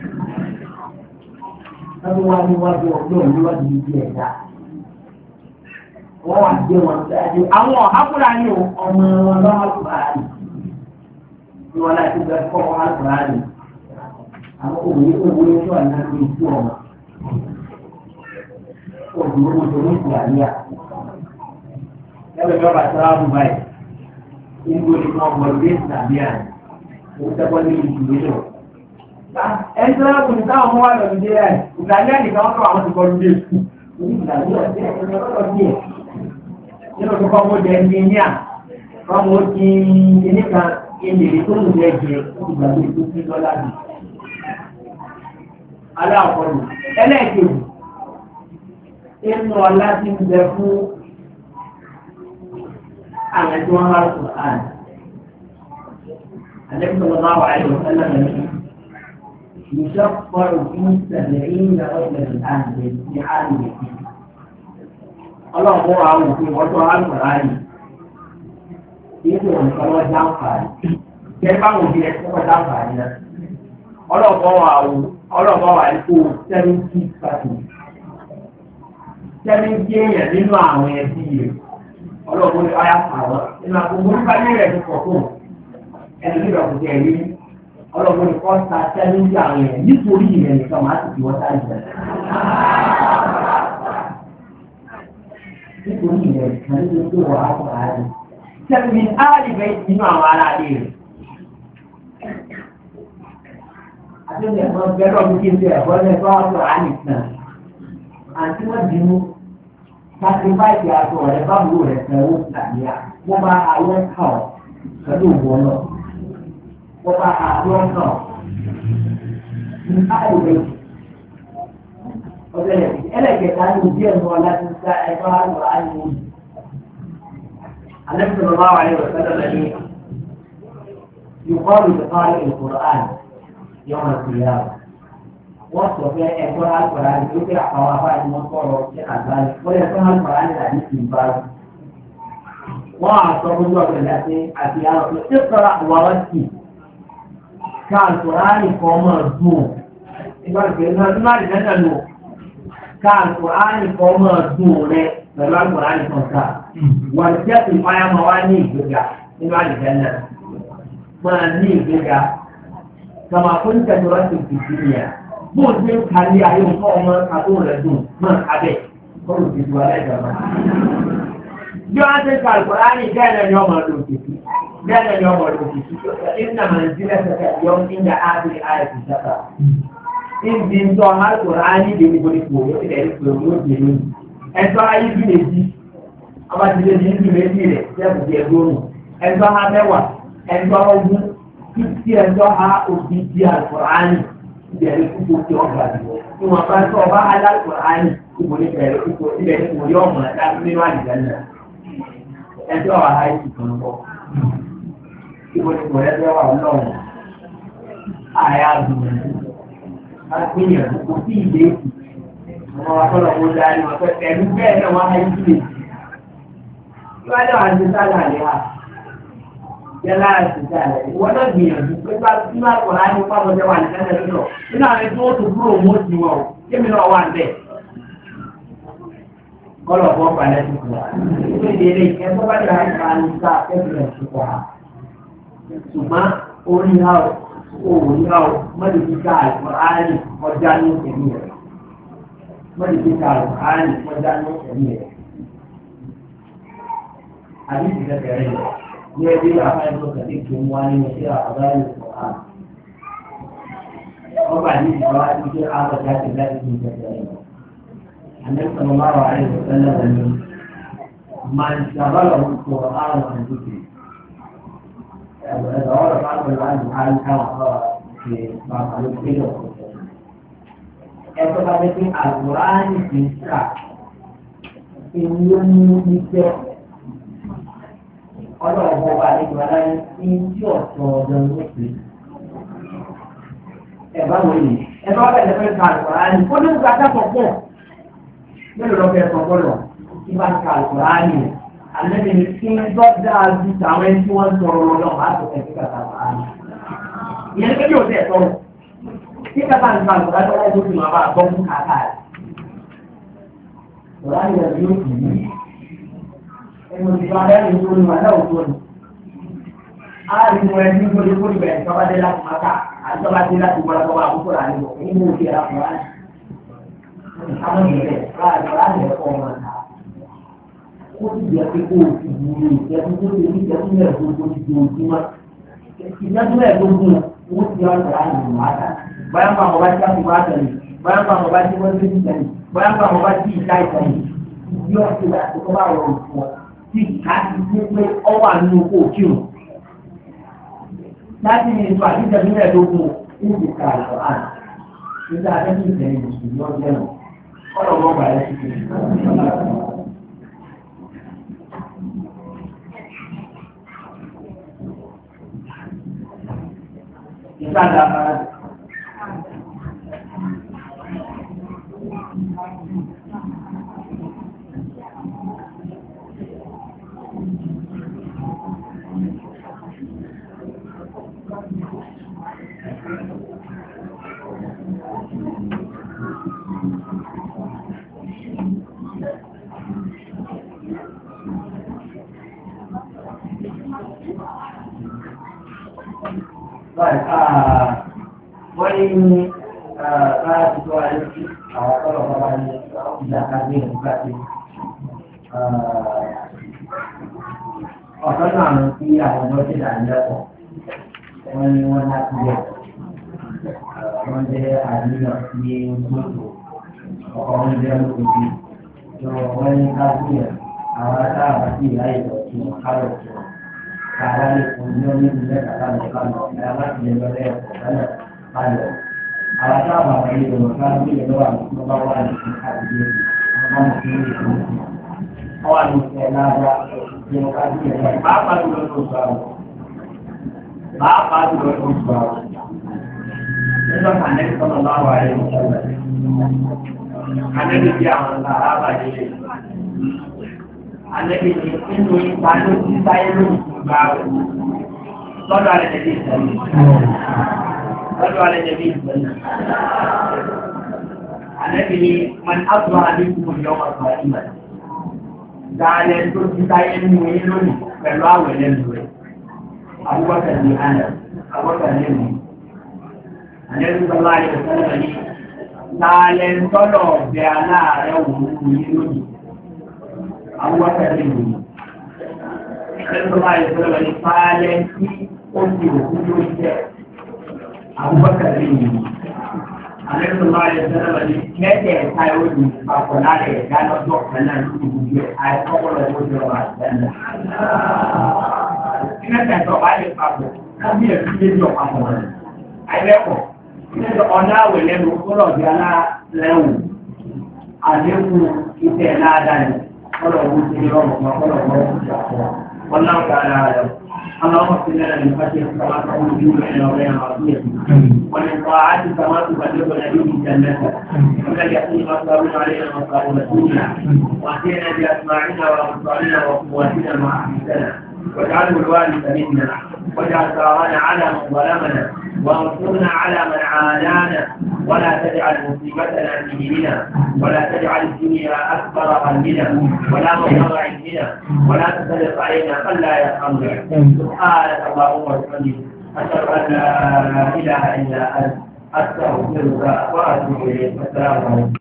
Lọ́dún wá níwájú ọgbọ́n níwájú ibi ẹ̀dá. Wọ́n wà gbé wọn sáájú. Àwọn ọ̀hákùnrin ayé ọmọ wọn lọ́wọ́ àkùnrin ni wọn láti gbẹ kọ́ àkùránì àwọn òwe tó àná ní ìtú ọmọ òdùwó mọ́tò ní ìgbàlíà ẹgbẹ́ ìjọba tó ráàbù báyìí ìgbò ní wọn bọ̀ lórí ìsàbíà ó tẹ́kọ́ ní ìdílé lọ. ẹni tó ráàbù ní káwọn ọmọ wa lọ nílé rẹ̀ ìgbàlíà nìkan wọn kọ́ àwọn ti kọ́ lóde ní ìgbàlíà sí ẹ̀kọ́ lọ́dọ̀ díẹ̀ nínú tó kọ́ mọ́ jẹ́ ẹnjìníà kọ́ mọ́ ti ẹnìkan ìlérí tó ń jẹ jẹ ìgbàgbé tó ti lọ́la bì. Aláàkọ́lù ẹlẹ́ẹ̀kejì inú ọlá ti ń bẹ fún àwọn tí wọ́n máa sùn àn. Àlẹ́kùnrin máa wà ayọ̀ sẹ́lẹ̀ mẹ́rin. Ìṣọ́pọ̀rọ̀ fún ìṣẹ̀lẹ̀ ìyìnlẹ̀ ọ̀gbẹ̀rẹ̀ àǹdẹ̀ ní àǹdẹ̀ sí. Ọlọ́run àwọn òfin wọ́n tó àlùkò ráyè. Ìṣe òǹkà wọ́n dáǹfààní. Jẹ́ báwọn òbí ẹ̀ tí wọ́n dáǹfààní náà. Ọlọ́pàá wà ní kó 70 pàtó. 70 èèyàn nínú àwọn ẹbí rẹ̀. Ọlọ́pàá ní ọyá pàwọ́. Nínú àkókò nípa ní rẹ̀ ti pọ̀ tó. Ẹni ní ìrọ̀kùn tẹ̀ rí. Ọlọ́pàá ní kọ́ sa 70 àwọn èèyàn nítorí ìrẹ̀ nìkan máa ti fi wọ́n sáré jẹ. Nítorí ìrẹ̀ nìkan nítorí tó wà á pọ̀ àárín. 70 áàlìfẹ́ nínú àwọn ará ilé rẹ̀. Àtúndì ẹ̀fọn bẹ́rẹ̀ ọdún kí n ṣe ẹ̀fọ́ ní ẹ̀fọ́ àpò àánìkan. Àti wọ́n dìímú sacrifice aṣọ rẹ̀ báwo rẹ̀ fẹ́ owó ìlànà wọ́n bá àwọn kàn pẹ̀lú ìwọ náà wọ́n bá àwọn kàn ní àìwé ọ̀sẹ̀ ẹlẹ́kẹ̀ẹ́ta ní ojú ẹ̀mú láti sá ẹ̀fọ́ àlọ́ àìwé النبي صلى الله عليه وسلم يقال بقارئ القرآن يوم القيامة وصف إقراء القرآن يقرأ قوافع المنصور ذلك ويقرأ القرآن الحديث من بعد وأعطى الله التي أتياه اقرأ ورتل كان القرآن قوم الزوم كان القرآن قوم الزوم pẹ̀lú àgbọ̀nrán nìkan ká wọ́n jẹ́ ìfáyà máa wá ní ìgbéga nínú àdìjẹ́ náà máa ní ìgbéga kàmá fún ìtẹ̀jọ́ láti fìdí nìyà bó o ti ń kárí ayé nǹkan ọmọ kàtó rẹ̀ dùn máa kábẹ̀ kó o ti du alẹ́ ìjọba. bí wọ́n ti ń ka àgbọ̀nrán ní bẹ́ẹ̀ ni ọmọ ọdún kìkì bẹ́ẹ̀ ni ọmọ ọdún kìkì ìnà máa ń jílẹ̀ sẹ́kẹ̀ yọ ìnà ábí ayé ti sẹ́kà. ìdí ń tọ́ àgbọ̀nrán ní ìdí ẹ̀tọ́ ayé bí méjì abájílé ní ìlú méjì rẹ̀ jẹ́bùdí ẹgbóòrùn ẹ̀tọ́ ha mẹ́wàá ẹ̀tọ́ ogún tí ẹ̀tọ́ ha òbí di àlùkùránì ìbẹ̀rẹ̀ púpọ̀ tí ọgbà dìbò tí wọ́n bá tọ́ ọba alálùkùránì ìbò ní bẹ̀rẹ̀ púpọ̀ ibẹ̀ ní kò yọ ọmọ ẹ̀dá nínú àdìgbà náà ẹ̀tọ́ ha ìsì kan bọ̀ ìbò ní kò rẹ́ wà lọ́wọ́ àyà gbìyànjú kò sí ìdè àwọn akọ́lọ̀ kó dáa ní wọn pẹ́ pẹ̀lú bẹ́ẹ̀ náà wọ́n á yí sílẹ̀. Ìwádìí àwọn àti sáà lè wà. Yẹ́lá àti sáà lè wọ́n náà gbìyànjú pé bá tí máa kọ̀ láti pàbọ̀ jẹ́ wà ní sẹ́lẹ̀ lọ́dọ̀. Nínú àwọn tí wọ́n tó kúrò mọ́ sí wọn o, kémi náà wà bẹ́ẹ̀. Kọ́lọ̀ bọ́ balẹ̀ tó kù wá. Ìwé ìdílé ẹ̀fọ́ bá dà ní àánú sáà kẹ́kẹ̀rẹ̀ tó kọ̀ wá. Ṣùgbọ́n orí ha ò òwò ha ò mọ́lẹ̀ kíkà àìkọ́ ọjà ní òkèlú rẹ̀. Mọ́lì tí ká àárín ìpọ́já ní ẹ̀mí ẹ̀. Àdìsí kẹ̀kẹ́ rẹ̀ ní ẹbí àfáìsọ kẹ̀kẹ́ tó ń wá nínú sí àbáyé ìfọ̀há. Wọ́n bá àdìsí kan wá sí pé àwọn ọ̀gá ti láti fi kẹ̀kẹ́ rẹ̀. Àdìsí máa wà ní ìfọ̀sẹ́lẹ̀ rẹ̀ ní máa ń ṣàbálọ̀ orúkọ àwọn àdìsí. Ẹ̀rọ ọ̀rọ̀ bá wọlé láti àárín káwọn ọ̀rọ̀ ṣe bàbá ló gbé lọ́kọ̀ọ́. Ẹ̀tọ́ bá jẹ́ pé àwòrán ti ń kà èyí ló ní iṣẹ́ ọlọ́run ọba àlejò aláyé tí ń tí ọ̀tọ̀ ọ̀dọ́ ní pé ẹ̀bá wọlé ẹ̀bá bẹ̀rẹ̀ fẹ́ ka àwòrán ni ó ní ń gbàgbà pọ̀ mélòó lọ́fẹ́ sọ bọ́lọ̀ tí bá ń ka àwòrán ni àlejò ní kí ń gbọ́ dáa ju tàwọn ẹni tí wọ́n ń sọ̀rọ̀ lọ́wọ́ láti fẹ́ sí kàtà àwòrán ni ìyẹn ní kébí òtẹ́ ẹ̀tọ́ tí kàtà ń ka àwòrán tó wáyé tó fi máa bá gbọ́ fún kàtà rẹ̀ àwòrán yẹn yóò kì í ẹnu ìgbà mẹ́rin tó ní wà náà tó ní. A rí mo ẹni tó lè kórìí bẹ̀rẹ̀ tọ́ba dé láti máa ká àti tọ́ba dé láti gbọ́dọ̀ tọ́ba àkókò rà níbọ̀ èyí mo fi ẹ̀rọ wá ní. Àwọn ìrẹ̀ láàrin ọ̀rá ní ẹ̀kọ́ ọmọ ọ̀tá. Ó ti jẹ́ pé kó o ti wúlò ìjẹ́kú tó ti ní ìjẹ́kú mẹ́ẹ̀ẹ́dógún ti di ojúmọ́. Ìjẹ́kú mẹ́ẹ̀ẹ́dógún owó ti yọ ọ̀tá ní ìlú àtà. Báyọ̀ ń bá àwọn bá ti káfí bá tẹ̀lé. Báyọ̀ ń bá àwọn bá ti wọ́n ti tẹ̀lé. Báyọ̀ ń bá àwọn bá ti ìta ìtẹ̀lé. Yóò ti wà tó bá rọrùn fún ọ. Tí a ti ní pé ọ wà nínú oko òkìrùn. Láti ní ìtọ́ àti ìjẹ̀bí mẹ́ẹ̀ẹ́dógún ní ìka àlọ́ àná. Nígbà akẹ́kọ̀ọ́ ìtẹ̀lé ìṣòro ọjọ́ náà. Ọ̀rọ̀ wọn gbà ẹ́ sí kiri. Ìgbàdà máa wọ́n ní láti tó ayé sí àwọn ọ̀pọ̀lọpọ̀ bàbá ní ìdàkadì ìdàkadì. Ọ̀sán náà ló fi àwọn ọmọ ṣe dànílẹ́kọ̀ọ́. Wọ́n ní wọ́n láti yẹ. Wọ́n jẹ́ àníyàn ní gbòòrò. Ọkọ̀ wọn jẹ́ lókòjì. wọ́n ní ká gbìyànjú àwọn atáàbà sí ìlà ìdọ̀tí wọn kárọ̀ tí wọn kára lè fún ní oníbi mẹ́ta lánàá kánọ̀ ẹ̀ láti lè lọ lẹ́ẹ̀kọ́ lánàá kánọ̀ àwọn atáàbà wọn yìí lọ́wọ́ ká gbìyànjú lọ́wọ́ àwọn tó bá wà ní àdúgbò àwọn ọmọ tó ń lè fún mi. wọ́n wà ní ìfẹ́ lára tí wọ́n ká gbìyànjú pàápàá jùlọ tó sọ àwọn pàápàá jùlọ tó sọ àwọn nígbà kan ní sọ́nà láwà rẹ̀ ní ṣẹlẹ̀ àdébí àwọn sàrábà yìí àdébí ní nínú ipa ló ti sáyé lónìí gbà rẹ̀ lọ́dọ̀ alẹ́ tẹ̀lé ìsẹ̀lẹ̀ lọ́dọ̀ alẹ́ tẹ̀lé ìsẹ̀lẹ̀ àdébí ní man àtúwà àdínkù yọmọ sọ ìmọ̀ dáadẹ́ tó ti sáyé nínú yín lónìí pẹ̀lú àwẹ̀ lẹ́nu rẹ̀ abúgbàkà ní àná abúgbàkà lẹ́nu àdébí sọ́lá ayé sẹ́lẹ̀ ní láàlẹ́ tọ́lọ̀ ọ̀bẹ aláàrẹ̀ òun ní lónìí awúwátà lè wò ní ẹgbẹ́ máa yẹ fẹ́lẹ̀ ní fàálẹ́ tí ó ti òkú ló jẹ́ awúwátà lè wò ní ẹgbẹ́ máa yẹ fẹ́lẹ̀ ní mẹ́tẹ̀ẹ̀ta ó ní papọ̀ láàrẹ̀ ẹ̀dá lọ́jọ́ kan náà lórí gbogbo àìkọ́kọ́lọ́ ó jẹ́ ọ̀rọ̀ àtẹ́lẹ̀ mẹ́tẹ̀ẹ̀ta ọ̀bá lè papọ̀ kábíyèsí lé ní ọ̀papọ̀ rẹ̀ àìlẹ́kọ̀ọ́ ọ̀nà àwẹ̀ lẹ́nu kọ́lọ̀dé alárẹ̀wò àlékún ìtẹ̀ láàdáni kọ́lọ̀wó ti rọrùn kọ́lọ̀wó ìjàpọ̀ ọ̀nàwó ara rẹ̀ اللهم صل لنا من خشيتك كما تقول به بيننا وبين معصيتك ومن طاعتك كما تبلغنا به جنتك ومن اليقين ما تهون علينا مصائب الدنيا واهدنا باسماعنا وابصارنا وقواتنا ما احييتنا واجعله الوارث منا واجعل ثارنا على من ظلمنا وانصرنا على من عادانا ولا تجعل مصيبتنا في ديننا ولا تجعل الدنيا اكبر همنا ولا مبلغ علمنا ولا تسلط علينا من لا يرحمنا سبحانك اللهم وبحمدك اشهد ان لا اله الا انت استغفرك واتوب اليك والسلام عليكم